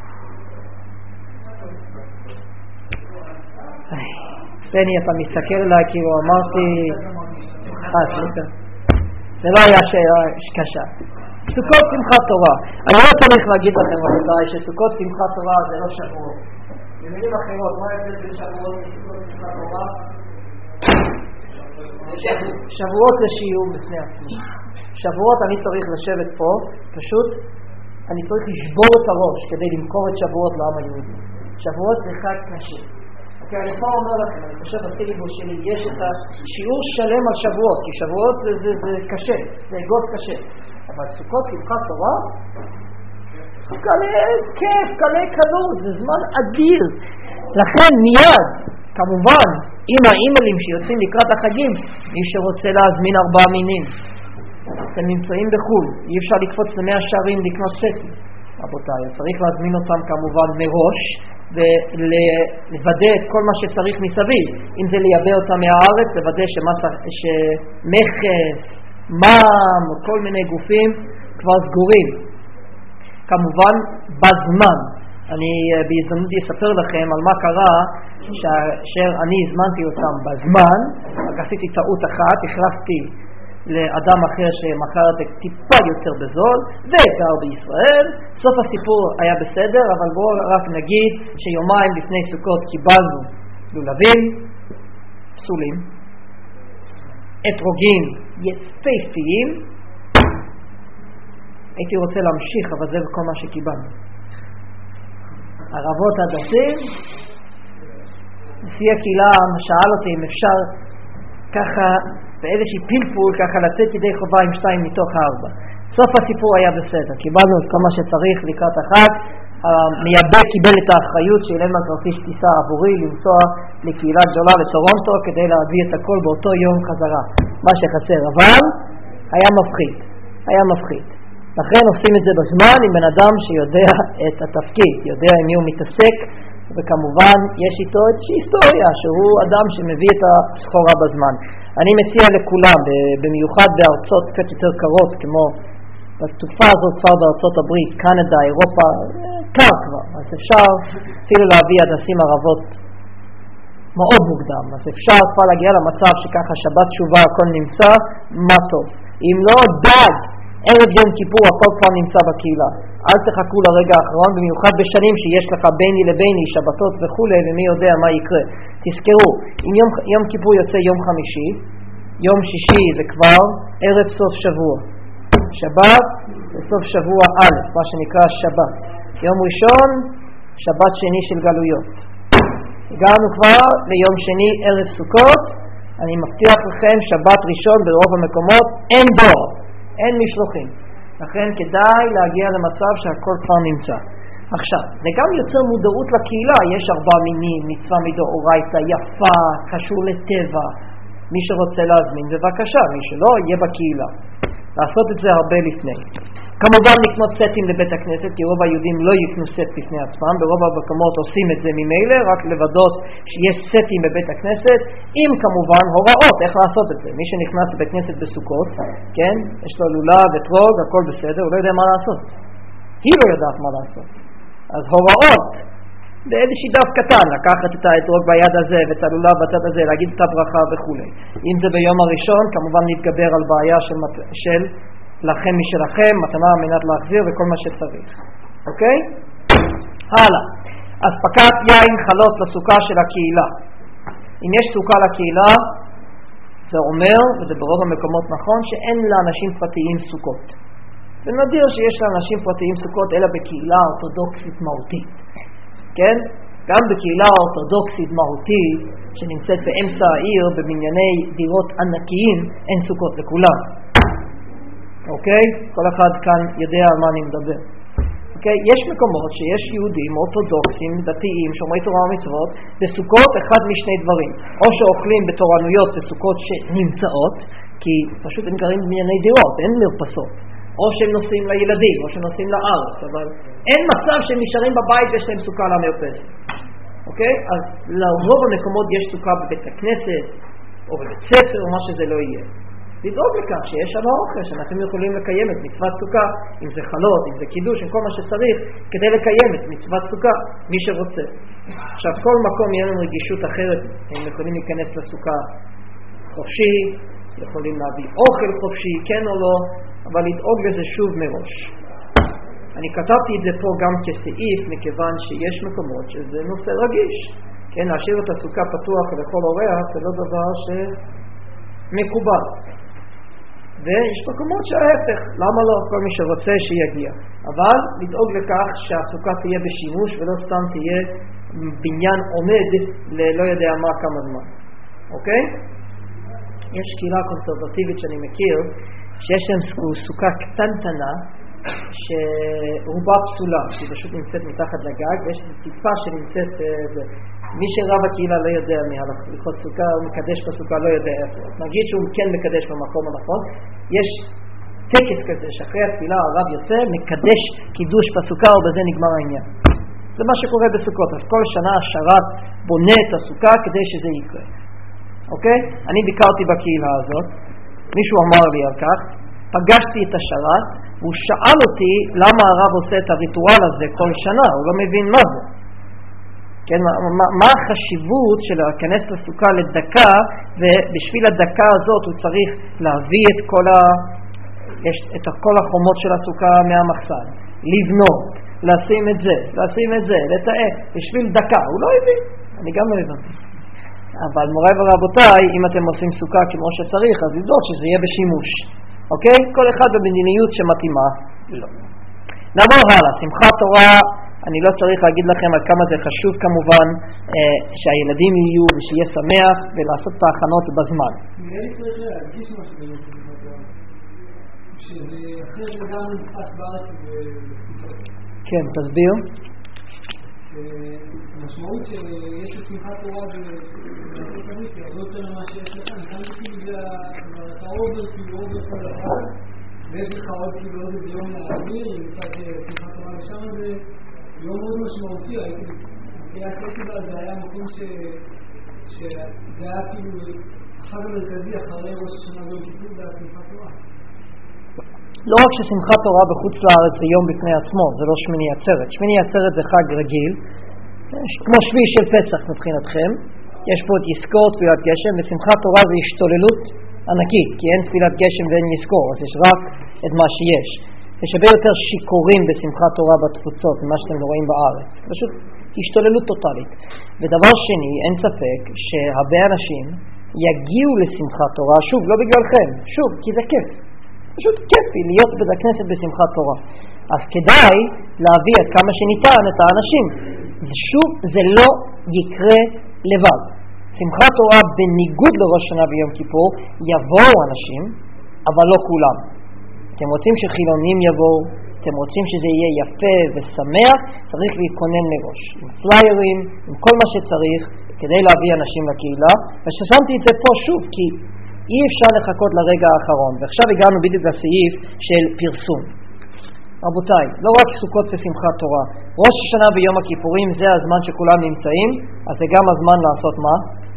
בני, אתה מסתכל עליי כאילו אמרתי סליחה, זה לא היה קשה. סוכות שמחת תורה, אני לא צריך להגיד לכם רבותיי שסוכות שמחת תורה זה לא שבועות. במילים אחרות, מה ההבדל בין שבועות וסוכות שמחת תורה? שבועות זה שיעור בפני עצמו, שבועות אני צריך לשבת פה, פשוט אני צריך לשבור את הראש כדי למכור את שבועות לעם היהודי. שבועות זה חג קשה. אני כבר אומר לכם, אני חושב בסילבוס שלי יש את השיעור שלם על שבועות, כי שבועות זה קשה, זה אגוז קשה. אבל סוכות שמחת תורה, קלה כיף, קלה קלות, זה זמן אדיר. לכן מיד, כמובן, עם האימיילים שיוצאים לקראת החגים, מי שרוצה להזמין 4 מינים. אתם נמצאים בחול, אי אפשר לקפוץ ל100 שערים לקנות סטים. רבותיי, צריך להזמין אותם כמובן מראש, ולוודא את כל מה שצריך מסביב. אם זה לייבא אותם מהארץ, לוודא שמכס, מע"מ, כל מיני גופים כבר סגורים. כמובן, בזמן. אני בהזדמנות אספר לכם על מה קרה כאשר אני הזמנתי אותם בזמן, רק עשיתי טעות אחת, החלפתי לאדם אחר שמכר את טיפה יותר בזול, וגר בישראל. סוף הסיפור היה בסדר, אבל בואו רק נגיד שיומיים לפני סוכות קיבלנו לולבים, פסולים, אתרוגים יפהפיים. הייתי רוצה להמשיך, אבל זה כל מה שקיבלנו. ערבות הדסים, נשיא הקהילה שאל אותי אם אפשר ככה באיזושהי פלפול ככה לצאת ידי חובה עם 2 מתוך 4. סוף הסיפור היה בסדר, קיבלנו את כל מה שצריך לקראת החג. המייבא קיבל את האחריות שילם על כרטיס טיסה עבורי לנסוע לקהילה גדולה לטורונטו כדי להביא את הכל באותו יום חזרה, מה שחסר, אבל היה מפחיד. לכן עושים את זה בזמן עם בן אדם שיודע את התפקיד, יודע עם מי הוא מתעסק, וכמובן יש איתו את היסטוריה שהוא אדם שמביא את הסחורה בזמן. אני מציע לכולם, במיוחד בארצות קצת יותר קרות, כמו בתקופה הזאת כבר בארצות הברית, קנדה, אירופה, קר כבר, אז אפשר אפילו להביא הדסים ערבות מאוד מוקדם, אז אפשר כבר להגיע למצב שככה שבת תשובה הכל נמצא, מה טוב. אם לא, דג, ערב יום כיפור הכל כבר נמצא בקהילה. אל תחכו לרגע האחרון, במיוחד בשנים שיש לך ביני לביני, שבתות וכו', ומי יודע מה יקרה. תזכרו, אם יום כיפור יוצא יום חמישי, יום שישי זה כבר ערב סוף שבוע. שבת זה סוף שבוע א', מה שנקרא שבת. יום ראשון, שבת שני של גלויות. הגענו כבר ליום שני ערב סוכות. אני מבטיח לכם, שבת ראשון ברוב המקומות אין דור, אין משלוחים. לכן כדאי להגיע למצב שהכל כבר נמצא. עכשיו, זה גם יוצר מודעות לקהילה. יש 4 מינים, מצווה מדאורייתא, יפה, קשור לטבע. מי שרוצה להזמין, בבקשה, מי שלא, יהיה בקהילה. לעשות את זה הרבה לפני. כמובן לקנות סטים לבית הכנסת, כי רוב היהודים לא יקנו סט לפני עצמם, ברוב המקומות עושים את זה ממילא, רק לוודאות שיש סטים בבית הכנסת, עם כמובן הוראות איך לעשות את זה. מי שנכנס לבית הכנסת בסוכות, כן, יש לו לולה וטרוג, הכל בסדר, הוא לא יודע מה לעשות. היא לא יודעת מה לעשות. אז הוראות, באיזושהי דף קטן, לקחת את האתרוג ביד הזה ואת הלולה בצד הזה, להגיד את הברכה וכו'. אם זה ביום הראשון, כמובן להתגבר על בעיה של לכם משלכם, מתנה על מנת להחזיר וכל מה שצריך. אוקיי? הלאה. אספקת יין חלות לסוכה של הקהילה. אם יש סוכה לקהילה, זה אומר, וזה ברוב המקומות נכון, שאין לאנשים פרטיים סוכות. זה נדיר שיש לאנשים פרטיים סוכות, אלא בקהילה אורתודוקסית מהותית. כן? גם בקהילה אורתודוקסית מהותית, שנמצאת באמצע העיר, בבנייני דירות ענקיים, אין סוכות לכולם. אוקיי? כל אחד כאן יודע על מה אני מדבר. אוקיי? יש מקומות שיש יהודים אורתודוקסים, דתיים, שומרי תורה ומצוות, בסוכות אחד משני דברים. או שאוכלים בתורנויות בסוכות שנמצאות, כי פשוט הם גרים בבנייני דירות, אין מרפסות. או שהם נוסעים לילדים, או שהם נוסעים לארץ, אבל אין מצב שהם נשארים בבית ויש להם סוכה למרפסת. אוקיי? אז לרוב המקומות יש סוכה בבית הכנסת, או בבית ספר, או מה שזה לא יהיה. לדאוג לכך שיש שם האוכל, שאנחנו יכולים לקיים את מצוות סוכה, אם זה חלות, אם זה קידוש, עם כל מה שצריך, כדי לקיים את מצוות סוכה, מי שרוצה. עכשיו, כל מקום יהיה לנו רגישות אחרת, הם יכולים להיכנס לסוכה חופשי, יכולים להביא אוכל חופשי, כן או לא, אבל לדאוג לזה שוב מראש. אני כתבתי את זה פה גם כסעיף, מכיוון שיש מקומות שזה נושא רגיש. כן, להשאיר את הסוכה פתוח לכל אורח, זה לא דבר שמקובל. ויש מקומות שההפך, למה לא? כל מי שרוצה שיגיע. אבל לדאוג לכך שהסוכה תהיה בשימוש ולא סתם תהיה בניין עומד ללא יודע מה כמה זמן. אוקיי? יש קהילה קונסרבטיבית שאני מכיר, שיש להם סוכה קטנטנה, שרובה פסולה, שהיא פשוט נמצאת מתחת לגג, ויש טיפה שנמצאת, מי שרב הקהילה לא יודע מהלכות סוכה, הוא מקדש בסוכה, לא יודע איפה. נגיד שהוא כן מקדש במקום הנכון, יש טקס כזה שאחרי התפילה הרב יוצא, מקדש קידוש בסוכה ובזה נגמר העניין. זה מה שקורה בסוכות, אז כל שנה השרת בונה את הסוכה כדי שזה יקרה. אוקיי? אני ביקרתי בקהילה הזאת, מישהו אמר לי על כך, פגשתי את השרת, והוא שאל אותי למה הרב עושה את הריטואל הזה כל שנה, הוא לא מבין מה זה. כן, מה החשיבות של להיכנס לסוכה לדקה, ובשביל הדקה הזאת הוא צריך להביא את כל החומות של הסוכה מהמחסן, לבנות, לשים את זה, לתאר, בשביל דקה, הוא לא הבין, אני גם לא הבנתי. אבל מוריי ורבותיי, אם אתם עושים סוכה כמו שצריך, אז לדאוג שזה יהיה בשימוש. אוקיי? כל אחד במדיניות שמתאימה. לא. נעבור הלאה. שמחת תורה, אני לא צריך להגיד לכם על כמה זה חשוב כמובן, שהילדים יהיו ושיהיה שמח ולעשות את ההכנות בזמן. נראה לי צריך להרגיש משהו בשמחת תורה. שזה אחרי זה גם נתפס בארץ ובתפוצות. כן, תסביר. המשמעות שיש לשמחת תורה בארצות הברית היא הרבה יותר ממה שיש לכאן. כאן כאילו זה אתה עובר כל אחד, ויש לך עוד כאילו עוד איזה יום להעביר, מצד שמחת תורה ושם זה יום מאוד משמעותי. בקריאת פסטיבל זה היה מקום שזה היה כאילו החג המרכזי אחרי ראש השנה ויום כיפור, זה היה שמחת תורה. לא רק ששמחת תורה בחוץ לארץ זה יום בפני עצמו, זה לא שמיני עצרת. שמיני עצרת זה חג רגיל, כמו שביעי של פסח מבחינתכם. יש פה את יזכור תפילת גשם, ושמחת תורה זה השתוללות ענקית, כי אין תפילת גשם ואין יזכור, אז יש רק את מה שיש. יש הרבה יותר שיקורים בשמחת תורה בתפוצות ממה שאתם רואים בארץ. פשוט השתוללות טוטלית. ודבר שני, אין ספק שהרבה אנשים יגיעו לשמחת תורה, שוב, לא בגללכם, שוב, כי זה כיף. פשוט כיפי להיות בבית הכנסת בשמחת תורה. אז כדאי להביא עד כמה שניתן את האנשים. שוב, זה לא יקרה לבד. שמחת תורה בניגוד לראש שנה ויום כיפור, יבואו אנשים, אבל לא כולם. אתם רוצים שחילונים יבואו, אתם רוצים שזה יהיה יפה ושמח, צריך להתכונן מראש. עם פליירים, עם כל מה שצריך, כדי להביא אנשים לקהילה. וששמתי את זה פה שוב, כי אי אפשר לחכות לרגע האחרון. ועכשיו הגענו בדיוק לסעיף של פרסום. רבותיי, לא רק סוכות ושמחת תורה. ראש השנה ויום הכיפורים זה הזמן שכולם נמצאים, אז זה גם הזמן לעשות מה?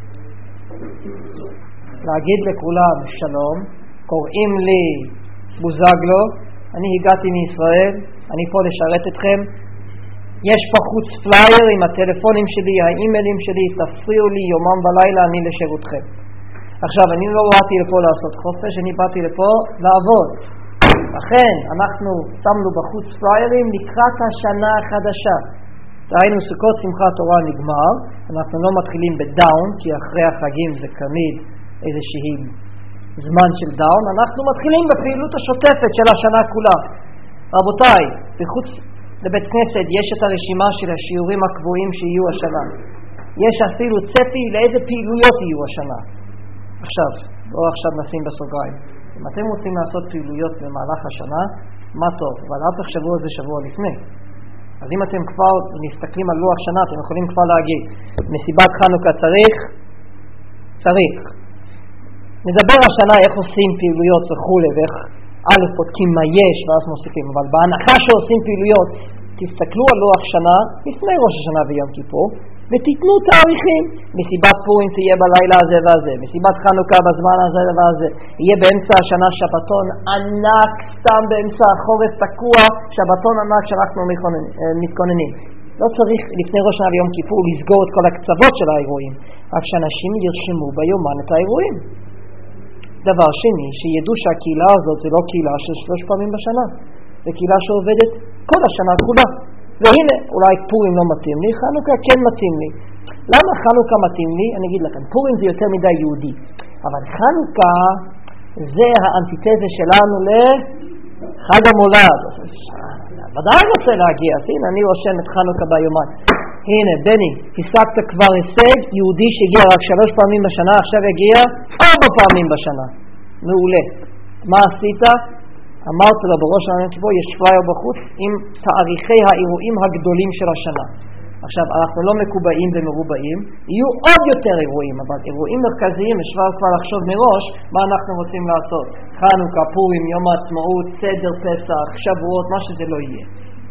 להגיד לכולם שלום, קוראים לי בוזגלו, אני הגעתי מישראל, אני פה לשרת אתכם. יש בחוץ פלייר עם הטלפונים שלי, האימיילים שלי, תפריעו לי יומם ולילה, אני לשירותכם. עכשיו, אני לא באתי לפה לעשות חופש, אני באתי לפה לעבוד. לכן, אנחנו שמנו בחוץ פליירים לקראת השנה החדשה. ראינו סוכות שמחת תורה נגמר, אנחנו לא מתחילים בדאון, כי אחרי החגים זה תמיד איזושהי זמן של דאון, אנחנו מתחילים בפעילות השוטפת של השנה כולה. רבותיי, בחוץ לבית כנסת יש את הרשימה של השיעורים הקבועים שיהיו השנה. יש אפילו צפי לאיזה פעילויות יהיו השנה. עכשיו, לא עכשיו נשים בסוגריים. אם אתם רוצים לעשות פעילויות במהלך השנה, מה טוב, אבל אל תחשבו על זה שבוע לפני. אז אם אתם כבר מסתכלים על לוח שנה, אתם יכולים כבר להגיד, מסיבת חנוכה צריך. נדבר השנה איך עושים פעילויות וכו' ואיך א' בודקים מה יש ואז מוסיפים, אבל בהנחה שעושים פעילויות, תסתכלו על לוח שנה לפני ראש השנה ויום כיפור, ותיתנו תאריכים. מסיבת פורים תהיה בלילה הזה והזה, מסיבת חנוכה בזמן הזה והזה, יהיה באמצע השנה שבתון ענק, סתם באמצע החורף תקוע, שבתון ענק שאנחנו מתכוננים. לא צריך לפני ראש השנה ויום כיפור לסגור את כל הקצוות של האירועים, רק שאנשים ירשמו ביומן את האירועים. דבר שני, שידעו שהקהילה הזאת זה לא קהילה של 3 פעמים בשנה, זה קהילה שעובדת כל השנה כולה. והנה, אולי פורים לא מתאים לי, חנוכה כן מתאים לי. למה חנוכה מתאים לי? אני אגיד לכם, פורים זה יותר מדי יהודי. אבל חנוכה זה האנטיתזה שלנו לחג המולד. ודאי רוצה להגיע, אז הנה אני רושם את חנוכה ביומן. הנה בני, השגת כבר הישג, יהודי שהגיע רק 3 פעמים בשנה, עכשיו יגיע 4 פעמים בשנה. מעולה. מה עשית? אמרת לו בראש השנה שבו יש פלייר בחוץ עם תאריכי האירועים הגדולים של השנה. עכשיו, אנחנו לא מקובעים ומרובעים, יהיו עוד יותר אירועים, אבל אירועים מרכזיים אפשר כבר לחשוב מראש מה אנחנו רוצים לעשות. חנוכה, פורים, יום העצמאות, סדר פסח, שבועות, מה שזה לא יהיה.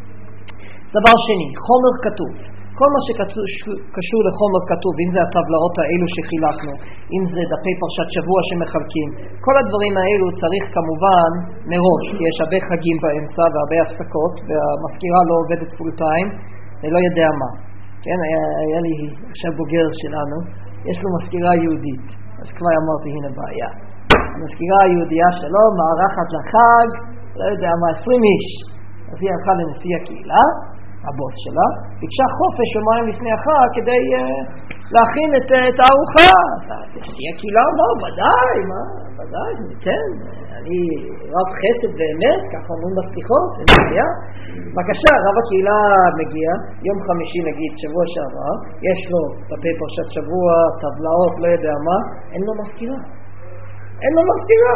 דבר שני, חומר כתוב. כל מה שקשור לחומר כתוב, אם זה הטבלאות האלו שחילקנו, אם זה דפי פרשת שבוע שמחלקים, כל הדברים האלו צריך כמובן מראש, כי יש הרבה חגים באמצע והרבה הפסקות, והמזכירה לא עובדת פול טיים, ולא יודע מה. כן, היה לי עכשיו בוגר שלנו, יש לו מזכירה יהודית, אז כבר אמרתי, הנה בעיה. המזכירה היהודייה שלו, מערכת לחג, לא יודע מה, 20 איש. אז היא הלכה לנשיא הקהילה, הבוס שלה, ביקשה חופש יומיים לפני החג כדי להכין את הארוחה. נשיא הקהילה אמר, ודאי, מה? ודאי, ניתן. אני רב חסד באמת, ככה אומרים בסליחות, אני מגיע. בבקשה, רב הקהילה מגיע, יום חמישי נגיד, שבוע שעבר, יש לו דפי פרשת שבוע, טבלאות, לא יודע מה, אין לו מזכירה. אין לו מזכירה.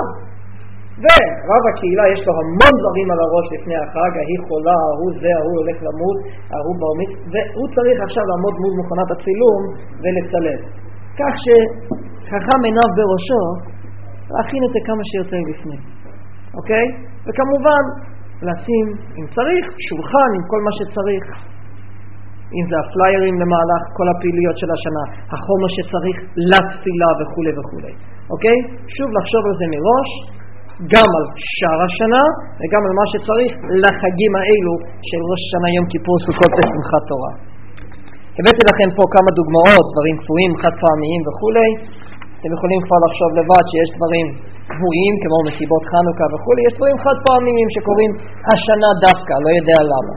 ורב הקהילה יש לו המון דברים על הראש לפני החג, ההיא חולה, ההוא זה, ההוא הולך למות, ההוא ברמית, והוא צריך עכשיו לעמוד מול מכונת הצילום ולצלם. כך שחכם עיניו בראשו, להכין את זה כמה שיותר לפני. אוקיי? וכמובן, לשים, אם צריך, שולחן עם כל מה שצריך. אם זה הפליירים למהלך כל הפעילויות של השנה, החומר שצריך לתפילה וכו' וכו'. אוקיי? שוב לחשוב על זה מראש, גם על שאר השנה וגם על מה שצריך לחגים האלו של ראש השנה, יום כיפור, סוכות ושמחת תורה. הבאתי לכם פה כמה דוגמאות, דברים קבועים, חד פעמיים וכו'. אתם יכולים כבר לחשוב לבד שיש דברים קבועים כמו מסיבות חנוכה וכו'. יש דברים חד פעמיים שקוראים השנה דווקא, לא יודע למה.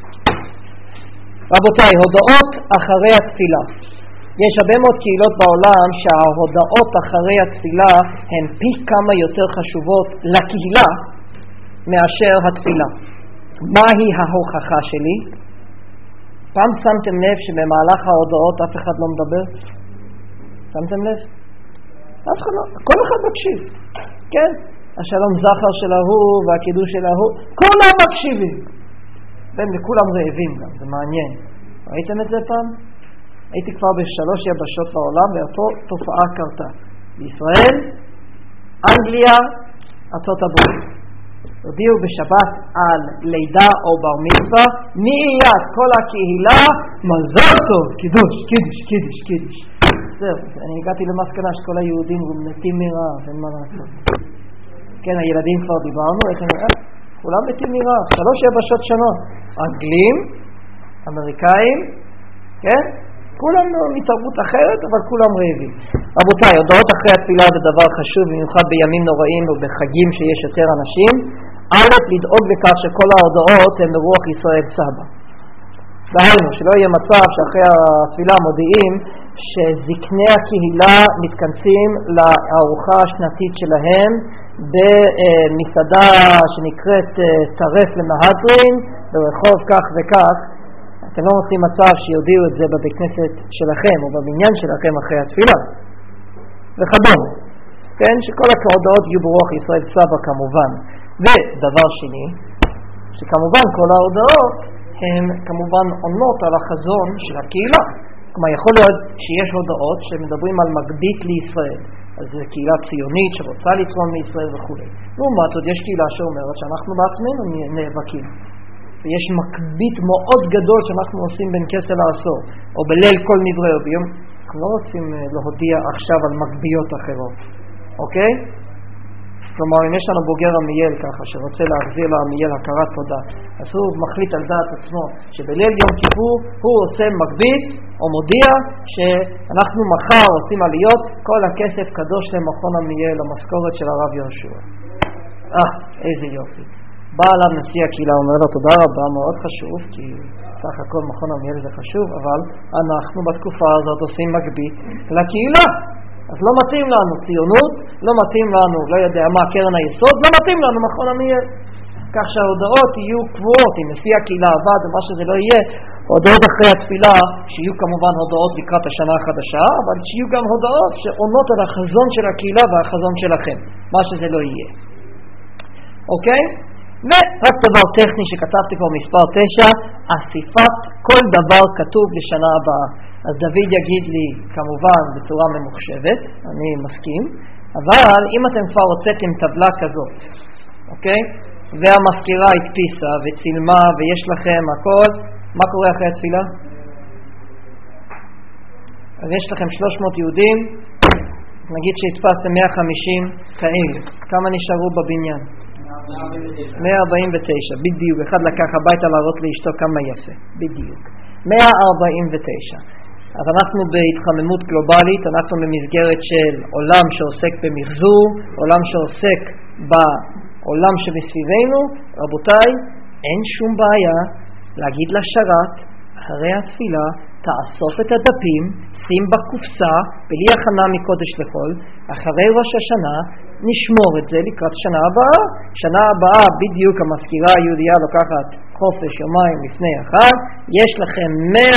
רבותיי, הודעות אחרי התפילה. יש הרבה מאוד קהילות בעולם שההודעות אחרי התפילה הן פי כמה יותר חשובות לקהילה מאשר התפילה. מהי ההוכחה שלי? פעם שמתם לב שבמהלך ההודעות אף אחד לא מדבר? שמתם לב? אף אחד לא, כל אחד מקשיב. כן? השלום זכר של ההוא והקידוש של ההוא, כולם מקשיבים. וכולם רעבים גם, זה מעניין. ראיתם את זה פעם? הייתי כבר ב3 יבשות בעולם ואותו תופעה קרתה. בישראל, אנגליה, ארצות הברית. הודיעו בשבת על לידה או בר מצווה, מיד כל הקהילה, מזל טוב, קידוש, קידוש, קידוש, קידוש. זהו, אני הגעתי למסקנה שכל היהודים מתים מרעב, אין מה לעשות. כן, הילדים כבר דיברנו, איך הם... כולם מתים מרעב, 3 יבשות שונות. אנגלים, אמריקאים, כן? כולם מתרבות אחרת, אבל כולם רעבים. רבותיי, הודעות אחרי התפילה זה דבר חשוב, במיוחד בימים נוראים ובחגים שיש יותר אנשים. א', לדאוג לכך שכל ההודעות הן ברוח ישראל סבא. דהיינו, שלא יהיה מצב שאחרי התפילה מודיעים שזקני הקהילה מתכנסים לארוחה השנתית שלהם במסעדה שנקראת טרף למהדרין, ברחוב כך וכך. אתם לא רוצים מצב שיודיעו את זה בבית כנסת שלכם או בבניין שלכם אחרי התפילה. וכדומה. כן, שכל ההודעות יהיו ברוח ישראל סבא כמובן. ודבר שני, שכמובן כל ההודעות הן כמובן עונות על החזון של הקהילה. כלומר, יכול להיות שיש הודעות שמדברים על מגבית לישראל. אז זו קהילה ציונית שרוצה לתרום לישראל וכו'. לעומת עוד יש קהילה שאומרת שאנחנו בעצמנו נאבקים. ויש מקבית מאוד גדול שאנחנו עושים בין כסל לעשור, או בליל כל נברא, או ביום. אנחנו לא רוצים להודיע עכשיו על מקביות אחרות. אוקיי? כלומר, אם יש לנו בוגר עמייל ככה, שרוצה להחזיר לעמייל הכרת תודה, אז הוא מחליט על דעת עצמו, שבליל יום כיפור הוא עושה מקבית, או מודיע שאנחנו מחר עושים עליות, כל הכסף קדוש למכון עמייל, המשכורת של הרב יהושע. איזה יופי. בא עליו נשיא הקהילה, אומר לו תודה רבה, מאוד חשוב, כי סך הכל מכון עמייל זה חשוב, אבל אנחנו בתקופה הזאת עושים מקבית לקהילה. אז לא מתאים לנו ציונות, לא מתאים לנו, לא יודע מה, קרן היסוד, לא מתאים לנו מכון עמיאל. כך שההודעות יהיו קבועות, אם לפי הקהילה עבד ומה שזה לא יהיה, הודעות אחרי התפילה, שיהיו כמובן הודעות לקראת השנה החדשה, אבל שיהיו גם הודעות שעונות על החזון של הקהילה והחזון שלכם, מה שזה לא יהיה. אוקיי? ורק דבר טכני שכתבתי פה מספר 9, אסיפת כל דבר כתוב לשנה הבאה. אז דוד יגיד לי כמובן בצורה ממוחשבת, אני מסכים, אבל אם אתם כבר הוצאתם טבלה כזאת, אוקיי? והמזכירה הדפיסה וצילמה ויש לכם הכל, מה קורה אחרי התפילה? אז יש לכם 300 יהודים, נגיד שהדפסתם 150 כאלה, כמה נשארו בבניין? 149, בדיוק. אחד לקח הביתה להראות לאשתו כמה יפה, בדיוק 149. אז אנחנו בהתחממות גלובלית, אנחנו במסגרת של עולם שעוסק במחזור, עולם שעוסק בעולם שמסביבנו. רבותיי, אין שום בעיה להגיד לשרת אחרי התפילה, תאסוף את הדפים, שים בקופסה, בלי הכנה מקודש לחול, אחרי ראש השנה נשמור את זה לקראת שנה הבאה. שנה הבאה בדיוק המזכירה היהודיה לוקחת חופש יומיים לפני החג, יש לכם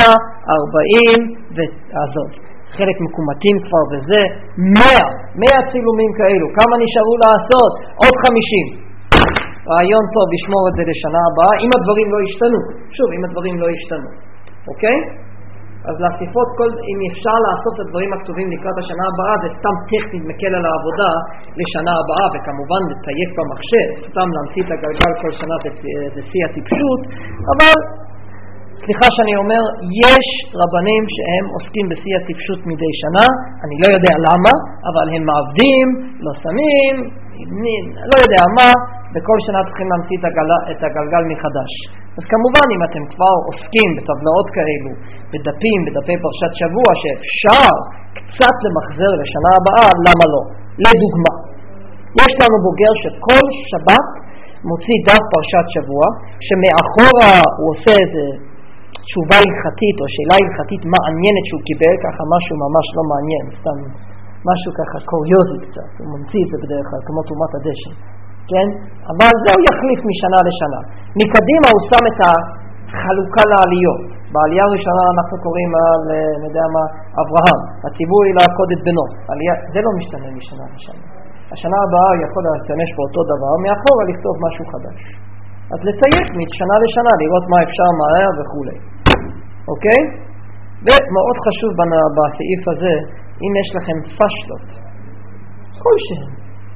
140 ועזוב, חלק מקומתים כבר וזה, 100 צילומים כאלו. כמה נשארו לעשות? עוד 50. רעיון טוב לשמור את זה לשנה הבאה, אם הדברים לא ישתנו. שוב, אם הדברים לא ישתנו. אוקיי? אז להסיפות אם אפשר לעשות את הדברים הכתובים לקראת השנה הבאה, זה סתם טכנית מקל על העבודה לשנה הבאה, וכמובן לתייק במחשב, סתם להמציא את הגלגל כל שנה זה שיא הטיפשות, אבל סליחה שאני אומר, יש רבנים שהם עוסקים בשיא הטיפשות מדי שנה, אני לא יודע למה, אבל הם מעבדים, לא שמים, לא יודע מה, וכל שנה צריכים להמציא את הגלגל מחדש. אז כמובן אם אתם כבר עוסקים בטבלאות כאלו, בדפים, בדפי פרשת שבוע, שאפשר קצת למחזר לשנה הבאה, למה לא? לדוגמה, יש לנו בוגר שכל שבת מוציא דף פרשת שבוע, שמאחורה הוא עושה איזה תשובה הלכתית או שאלה הלכתית מעניינת שהוא קיבל, ככה משהו ממש לא מעניין, סתם משהו ככה קוריוזי קצת, הוא ממציא את זה בדרך כלל, כמו תרומת הדשן. כן? אבל זה הוא יחליף משנה לשנה. מקדימה הוא שם את החלוקה לעליות. בעלייה הראשונה אנחנו קוראים על, אני יודע מה, אברהם. הציווי לעקוד את בנו. זה לא משתנה משנה לשנה. השנה הבאה יכול להשתמש באותו דבר, מאחורה לכתוב משהו חדש. אז לציית משנה לשנה, לראות מה אפשר מהר וכו'. אוקיי? ומאוד חשוב בסעיף הזה, אם יש לכם פשלות, כלשהם,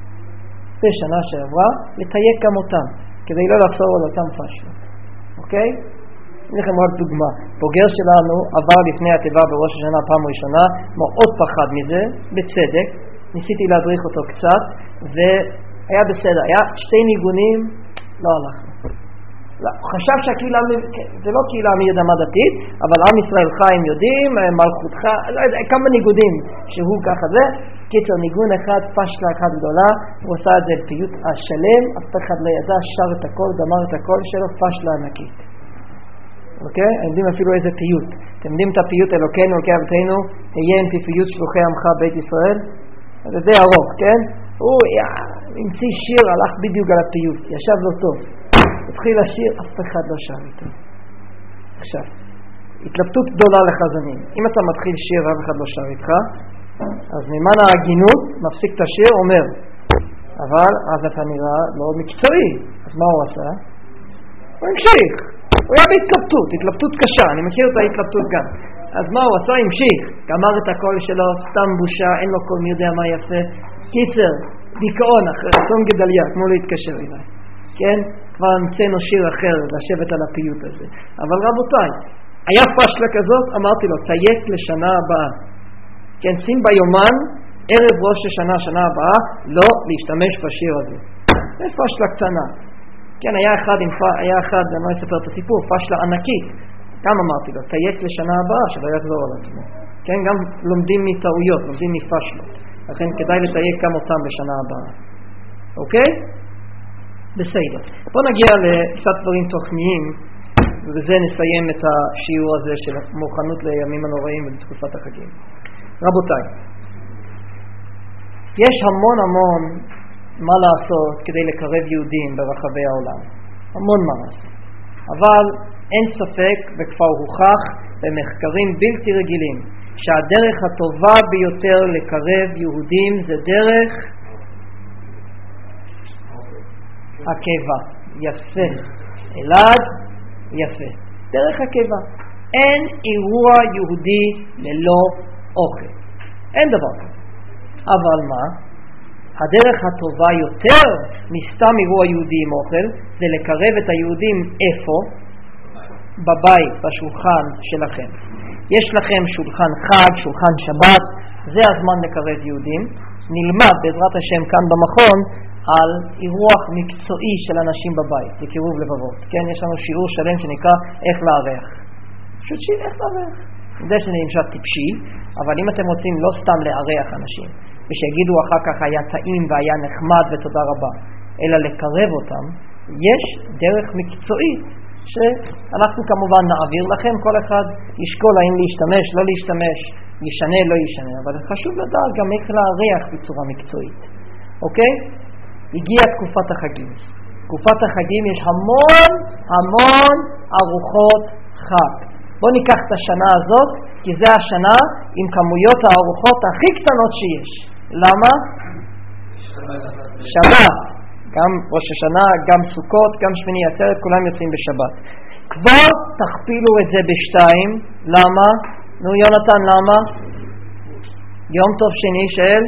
בשנה שעברה, לתייק גם אותם, כדי לא לחזור על אותם פשלות. אוקיי? אני לכם רק דוגמה. בוגר שלנו עבר לפני התיבה בראש השנה פעם ראשונה, מאוד פחד מזה, בצדק. ניסיתי להדריך אותו קצת, והיה בסדר. היה 2 ניגונים, לא הלכנו. לא, חשב שהקהילה, זה לא קהילה מי יודע מה דתית, אבל עם ישראל חיים יודעים, מלכותך, לא יודע, כמה ניגונים שהוא ככה זה. קיצר, ניגון אחד, פשלה אחת גדולה, הוא עושה את זה בפיוט השלם, אף אחד לא ידע, שר את הכל, גמר את הכל שלו, פשלה ענקית. אוקיי? אתם יודעים אפילו איזה פיוט. אתם יודעים את הפיוט אלוקינו, אלוקי אבותינו, תהיה עם פיוט שלוחי עמך בית ישראל? זה די ארוך, כן? הוא המציא שיר, הלך בדיוק על הפיוט, ישב לו טוב. התחיל לשיר, אף אחד לא שר איתו. עכשיו, התלבטות גדולה לחזנים. אם אתה מתחיל שיר, אף אחד לא שר איתך, אז ממן ההגינות, מפסיק את השיר, אומר, אבל אז אתה נראה מאוד מקצועי. אז מה הוא עשה? הוא המשיך. הוא היה בהתלבטות, התלבטות קשה, אני מכיר את ההתלבטות גם. אז מה הוא עשה? המשיך. גמר את הקול שלו, סתם בושה, אין לו קול מי יודע מה יפה. קיצר, דיכאון אחר, סום גדליה, כמו להתקשר אליי. כן? כבר המצאנו שיר אחר, לשבת על הפיוט הזה. אבל רבותיי, היה פשלה כזאת, אמרתי לו, תייק לשנה הבאה. כן, שים ביומן, ערב ראש השנה, שנה הבאה, לא להשתמש בשיר הזה. זה פשלה קטנה. כן, היה אחד, אני לא אספר את הסיפור, פשלה ענקית. גם אמרתי לו, תייק לשנה הבאה, שלא יחזור על עצמו. כן, גם לומדים מטעויות, לומדים מפשלות. לכן כדאי לתייק גם אותם בשנה הבאה. אוקיי? בסדר. בוא נגיע לקצת דברים תוכניים, ובזה נסיים את השיעור הזה של מוכנות לימים הנוראים ובתקופת החגים. רבותיי, יש המון מה לעשות כדי לקרב יהודים ברחבי העולם. המון מה לעשות. אבל אין ספק, וכבר הוכח במחקרים בלתי רגילים, שהדרך הטובה ביותר לקרב יהודים זה דרך הקיבה. יפה. אלעד, יפה. דרך הקיבה. אין אירוע יהודי ללא אוכל. אין דבר כזה. אבל מה? הדרך הטובה יותר מסתם אירוע יהודי עם אוכל זה לקרב את היהודים איפה? בבית, בשולחן שלכם. יש לכם שולחן חג, שולחן שבת, זה הזמן לקרב יהודים. נלמד בעזרת השם כאן במכון על אירוח מקצועי של אנשים בבית, לקירוב לבבות. כן, יש לנו שיעור שלם שנקרא איך לארח. פשוט איך לארח. זה שאני נמשך טיפשי, אבל אם אתם רוצים לא סתם לארח אנשים, ושיגידו אחר כך היה טעים והיה נחמד ותודה רבה, אלא לקרב אותם, יש דרך מקצועית שאנחנו כמובן נעביר לכם, כל אחד ישקול האם להשתמש, לא להשתמש, ישנה, לא ישנה, אבל חשוב לדעת גם איך לארח בצורה מקצועית. אוקיי? הגיעה תקופת החגים. תקופת החגים יש המון ארוחות חג. בואו ניקח את השנה הזאת, כי זה השנה עם כמויות הארוחות הכי קטנות שיש. למה? שבת. גם ראש השנה, גם סוכות, גם שמיני עצרת, כולם יוצאים בשבת. כבר תכפילו את זה בשתיים. למה? נו יונתן, למה? יום טוב שני של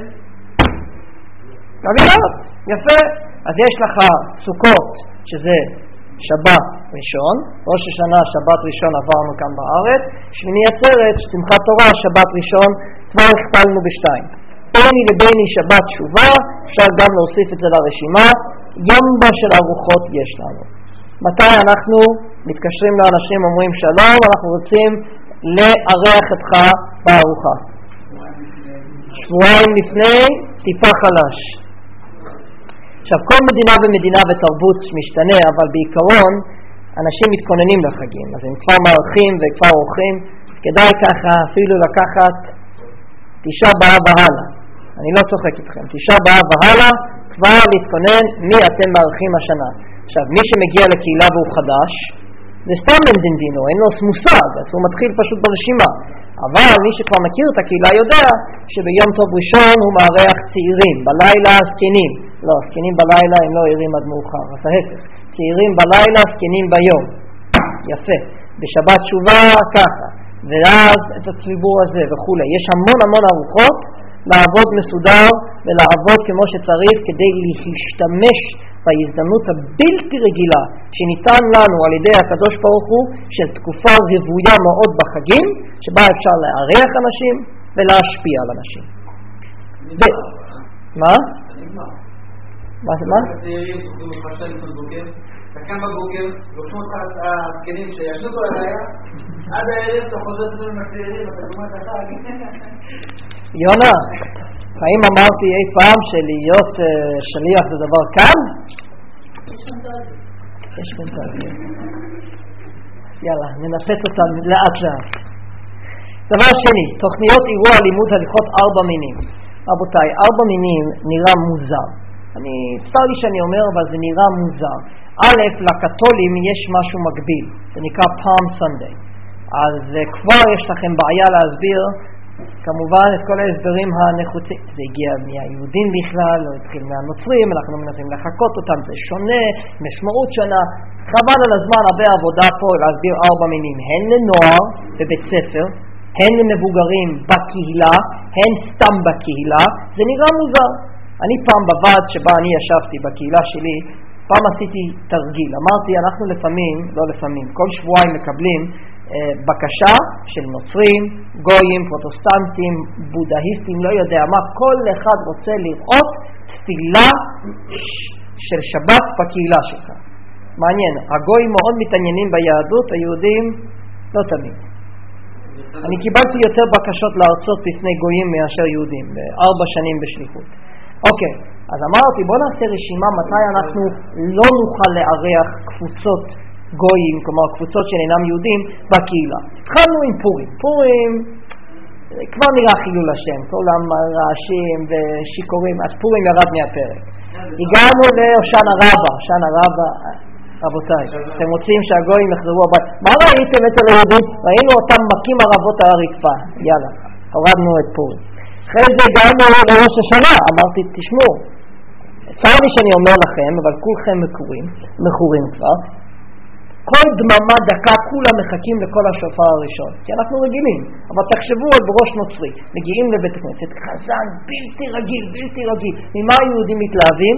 גבינות. יפה. אז יש לך סוכות, שזה שבת ראשון, ראש השנה שבת ראשון עברנו כאן בארץ, שמיני עצרת, שמחת תורה, שבת ראשון, כבר הכפלנו בשתיים. ביני לביני שבת תשובה, אפשר גם להוסיף את זה לרשימה, ימבה של ארוחות יש לנו. מתי אנחנו מתקשרים לאנשים, אומרים שלום, אנחנו רוצים לארח אתך בארוחה. שבועיים לפני, טיפה חלש. עכשיו, כל מדינה ומדינה ותרבות משתנה, אבל בעיקרון, אנשים מתכוננים לחגים. אז הם כבר מערכים וכבר אורחים, כדאי ככה אפילו לקחת 9 באב והלאה. אני לא צוחק איתכם. 9 באב והלאה, כבר להתכונן מי אתם מערכים השנה. עכשיו, מי שמגיע לקהילה והוא חדש, זה סתם מנדנדינו, אין לו מושג, אז הוא מתחיל פשוט ברשימה. אבל מי שכבר מכיר את הקהילה יודע שביום טוב ראשון הוא מארח צעירים, בלילה זקנים. לא, זקנים בלילה הם לא ערים עד מאוחר, אז ההפך. צעירים בלילה, זקנים ביום. יפה. בשבת תשובה ככה. ואז את הציבור הזה וכו'. יש המון ארוחות לעבוד מסודר ולעבוד כמו שצריך כדי להשתמש בהזדמנות הבלתי רגילה שניתן לנו על ידי הקדוש ברוך הוא של תקופה רבויה מאוד בחגים שבה אפשר לארח אנשים ולהשפיע על אנשים. מה? מה? אתה קם בבוקר, לוקחים אותך הזקנים שישנו כל הלילה, עד הערב אתה חוזר עם הצעירים, אתה גומר את החג. יונה, האם אמרתי אי פעם שלהיות שליח זה דבר קל? יש פנטזיה. יאללה, ננסה אותם לאט. דבר שני, תוכניות אירוע לימוד הליכות 4 מינים. רבותיי, 4 מינים נראה מוזר. אני צר לי שאני אומר, אבל זה נראה מוזר. א', לקתולים יש משהו מקביל, זה נקרא Palm Sunday. אז כבר יש לכם בעיה להסביר, כמובן את כל ההסברים הנחוצים. זה הגיע מהיהודים בכלל, לא התחיל מהנוצרים, אנחנו מנסים לחכות אותם, זה שונה, משמעות שונה. חבל על הזמן, הרבה עבודה פה להסביר 4 מינים, הן לנוער בבית ספר, הן למבוגרים בקהילה, הן סתם בקהילה, זה נראה מוזר. אני פעם בוועד שבה אני ישבתי בקהילה שלי, פעם עשיתי תרגיל, אמרתי אנחנו לפעמים, כל שבועיים מקבלים בקשה של נוצרים, גויים, פרוטסטנטים, בודהיסטים, לא יודע מה, כל אחד רוצה לראות תפילה של שבת בקהילה שלך. מעניין, הגויים מאוד מתעניינים ביהדות, היהודים לא תמיד. אני קיבלתי יותר בקשות להרצות בפני גויים מאשר יהודים, 4 שנים בשליחות. אוקיי, אז אמרתי בוא נעשה רשימה מתי אנחנו לא נוכל לארח קבוצות גויים, כלומר קבוצות שאינם יהודים בקהילה. התחלנו עם פורים. פורים כבר נראה חילול השם, כל הרעשים ושיקורים, אז פורים ירד מהפרק. הגענו להושענא רבה, רבותיי, אתם רוצים שהגויים יחזרו הבית. מה ראיתם אצל היהודים? ראינו אותם מכים ערבות על הרצפה, יאללה, הורדנו את פורים. אחרי זה הגענו לראש השנה, אמרתי תשמעו, צר לי שאני אומר לכם, אבל כולכם מכורים כבר, כל דממה דקה כולם מחכים לכל השופר הראשון, כי אנחנו רגילים, אבל תחשבו על בראש נוצרי, מגיעים לבית הכנסת, חזן בלתי רגיל, ממה היהודים מתלהבים?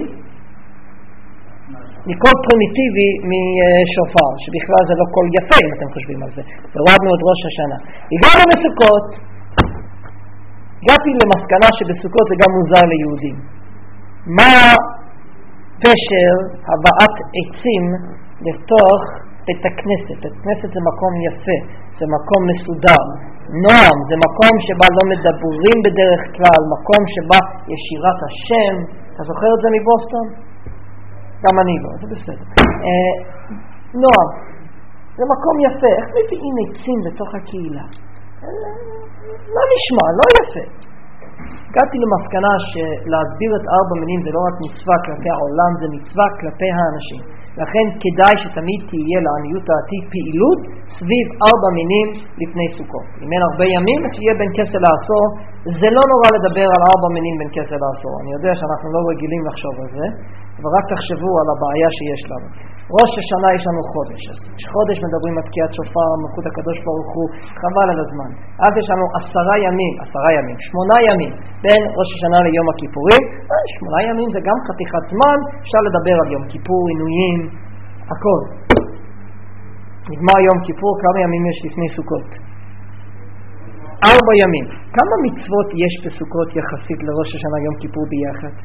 מכל פרימיטיבי משופר, שבכלל זה לא כל יפה אם אתם חושבים על זה, הורדנו את ראש השנה. הגענו לסוכות, הגעתי למסקנה שבסוכות זה גם מוזר ליהודים. מה פשר הבאת עצים לתוך בית הכנסת? בית הכנסת זה מקום יפה, זה מקום מסודר, נועם, זה מקום שבה לא מדברים בדרך כלל, מקום שבה יש שירת השם. אתה זוכר את זה מבוסטון? גם אני לא, זה בסדר. נועם, זה מקום יפה. איך מביאים עצים לתוך הקהילה? לא נשמע, לא יפה. הגעתי למסקנה שלהסביר את 4 מינים זה לא רק מצווה כלפי העולם, זה מצווה כלפי האנשים. לכן כדאי שתמיד תהיה לעניות דעתי פעילות סביב 4 מינים לפני סוכות. אם אין הרבה ימים, שיהיה בין כסה לעשור. זה לא נורא לדבר על 4 מינים בין כסה לעשור. אני יודע שאנחנו לא רגילים לחשוב על זה, אבל רק תחשבו על הבעיה שיש לנו. ראש השנה יש לנו חודש. חודש מדברים על תקיעת שופר, מלכות הקדוש ברוך הוא, חבל על הזמן. אז יש לנו 8 ימים בין ראש השנה ליום הכיפורים. 8 ימים זה גם חתיכת זמן, אפשר לדבר על יום כיפור, עינויים, הכל. נגמר יום כיפור, כמה ימים יש לפני סוכות? 4 ימים. כמה מצוות יש בסוכות יחסית לראש השנה יום כיפור ביחד?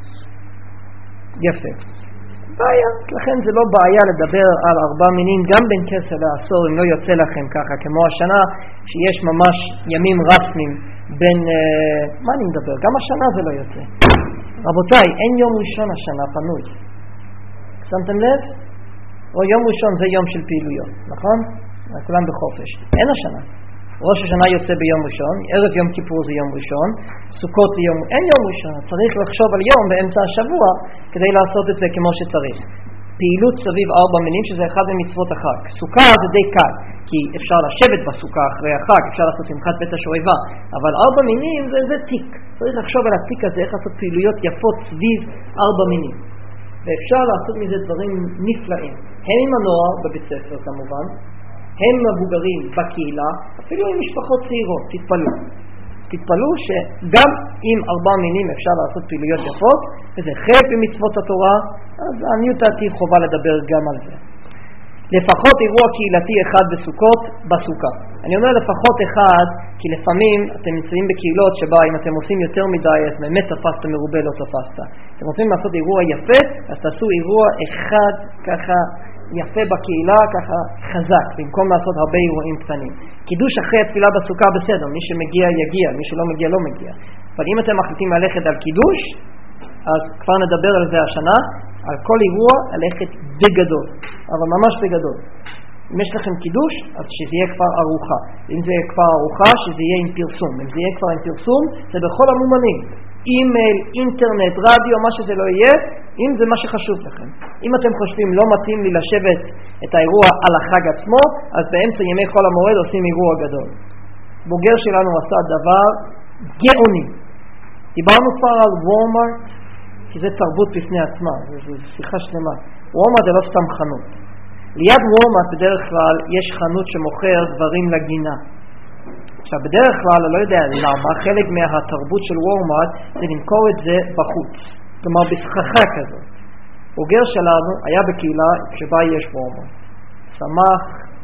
יפה. בעיה, לכן זה לא בעיה לדבר על 4 מינים גם בין כסה לעשור, אם לא יוצא לכם ככה, כמו השנה שיש ממש ימים רסמיים בין, מה אני מדבר? גם השנה זה לא יוצא. רבותיי, אין יום ראשון השנה פנוי. שמתם לב? או יום ראשון זה יום של פעילויות, נכון? כולם בחופש. אין השנה. ראש השנה יוצא ביום ראשון, ערב יום כיפור זה יום ראשון, סוכות זה יום, אין יום ראשון, צריך לחשוב על יום באמצע השבוע כדי לעשות את זה כמו שצריך. פעילות סביב 4 מינים שזה אחד ממצוות החג. סוכה זה די קל, כי אפשר לשבת בסוכה אחרי החג, אפשר לעשות שמחת בית השואבה, אבל 4 מינים זה תיק. צריך לחשוב על התיק הזה, איך לעשות פעילויות יפות סביב 4 מינים. ואפשר לעשות מזה דברים נפלאים. הם עם הנוער בבית ספר כמובן, הם מבוגרים בקהילה, אפילו עם משפחות צעירות, תתפלו שגם עם 4 מינים אפשר לעשות פעילויות יפות, וזה חלק במצוות התורה, אז אני יודעתי חובה לדבר גם על זה. לפחות אירוע קהילתי אחד בסוכות, בסוכה. אני אומר לפחות אחד, כי לפעמים אתם נמצאים בקהילות שבה אם אתם עושים יותר מדי, אז באמת תפסת מרובה לא תפסת. אתם רוצים לעשות אירוע יפה, אז תעשו אירוע אחד ככה, יפה בקהילה, ככה חזק, במקום לעשות הרבה אירועים קטנים. קידוש אחרי התפילה בסוכה בסדר, מי שמגיע יגיע, מי שלא מגיע לא מגיע. אבל אם אתם מחליטים ללכת על קידוש, אז כבר נדבר על זה השנה, על כל אירוע ללכת בגדול, אבל ממש בגדול. אם יש לכם קידוש, אז שזה יהיה כבר ארוחה. אם זה יהיה כבר ארוחה, שזה יהיה עם פרסום. אם זה יהיה כבר עם פרסום, זה בכל המומנים. אימייל, אינטרנט, רדיו, מה שזה לא יהיה, אם זה מה שחשוב לכם. אם אתם חושבים לא מתאים לי לשבת את האירוע על החג עצמו, אז באמצע ימי חול המועד עושים אירוע גדול. בוגר שלנו עשה דבר גאוני. דיברנו כבר על וולמארט, כי זה תרבות בפני עצמה, זו שיחה שלמה. וולמארט זה לא סתם חנות. ליד וולמארט בדרך כלל יש חנות שמוכר דברים לגינה. עכשיו בדרך כלל, אני לא יודע למה, חלק מהתרבות של וולמארט זה למכור את זה בחוץ. כלומר בסככה כזאת. בוגר שלנו היה בקהילה שבה יש וולמארט. שמח,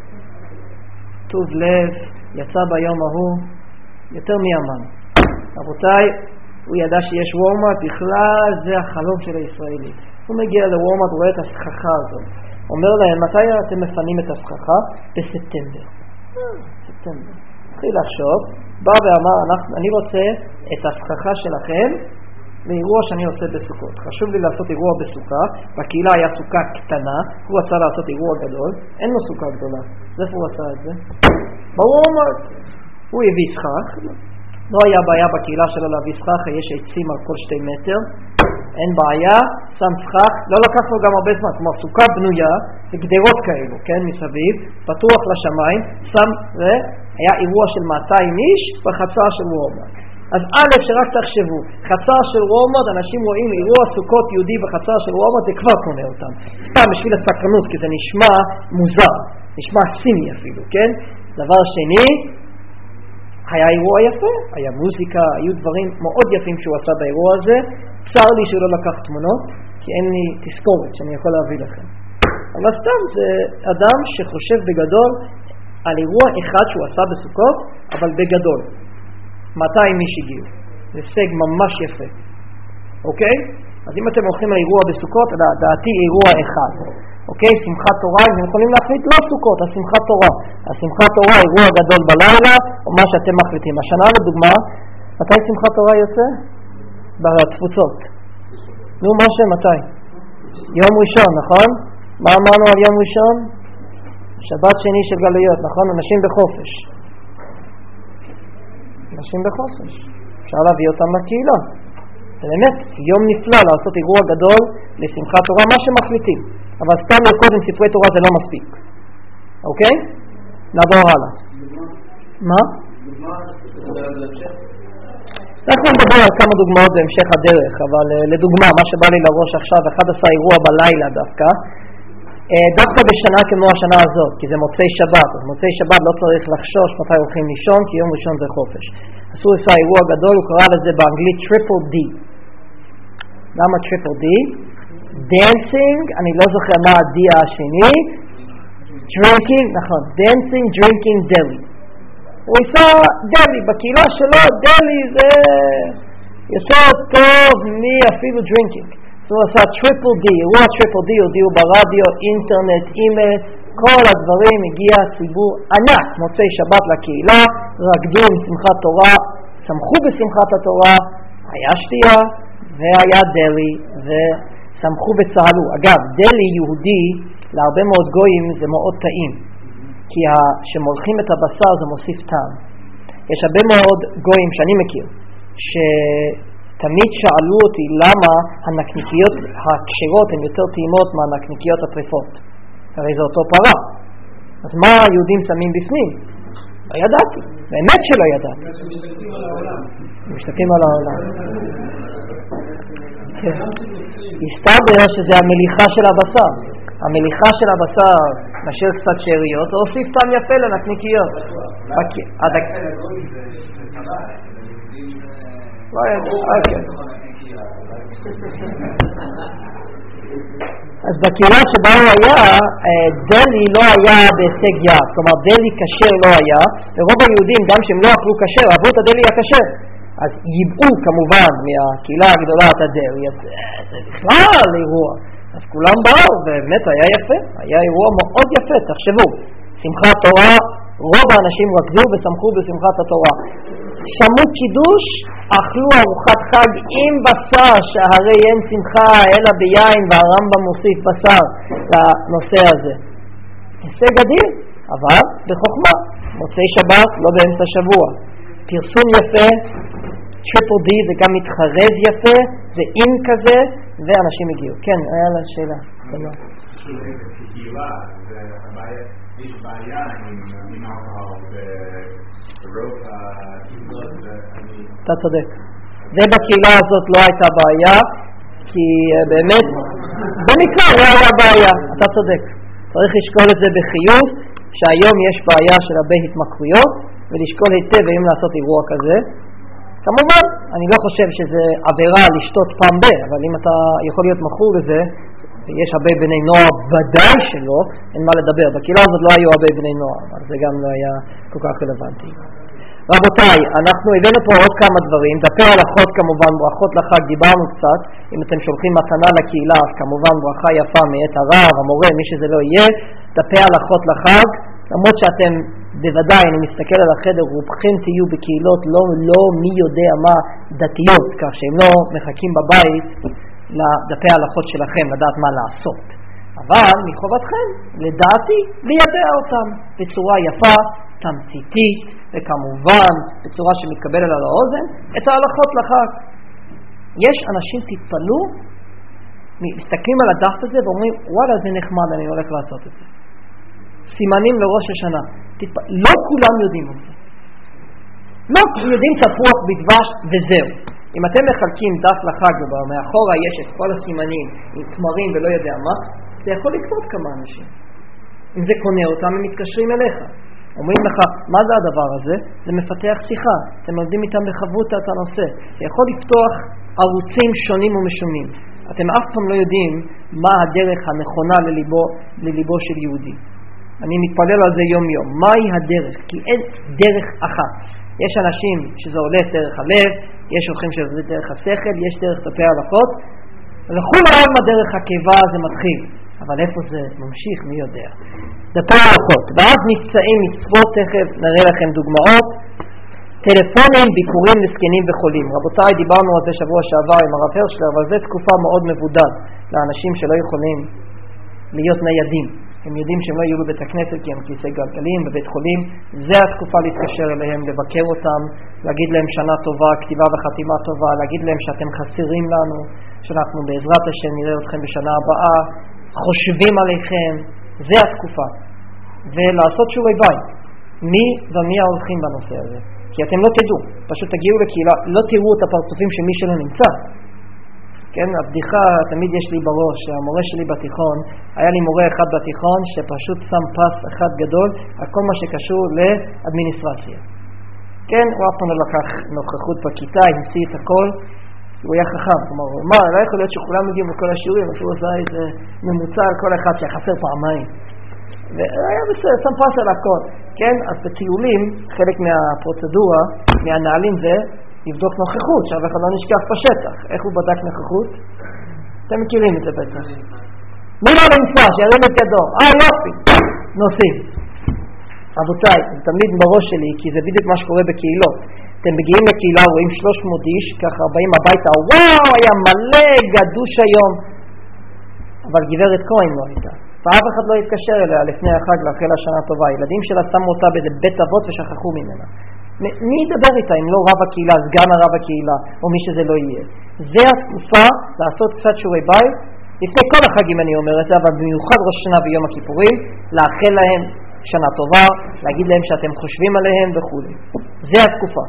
טוב לב, יצא ביום ההוא, יותר מימן. רבותיי, הוא ידע שיש וולמארט, בכלל זה החלום של הישראלי. הוא מגיע לוולמארט, רואה את הסככה הזאת. אומר להם, מתי אתם מפנים את הסככה? בספטמבר. ספטמבר. התחיל לחשוב, בא ואמר, אני רוצה את הסככה שלכם לאירוע שאני עושה בסוכות. חשוב לי לעשות אירוע בסוכה, בקהילה היה סוכה קטנה, הוא רצה לעשות אירוע גדול, אין לו סוכה גדולה. איפה הוא עשה את זה? בוולמארט. הוא הביא סכך, לא היה בעיה בקהילה שלו להביא סכך, יש עצים על כל 2 מטר, אין בעיה, שם סכך, לא לקח לו גם הרבה זמן, כמו סוכה בנויה, וגדרות כאלו, כן, מסביב, פתוח לשמיים, שם, היה אירוע של 200 איש בחצר של וורמוט. אז א' שרק תחשבו, חצר של וורמוט, אנשים רואים אירוע סוכות יהודי בחצר של וורמוט, זה כבר קונה אותם. סתם בשביל הסקרנות, כי זה נשמע מוזר, נשמע סיני אפילו, כן? דבר שני, היה אירוע יפה, היה מוזיקה, היו דברים מאוד יפים שהוא עשה באירוע הזה. צר לי שהוא לא לקח תמונות, כי אין לי תזכורת שאני יכול להביא לכם. אבל סתם זה אדם שחושב בגדול על אירוע אחד שהוא עשה בסוכות, אבל בגדול. 200 איש הגיעו. זה הישג ממש יפה. אוקיי? אז אם אתם הולכים לאירוע בסוכות, דעתי אירוע אחד. אוקיי? שמחת תורה, אתם יכולים להחליט לא סוכות, אז שמחת תורה. אז שמחת תורה, אירוע גדול בלילה, או מה שאתם מחליטים. השנה לדוגמה, מתי שמחת תורה יוצא? בתפוצות. נו, משה, מתי? יום ראשון, נכון? מה אמרנו על יום ראשון? שבת שני של גלויות, נכון? אנשים בחופש. אנשים בחופש. אפשר להביא אותם לקהילה. זה באמת יום נפלא לעשות אירוע גדול לשמחת תורה, מה שמחליטים. אבל סתם לרקוד עם ספרי תורה זה לא מספיק. אוקיי? נעבור הלאה. מה? אנחנו נדבר על כמה דוגמאות בהמשך הדרך, אבל לדוגמה, מה שבא לי לראש עכשיו, אחד עשה אירוע בלילה דווקא, דווקא בשנה כמו השנה הזאת, כי זה מוצאי שבת, אז מוצאי שבת לא צריך לחשוש מתי הולכים לישון, כי יום ראשון זה חופש. אז הוא עשה אירוע גדול, הוא קרא לזה באנגלית טריפל די. למה טריפל די? Dancing, אני לא זוכר מה הדי השני, drinking, נכון, dancing, drinking, deli. הוא עשה דלי, בקהילה שלו דלי זה יותר טוב מאפילו דרינקינג. הוא עשה טריפל די, אירוע טריפל די, הודיעו ברדיו, אינטרנט, אימייל, כל הדברים, הגיע ציבור ענק, מוצאי שבת לקהילה, רקדו עם שמחת תורה, שמחו בשמחת התורה, היה שתייה והיה דלי ושמחו וצהלו. אגב, דלי יהודי להרבה מאוד גויים זה מאוד טעים. כי כשמולכים את הבשר זה מוסיף טעם. יש הרבה מאוד גויים שאני מכיר, שתמיד שאלו אותי למה הנקניקיות הכשרות הן יותר טעימות מהנקניקיות הטרפות. הרי זה אותו פרה. אז מה היהודים שמים בפנים? לא ידעתי. באמת שלא ידעתי. משתקים על העולם. הסתבר שזה המליחה של הבשר. המליחה של הבשר משאיר קצת שאריות, או הוסיף טעם יפה לנקניקיות. אז בקהילה שבה הוא היה, דלי לא היה בהישג יד, כלומר דלי כשר לא היה, ורוב היהודים גם שהם לא אכלו כשר, אהבו את הדלי הכשר. אז ייבאו כמובן מהקהילה הגדולה את הדלי, אז זה בכלל אירוע. אז כולם באו, ובאמת היה יפה, היה אירוע מאוד יפה, תחשבו, שמחת תורה, רוב האנשים רקדו ושמחו בשמחת התורה. שמעו קידוש, אכלו ארוחת חג עם בשר, שהרי אין שמחה אלא ביין, והרמב"ם מוסיף בשר לנושא הזה. הישג אדיר, אבל בחוכמה, מוצאי שבת, לא באמצע שבוע. פרסום יפה, טריפל די, זה גם מתחרז יפה, זה אין כזה, ואנשים הגיעו. כן, היה לה שאלה. קהילה, יש בעיה עם אלכוהול ברוב הקהילות. אתה צודק. ובקהילה הזאת לא הייתה בעיה, כי באמת, במקרה לא היה בעיה. אתה צודק. צריך לשקול את זה בחיוב, שהיום יש בעיה של הרבה התמכרויות, ולשקול היטב אם לעשות אירוע כזה. כמובן, אני לא חושב שזה עבירה לשתות פעם ב, אבל אם אתה יכול להיות מכור לזה, יש הרבה בני נוער, ודאי שלא, אין מה לדבר. בקהילה הזאת לא היו הרבה בני נוער, אז זה גם לא היה כל כך רלוונטי. רבותיי, אנחנו הבאנו פה עוד כמה דברים, דפי הלכות כמובן, ברכות לחג, דיברנו קצת, אם אתם שולחים מתנה לקהילה, אז כמובן ברכה יפה מאת הרב, המורה, מי שזה לא יהיה, דפי הלכות לחג, למרות שאתם בוודאי, אני מסתכל על החדר, רובכם תהיו בקהילות לא מי יודע מה דתיות, כך שהם לא מחכים בבית לדפי ההלכות שלכם, לדעת מה לעשות. אבל מחובתכם, לדעתי, לידע אותם בצורה יפה, תמציתית וכמובן בצורה שמתקבלת על האוזן את ההלכות לחג. יש אנשים תתפלו, מסתכלים על הדף הזה ואומרים וואלה זה נחמד, אני הולך לעשות את זה. סימנים לראש השנה. לא כולם יודעים את זה. לא יודעים תפוח בדבש וזהו. אם אתם מחלקים דף לחג ומאחורה יש את כל הסימנים עם תמרים ולא יודע מה, זה יכול לקרות כמה אנשים. אם זה קונה אותם הם מתקשרים אליך. אומרים לך, מה זה הדבר הזה? זה מפתח שיחה. אתם עובדים איתם בחברותה את הנושא. זה יכול לפתוח ערוצים שונים ומשונים. אתם אף פעם לא יודעים מה הדרך הנכונה לליבו של יהודי. אני מתפלל על זה יום יום. מהי הדרך? כי אין דרך אחת. יש אנשים שזה הולך דרך הלב, יש הולכים שזה דרך השכל, יש דרך תפי הלכות. לכול העם הדרך הקיבה זה מתחיל. אבל איפה זה ממשיך? מי יודע. דפי הלכות. ואז מבצעים מצוות, תכף נראה לכם דוגמאות. טלפונים, ביקורים לזקנים וחולים. רבותיי, דיברנו על זה שבוע שעבר עם הרב הרשלר, אבל זו תקופה מאוד מבודד לאנשים שלא יכולים להיות ניידים. הם יודעים שהם לא יהיו בבית הכנסת כי הם כיסא גלגלים, בבית חולים. זה התקופה להתקשר אליהם, לבקר אותם, להגיד להם שנה טובה, כתיבה וחתימה טובה, להגיד להם שאתם חסרים לנו, שאנחנו בעזרת השם נראה אתכם בשנה הבאה, חושבים עליכם. זה התקופה. ולעשות שיעורי בית. מי ומי ההולכים בנושא הזה? כי אתם לא תדעו, פשוט תגיעו לקהילה, לא תראו את הפרצופים של מי שלא נמצא. כן, הבדיחה תמיד יש לי בראש, המורה שלי בתיכון, היה לי מורה אחד בתיכון שפשוט שם פס אחד גדול על כל מה שקשור לאדמיניסטרציה. כן, הוא אף פעם לא לקח נוכחות בכיתה, המציא את הכל, הוא היה חכם, כלומר, הוא אמר, לא יכול להיות שכולם מגיעים לכל השיעורים, אז הוא עושה איזה ממוצע על כל אחד שחסר פעמיים. והיה בסדר, שם פס על הכל. כן, אז בטיולים, חלק מהפרוצדורה, מהנהלים זה, יבדוק נוכחות, שאף אחד לא נשכח בשטח. איך הוא בדק נוכחות? אתם מכירים את זה בטח. מי לא נמצא? שירים את ידו. יופי. נוסעים. רבותיי, זה תמיד בראש שלי, כי זה בדיוק מה שקורה בקהילות. אתם מגיעים לקהילה, רואים 300 איש, ככה באים הביתה, וואו, היה מלא גדוש היום. אבל גברת כהן לא הייתה. ואף אחד לא יתקשר אליה לפני החג לאחל השנה טובה. הילדים שלה שמו אותה באיזה בית אבות ושכחו ממנה. מי ידבר איתה אם לא רב הקהילה, סגן הרב הקהילה, או מי שזה לא יהיה? זה התקופה לעשות קצת שיעורי בית, לפני כל החגים אני אומר את זה, אבל במיוחד ראש שנה ויום הכיפורים, לאחל להם שנה טובה, להגיד להם שאתם חושבים עליהם וכו'. זה התקופה.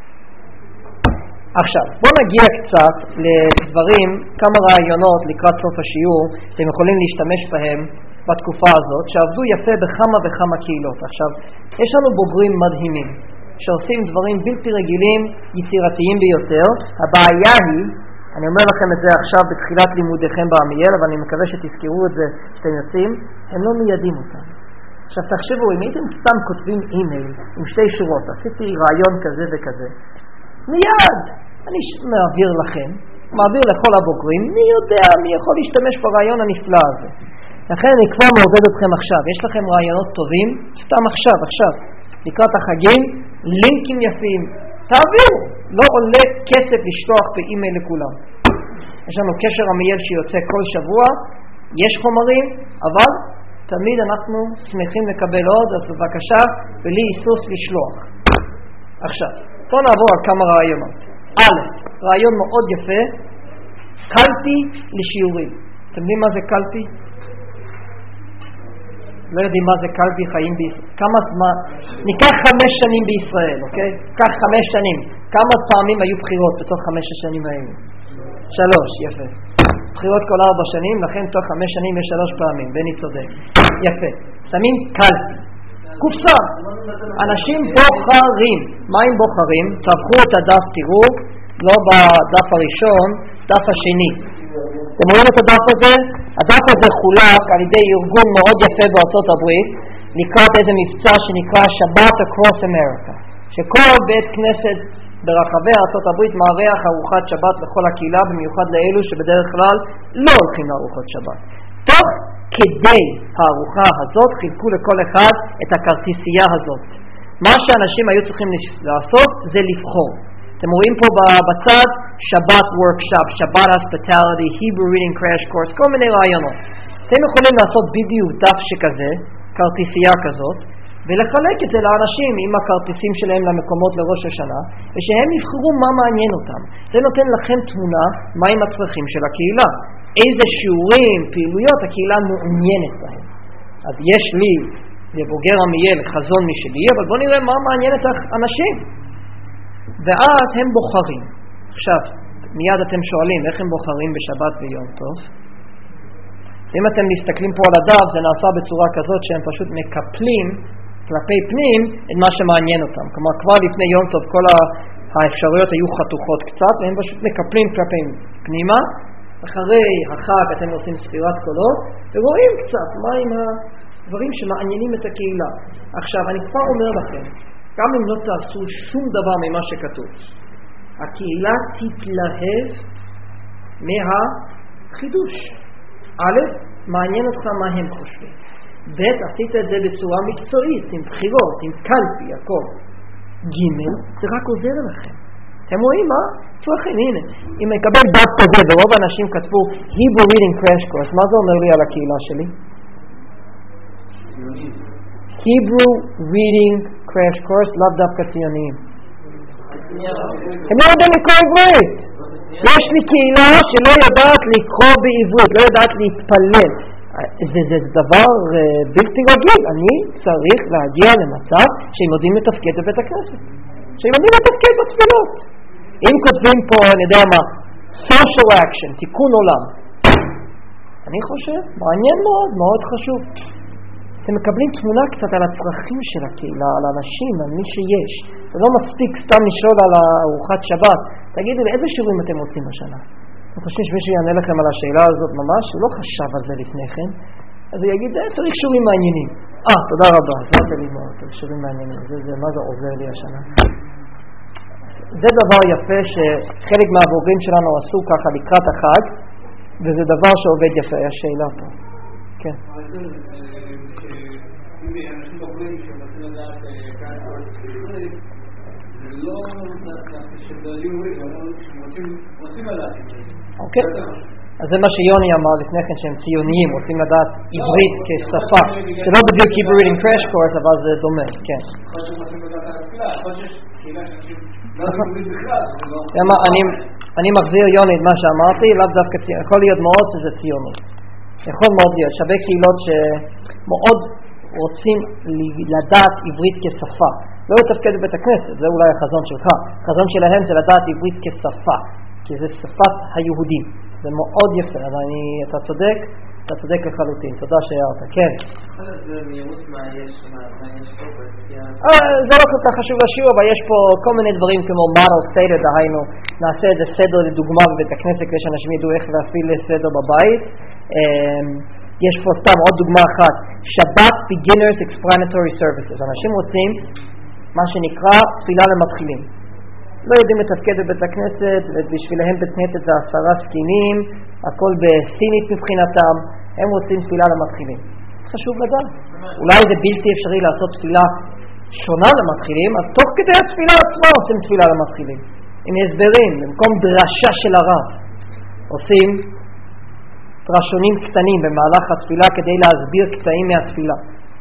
עכשיו, בואו נגיע קצת לדברים, כמה רעיונות לקראת סוף השיעור, שאתם יכולים להשתמש בהם בתקופה הזאת, שעבדו יפה בכמה וכמה קהילות. עכשיו, יש לנו בוגרים מדהימים, שעושים דברים בלתי רגילים, יצירתיים ביותר. הבעיה היא, אני אומר לכם את זה עכשיו בתחילת לימודיכם בעמיאל, אבל אני מקווה שתזכרו את זה שאתם יוצאים, הם לא מיידים אותם. עכשיו תחשבו, אם הייתם סתם כותבים אימייל עם 2 שורות, עשיתי רעיון כזה וכזה, מיד אני מעביר לכם, מעביר לכל הבוגרים, מי יודע, מי יכול להשתמש ברעיון הנפלא הזה. לכן אני כבר מעודד אתכם עכשיו, יש לכם רעיונות טובים, סתם עכשיו, לקראת החגים, לינקים יפים, תעבירו, לא עולה כסף לשלוח באימייל לכולם. יש לנו קשר עמיאל שיוצא כל שבוע, יש חומרים, אבל תמיד אנחנו שמחים לקבל עוד, אז בבקשה, בלי היסוס לשלוח. עכשיו, בואו נעבור על כמה רעיונות. רעיון מאוד יפה, קלפי לשיעורים. אתם יודעים מה זה קלפי? לא יודעים מה זה קלפי חיים בישראל. כמה זמן? ניקח 5 שנים בישראל, אוקיי? קח 5 שנים. כמה פעמים היו בחירות בתוך 5 השנים האלה? 3, יפה. בחירות כל 4 שנים, לכן תוך 5 שנים יש 3 פעמים. בני צודק. יפה. שמים קלפי. קופסה. אנשים בוחרים. מה הם בוחרים? תהפכו את הדף, תראו, לא בדף הראשון, דף השני. אתם רואים את הדף הזה? הדף הזה חולק על ידי ארגון מאוד יפה בארצות הברית, לקראת איזה מבצע שנקרא שבת Across America, שכל בית כנסת ברחבי ארצות הברית מארח ארוחת שבת לכל הקהילה, במיוחד לאלו שבדרך כלל לא הולכים לארוחות שבת. תוך כדי הארוחה הזאת חילקו לכל אחד את הכרטיסייה הזאת. מה שאנשים היו צריכים לעשות זה לבחור. אתם רואים פה בצד שבת workshop, שבת hospitality, Hebrew reading crash course, כל מיני רעיונות. אתם יכולים לעשות בדיוק דף שכזה, כרטיסייה כזאת, ולחלק את זה לאנשים עם הכרטיסים שלהם למקומות לראש השנה, ושהם יבחרו מה מעניין אותם. זה נותן לכם תמונה מהם הצרכים של הקהילה, איזה שיעורים, פעילויות הקהילה מעוניינת בהם. אז יש לי לבוגר עמיאל חזון משלי, אבל בואו נראה מה מעניין את האנשים. ואז הם בוחרים. עכשיו, מיד אתם שואלים איך הם בוחרים בשבת ויום טוב. אם אתם מסתכלים פה על הדף, זה נעשה בצורה כזאת שהם פשוט מקפלים כלפי פנים את מה שמעניין אותם. כלומר, כבר לפני יום טוב כל האפשרויות היו חתוכות קצת, והם פשוט מקפלים כלפי פנימה. אחרי החג אתם עושים ספירת קולות, ורואים קצת מה עם הדברים שמעניינים את הקהילה. עכשיו, אני כבר אומר לכם, גם אם לא תעשו שום דבר ממה שכתוב, הקהילה תתלהב מהחידוש. א', מעניין אותך מה הם חושבים. ב', עשית את זה בצורה מקצועית, עם בחירות, עם קלפי, הכל. ג', זה רק עוזר לכם. אתם רואים מה? צלחים, הנה. אם מקבל דף כזה, ורוב האנשים כתבו Hebrew Reading Crash Course, מה זה אומר לי על הקהילה שלי? Hebrew Reading Crash Course, לאו דווקא ציוניים. הם לא יודעים לקרוא עברית. יש לי קהילה שלא יודעת לקרוא בעברית, לא יודעת להתפלל. זה דבר בלתי רגיל. אני צריך להגיע למצב שהם יודעים לתפקד בבית הכנסת, שהם יודעים לתפקד בתפילות. אם כותבים פה, אני יודע מה, social action, תיקון עולם, אני חושב, מעניין מאוד, מאוד חשוב. אתם מקבלים תמונה קצת על הצרכים של הקהילה, על האנשים, על מי שיש. זה לא מספיק סתם לשאול על ארוחת שבת. תגידו לי, איזה שיעורים אתם רוצים השנה? אני חושב שמישהו יענה לכם על השאלה הזאת ממש, הוא לא חשב על זה לפני כן. אז הוא יגיד, צריך שיעורים מעניינים. תודה רבה, זה לא לי מאוד, שיעורים מעניינים. מה זה עוזר לי השנה? זה דבר יפה שחלק מהבוגרים שלנו עשו ככה לקראת החג, וזה דבר שעובד יפה. יש שאלה פה. כן. אם אנשים בוחרים שרוצים לדעת כאן עברית, זה לא שרוצים לדעת עברית. אוקיי. אז זה מה שיוני אמר לפני כן, שהם ציוניים, רוצים לדעת עברית כשפה. זה לא בדיוק Hebrew Reading Crash Course, אבל זה דומה, כן. יכול שהם רוצים לדעת על התפילה, יכול שיש קהילה שאנשים לא יודעים עברית בכלל, זה לא... אני מחזיר יוני את מה שאמרתי, לאו דווקא ציוני, יכול להיות מאוד שזה ציונות. יכול מאוד להיות, שווה קהילות שמאוד רוצים לדעת עברית כשפה. לא לתפקד בבית הכנסת, זה אולי החזון שלך. החזון שלהם זה לדעת עברית כשפה, כי זה שפת היהודים. זה מאוד יפה, אבל אתה צודק לחלוטין. תודה שהערת. כן. זה מהירות מה יש פה? זה לא כל כך חשוב לשיעור, אבל יש פה כל מיני דברים כמו model seder, דהיינו, נעשה איזה סדר לדוגמה בבית הכנסת, כדי שאנשים ידעו איך להפעיל סדר בבית. יש פה סתם עוד דוגמה אחת, שבת beginners explanatory services. אנשים רוצים מה שנקרא תפילה למתחילים. לא יודעים לתפקד בבית הכנסת, ובשבילהם בית כנסת זה 10 סקינים, הכל בסינית מבחינתם, הם רוצים תפילה למתחילים. חשוב לדעת. אולי זה בלתי אפשרי לעשות תפילה שונה למתחילים, אז תוך כדי התפילה עצמה עושים תפילה למתחילים. עם הסברים, במקום דרשה של הרב. עושים דרשונים קטנים במהלך התפילה כדי להסביר קטעים מהתפילה.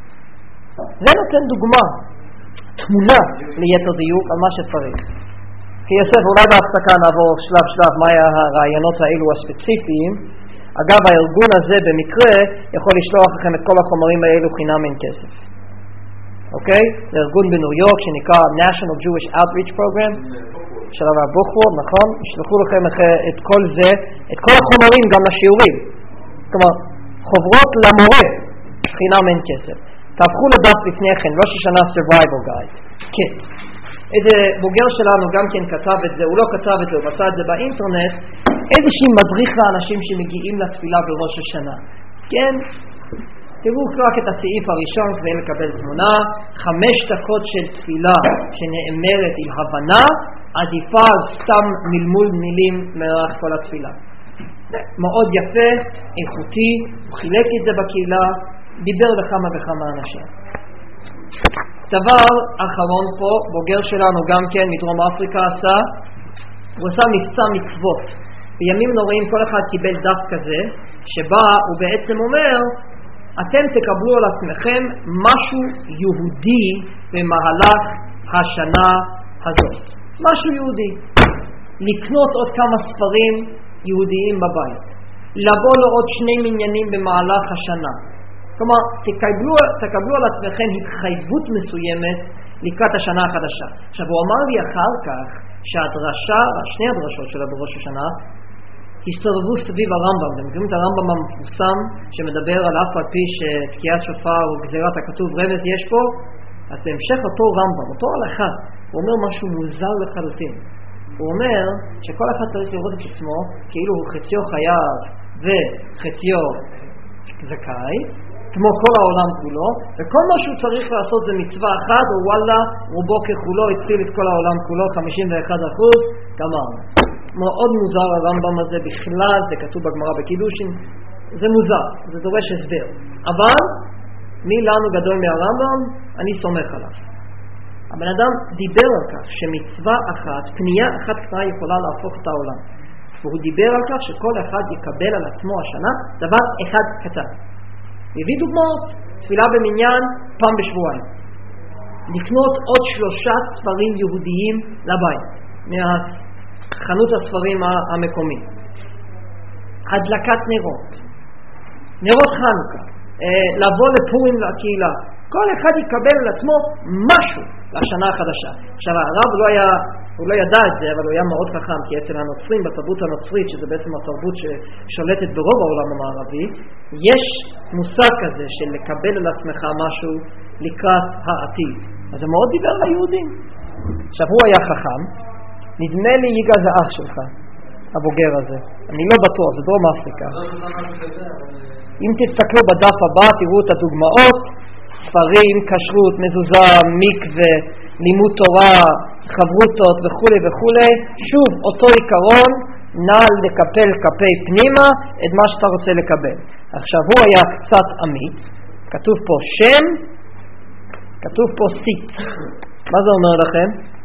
זה נותן דוגמה, תמונה ליתר דיוק על מה שצריך. כי יוסף, אולי בהפסקה נעבור שלב מה היה הרעיונות האלו הספציפיים. אגב, הארגון הזה במקרה יכול לשלוח לכם את כל החומרים האלו חינם אין כסף. אוקיי? זה ארגון בניו יורק שנקרא National Jewish Outreach Program של הרב בוכורד, נכון? ישלחו לכם את כל זה, את כל החומרים גם לשיעורים. כלומר, חוברות למורה חינם אין כסף. תהפכו לדף לפני כן, ראש השנה Survival Guide. כן. איזה בוגר שלנו גם כן כתב את זה, הוא לא כתב את זה, הוא מצא את זה באינטרנט, איזושהי מדריך לאנשים שמגיעים לתפילה בראש השנה. כן? תראו רק את הסעיף הראשון כדי לקבל תמונה, 5 דקות של תפילה שנאמרת עם הבנה, עדיפה על סתם מלמול מילים מערך כל התפילה. מאוד יפה, איכותי, הוא חילק את זה בקהילה, דיבר לכמה וכמה אנשים. דבר אחרון פה, בוגר שלנו גם כן מדרום אפריקה עשה, הוא עשה מבצע מצוות. בימים נוראים כל אחד קיבל דף כזה, שבה הוא בעצם אומר אתם תקבלו על עצמכם משהו יהודי במהלך השנה הזאת. משהו יהודי. לקנות עוד כמה ספרים יהודיים בבית. לבוא לעוד 2 מניינים במהלך השנה. כלומר, תקבלו על עצמכם התחייבות מסוימת לקראת השנה החדשה. עכשיו, הוא אמר לי אחר כך שהדרשה, 2 הדרשות שלה בראש השנה, הסתובבו סביב הרמב"ם. אתם מכירים את הרמב"ם המפורסם שמדבר על אף על פי שתקיעת שופר או גזירת הכתוב רמז יש פה? אז בהמשך אותו רמב"ם, אותו הלכה, הוא אומר משהו מוזר לחלוטין. הוא אומר שכל אחד צריך לראות את עצמו כאילו הוא חציו חייב וחציו זכאי, כמו כל העולם כולו, וכל מה שהוא צריך לעשות זה מצווה אחת, או וואלה, רובו ככולו הציל את כל העולם כולו, 51%, גמרנו. מאוד מוזר הרמב"ם הזה בכלל, זה כתוב בגמרא בקידושין, זה מוזר, זה דורש הסבר. אבל, מי לנו גדול מהרמב"ם? אני סומך עליו. הבן אדם דיבר על כך שמצווה אחת, פנייה אחת קטנה יכולה להפוך את העולם. והוא דיבר על כך שכל אחד יקבל על עצמו השנה דבר אחד קטן. הביא דוגמאות, תפילה במניין פעם בשבועיים. לקנות עוד 3 ספרים יהודיים לבית, מהחנות הספרים המקומית. הדלקת נרות, נרות חנוכה, לבוא לפורים לקהילה. כל אחד יקבל על עצמו משהו לשנה החדשה. עכשיו הרב הוא לא ידע את זה, אבל הוא היה מאוד חכם, כי אצל הנוצרים, בתרבות הנוצרית, שזה בעצם התרבות ששולטת ברוב העולם המערבי, יש מושג כזה של לקבל על עצמך משהו לקראת העתיד. אז זה מאוד דיבר ליהודים. עכשיו הוא היה חכם, נדמה לי יגע זה אח שלך, הבוגר הזה. אני לא בטוח, זה דרום אפריקה. אם תסתכלו בדף הבא, תראו את הדוגמאות, ספרים, כשרות, מזוזה, מקווה, לימוד תורה, חברותות וכו' וכו'. שוב, אותו עיקרון, נע לקפל כפי פנימה את מה שאתה רוצה לקבל. עכשיו, הוא היה קצת אמיץ, כתוב פה שם, כתוב פה סיט. מה זה אומר לכם?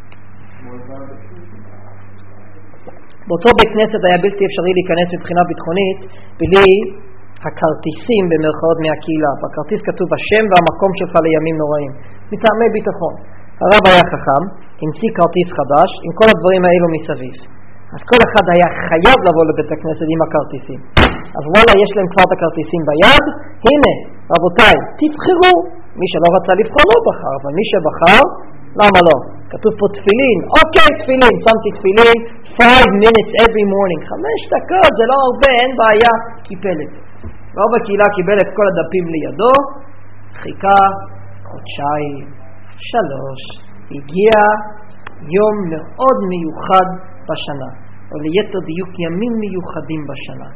באותו בית כנסת היה בלתי אפשרי להיכנס מבחינה ביטחונית בלי הכרטיסים במרכאות מהקהילה. בכרטיס כתוב השם והמקום שלך לימים נוראים, מטעמי ביטחון. הרב היה חכם, המציא כרטיס חדש עם כל הדברים האלו מסביב. אז כל אחד היה חייב לבוא לבית הכנסת עם הכרטיסים. אז וואלה, יש להם כבר את הכרטיסים ביד. הנה, רבותיי, תבחרו. מי שלא רצה לבחור לא בחר, אבל מי שבחר, למה לא? כתוב פה תפילין. אוקיי, תפילין, שמתי תפילין 5 minutes every morning. 5 דקות, זה לא הרבה, אין בעיה, קיפלת. רוב הקהילה קיבל את כל הדפים לידו, חיכה 1 חודשיים, 3, הגיע יום מאוד מיוחד בשנה, או ליתר דיוק ימים מיוחדים בשנה,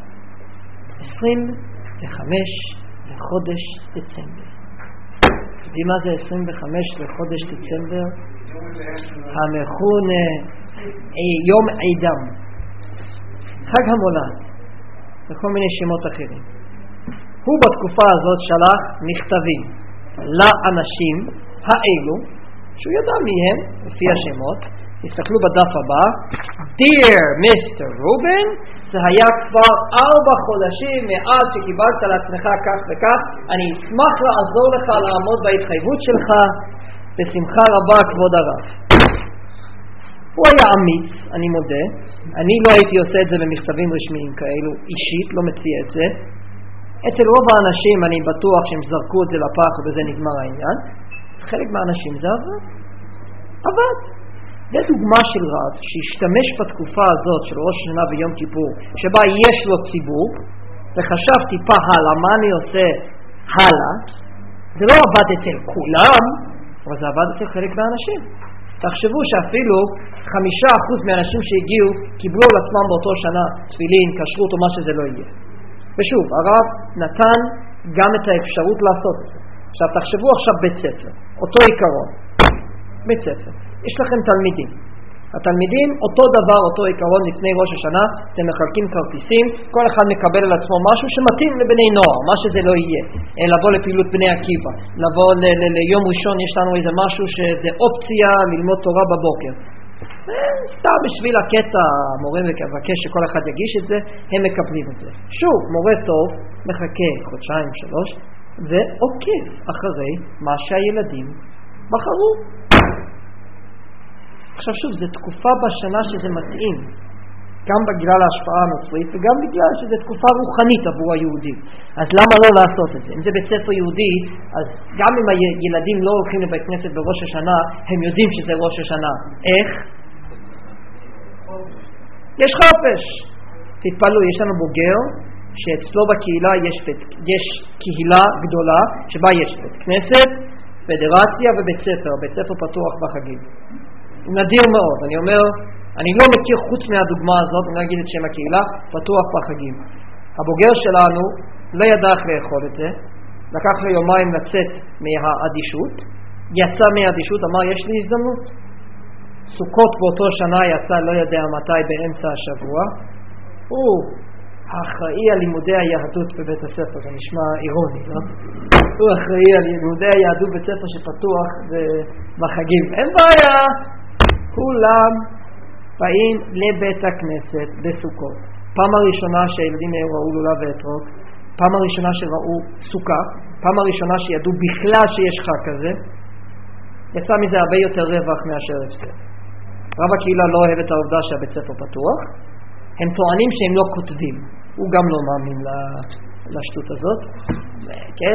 25 לחודש דצמבר. יודעים מה זה 25 לחודש דצמבר? המכונה יום עידם, חג המולד וכל מיני שמות אחרים. הוא בתקופה הזאת שלח מכתבים לאנשים האלו, שהוא ידע מהם, לפי השמות. תסתכלו בדף הבא, Dear Mr. Ruben, זה היה כבר 4 חודשים מאז שקיבלת לעצמך כך וכך, אני אשמח לעזור לך לעמוד בהתחייבות שלך, בשמחה רבה כבוד הרב. הוא היה אמיץ, אני מודה, אני לא הייתי עושה את זה במכתבים רשמיים כאלו, אישית, לא מציע את זה. אצל רוב האנשים אני בטוח שהם זרקו את זה לפח ובזה נגמר העניין. חלק מהאנשים זה עבד. אבל זה דוגמה של רב שהשתמש בתקופה הזאת של ראש השנה ויום כיפור, שבה יש לו ציבור, וחשב טיפה הלאה, מה אני עושה הלאה. זה לא עבד אצל כולם, אבל זה עבד אצל חלק מהאנשים. תחשבו שאפילו 5% מהאנשים שהגיעו קיבלו על עצמם באותו שנה תפילין, כשרות או מה שזה לא יהיה. ושוב, הרב נתן גם את האפשרות לעשות את זה. עכשיו תחשבו עכשיו בית ספר, אותו עיקרון. בית ספר, יש לכם תלמידים. התלמידים אותו דבר, אותו עיקרון. לפני ראש השנה אתם מחלקים כרטיסים, כל אחד מקבל על עצמו משהו שמתאים לבני נוער, מה שזה לא יהיה. לבוא לפעילות בני עקיבא, לבוא ליום ראשון יש לנו איזה משהו שזה אופציה ללמוד תורה בבוקר. סתם בשביל הקטע המורה מבקש שכל אחד יגיש את זה, הם מקבלים את זה. שוב, מורה טוב מחכה 1-3 חודשים, ועוקב אחרי מה שהילדים בחרו. עכשיו שוב, זו תקופה בשנה שזה מתאים, גם בגלל ההשפעה הנוצרית וגם בגלל שזו תקופה רוחנית עבור היהודים. אז למה לא לעשות את זה? אם זה בית ספר יהודי, אז גם אם הילדים לא הולכים לבית כנסת בראש השנה, הם יודעים שזה ראש השנה. איך? יש חופש. תתפלו, יש לנו בוגר שאצלו בקהילה יש קהילה גדולה שבה יש בית כנסת, פדרציה ובית ספר. בית ספר פתוח בחגים. נדיר מאוד. אני אומר, אני לא מכיר חוץ מהדוגמה הזאת, אני לא אגיד את שם הקהילה, פתוח בחגים. הבוגר שלנו לא ידע איך לאכול את זה, לקח לו יומיים לצאת מהאדישות, יצא מהאדישות, אמר יש לי הזדמנות. סוכות באותו שנה יצא לא יודע מתי באמצע השבוע, הוא האחראי על לימודי היהדות בבית הספר, זה נשמע אירוני, לא? הוא אחראי על לימודי היהדות בבית ספר שפתוח בחגים. אין בעיה, כולם באים לבית הכנסת בסוכות. פעם הראשונה שהילדים ראו לולב ואתרוג, פעם הראשונה שראו סוכה, פעם הראשונה שידעו בכלל שיש חג כזה, יצא מזה הרבה יותר רווח מאשר הפסד. רב הקהילה לא אוהב את העובדה שהבית ספר פתוח, הם טוענים שהם לא כותבים, הוא גם לא מאמין לשטות הזאת. כן,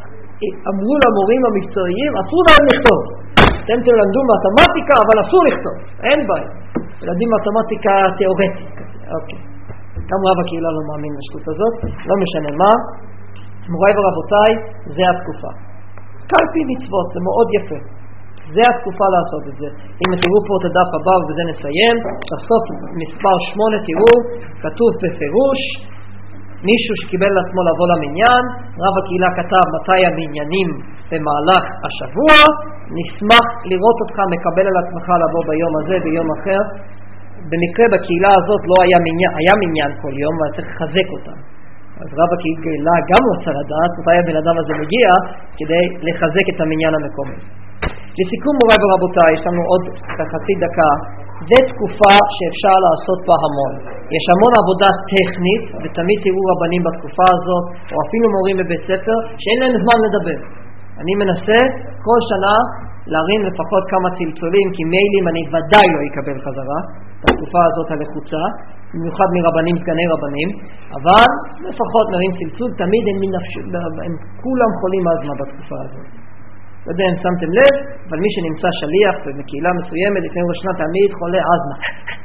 אמרו למורים המקצועיים, אסור להם לכתוב. אתם תלמדו מתמטיקה, אבל אסור לכתוב, אין בעיה. ילדים מתמטיקה תיאורטית. אוקיי. גם רב הקהילה לא מאמין לשטות הזאת, לא משנה מה. מוריי ורבותיי, זה התקופה. קלפי מצוות, זה מאוד יפה. זה התקופה לעשות את זה. אם תראו פה את הדף הבא ובזה נסיים, בסוף מספר 8 תראו, כתוב בפירוש, מישהו שקיבל לעצמו לבוא למניין, רב הקהילה כתב מתי המניינים במהלך השבוע, נשמח לראות אותך מקבל על עצמך לבוא ביום הזה, ביום אחר. במקרה בקהילה הזאת לא היה מניין כל יום, אבל צריך לחזק אותם. אז רב הקהילה גם רוצה לדעת מתי הבן אדם הזה מגיע כדי לחזק את המניין המקומי. לסיכום מוריי ורבותיי, יש לנו עוד חצי דקה. זה תקופה שאפשר לעשות בה המון. יש המון עבודה טכנית, ותמיד תראו רבנים בתקופה הזאת, או אפילו מורים בבית ספר, שאין להם זמן לדבר. אני מנסה כל שנה להרים לפחות כמה צלצולים, כי מיילים אני ודאי לא אקבל חזרה, בתקופה הזאת הלחוצה, במיוחד מרבנים, סגני רבנים, אבל לפחות נרים צלצול, תמיד הם כולם חולים אזמה בתקופה הזאת. לא יודע אם שמתם לב, אבל מי שנמצא שליח בקהילה מסוימת, לפני ראש שנה תמיד חולה אזמה.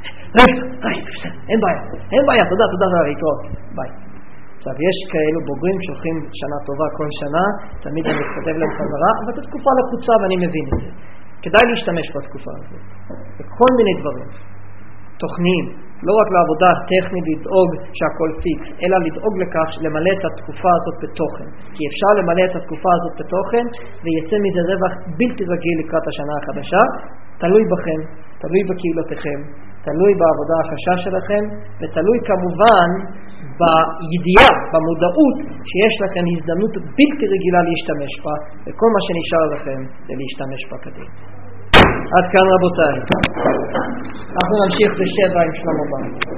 אין בעיה, תודה, להתראות, ביי. עכשיו, יש כאלו בוגרים שהולכים שנה טובה כל שנה, תמיד אני מתכתב להם חזרה, אבל זו תקופה לחוצה ואני מבין את זה. כדאי להשתמש בתקופה הזאת. בכל מיני דברים. תוכניים, לא רק לעבודה טכנית לדאוג שהכל פיקס, אלא לדאוג לכך למלא את התקופה הזאת בתוכן. כי אפשר למלא את התקופה הזאת בתוכן, ויצא מזה רווח בלתי רגיל לקראת השנה החדשה, תלוי בכם, תלוי בקהילותיכם, תלוי בעבודה הקשה שלכם, ותלוי כמובן בידיעה, במודעות, שיש לכם הזדמנות בלתי רגילה להשתמש בה, וכל מה שנשאר לכם זה להשתמש בה קדימה. עד כאן רבותיי. אנחנו נמשיך ב7 עם שלמה בר.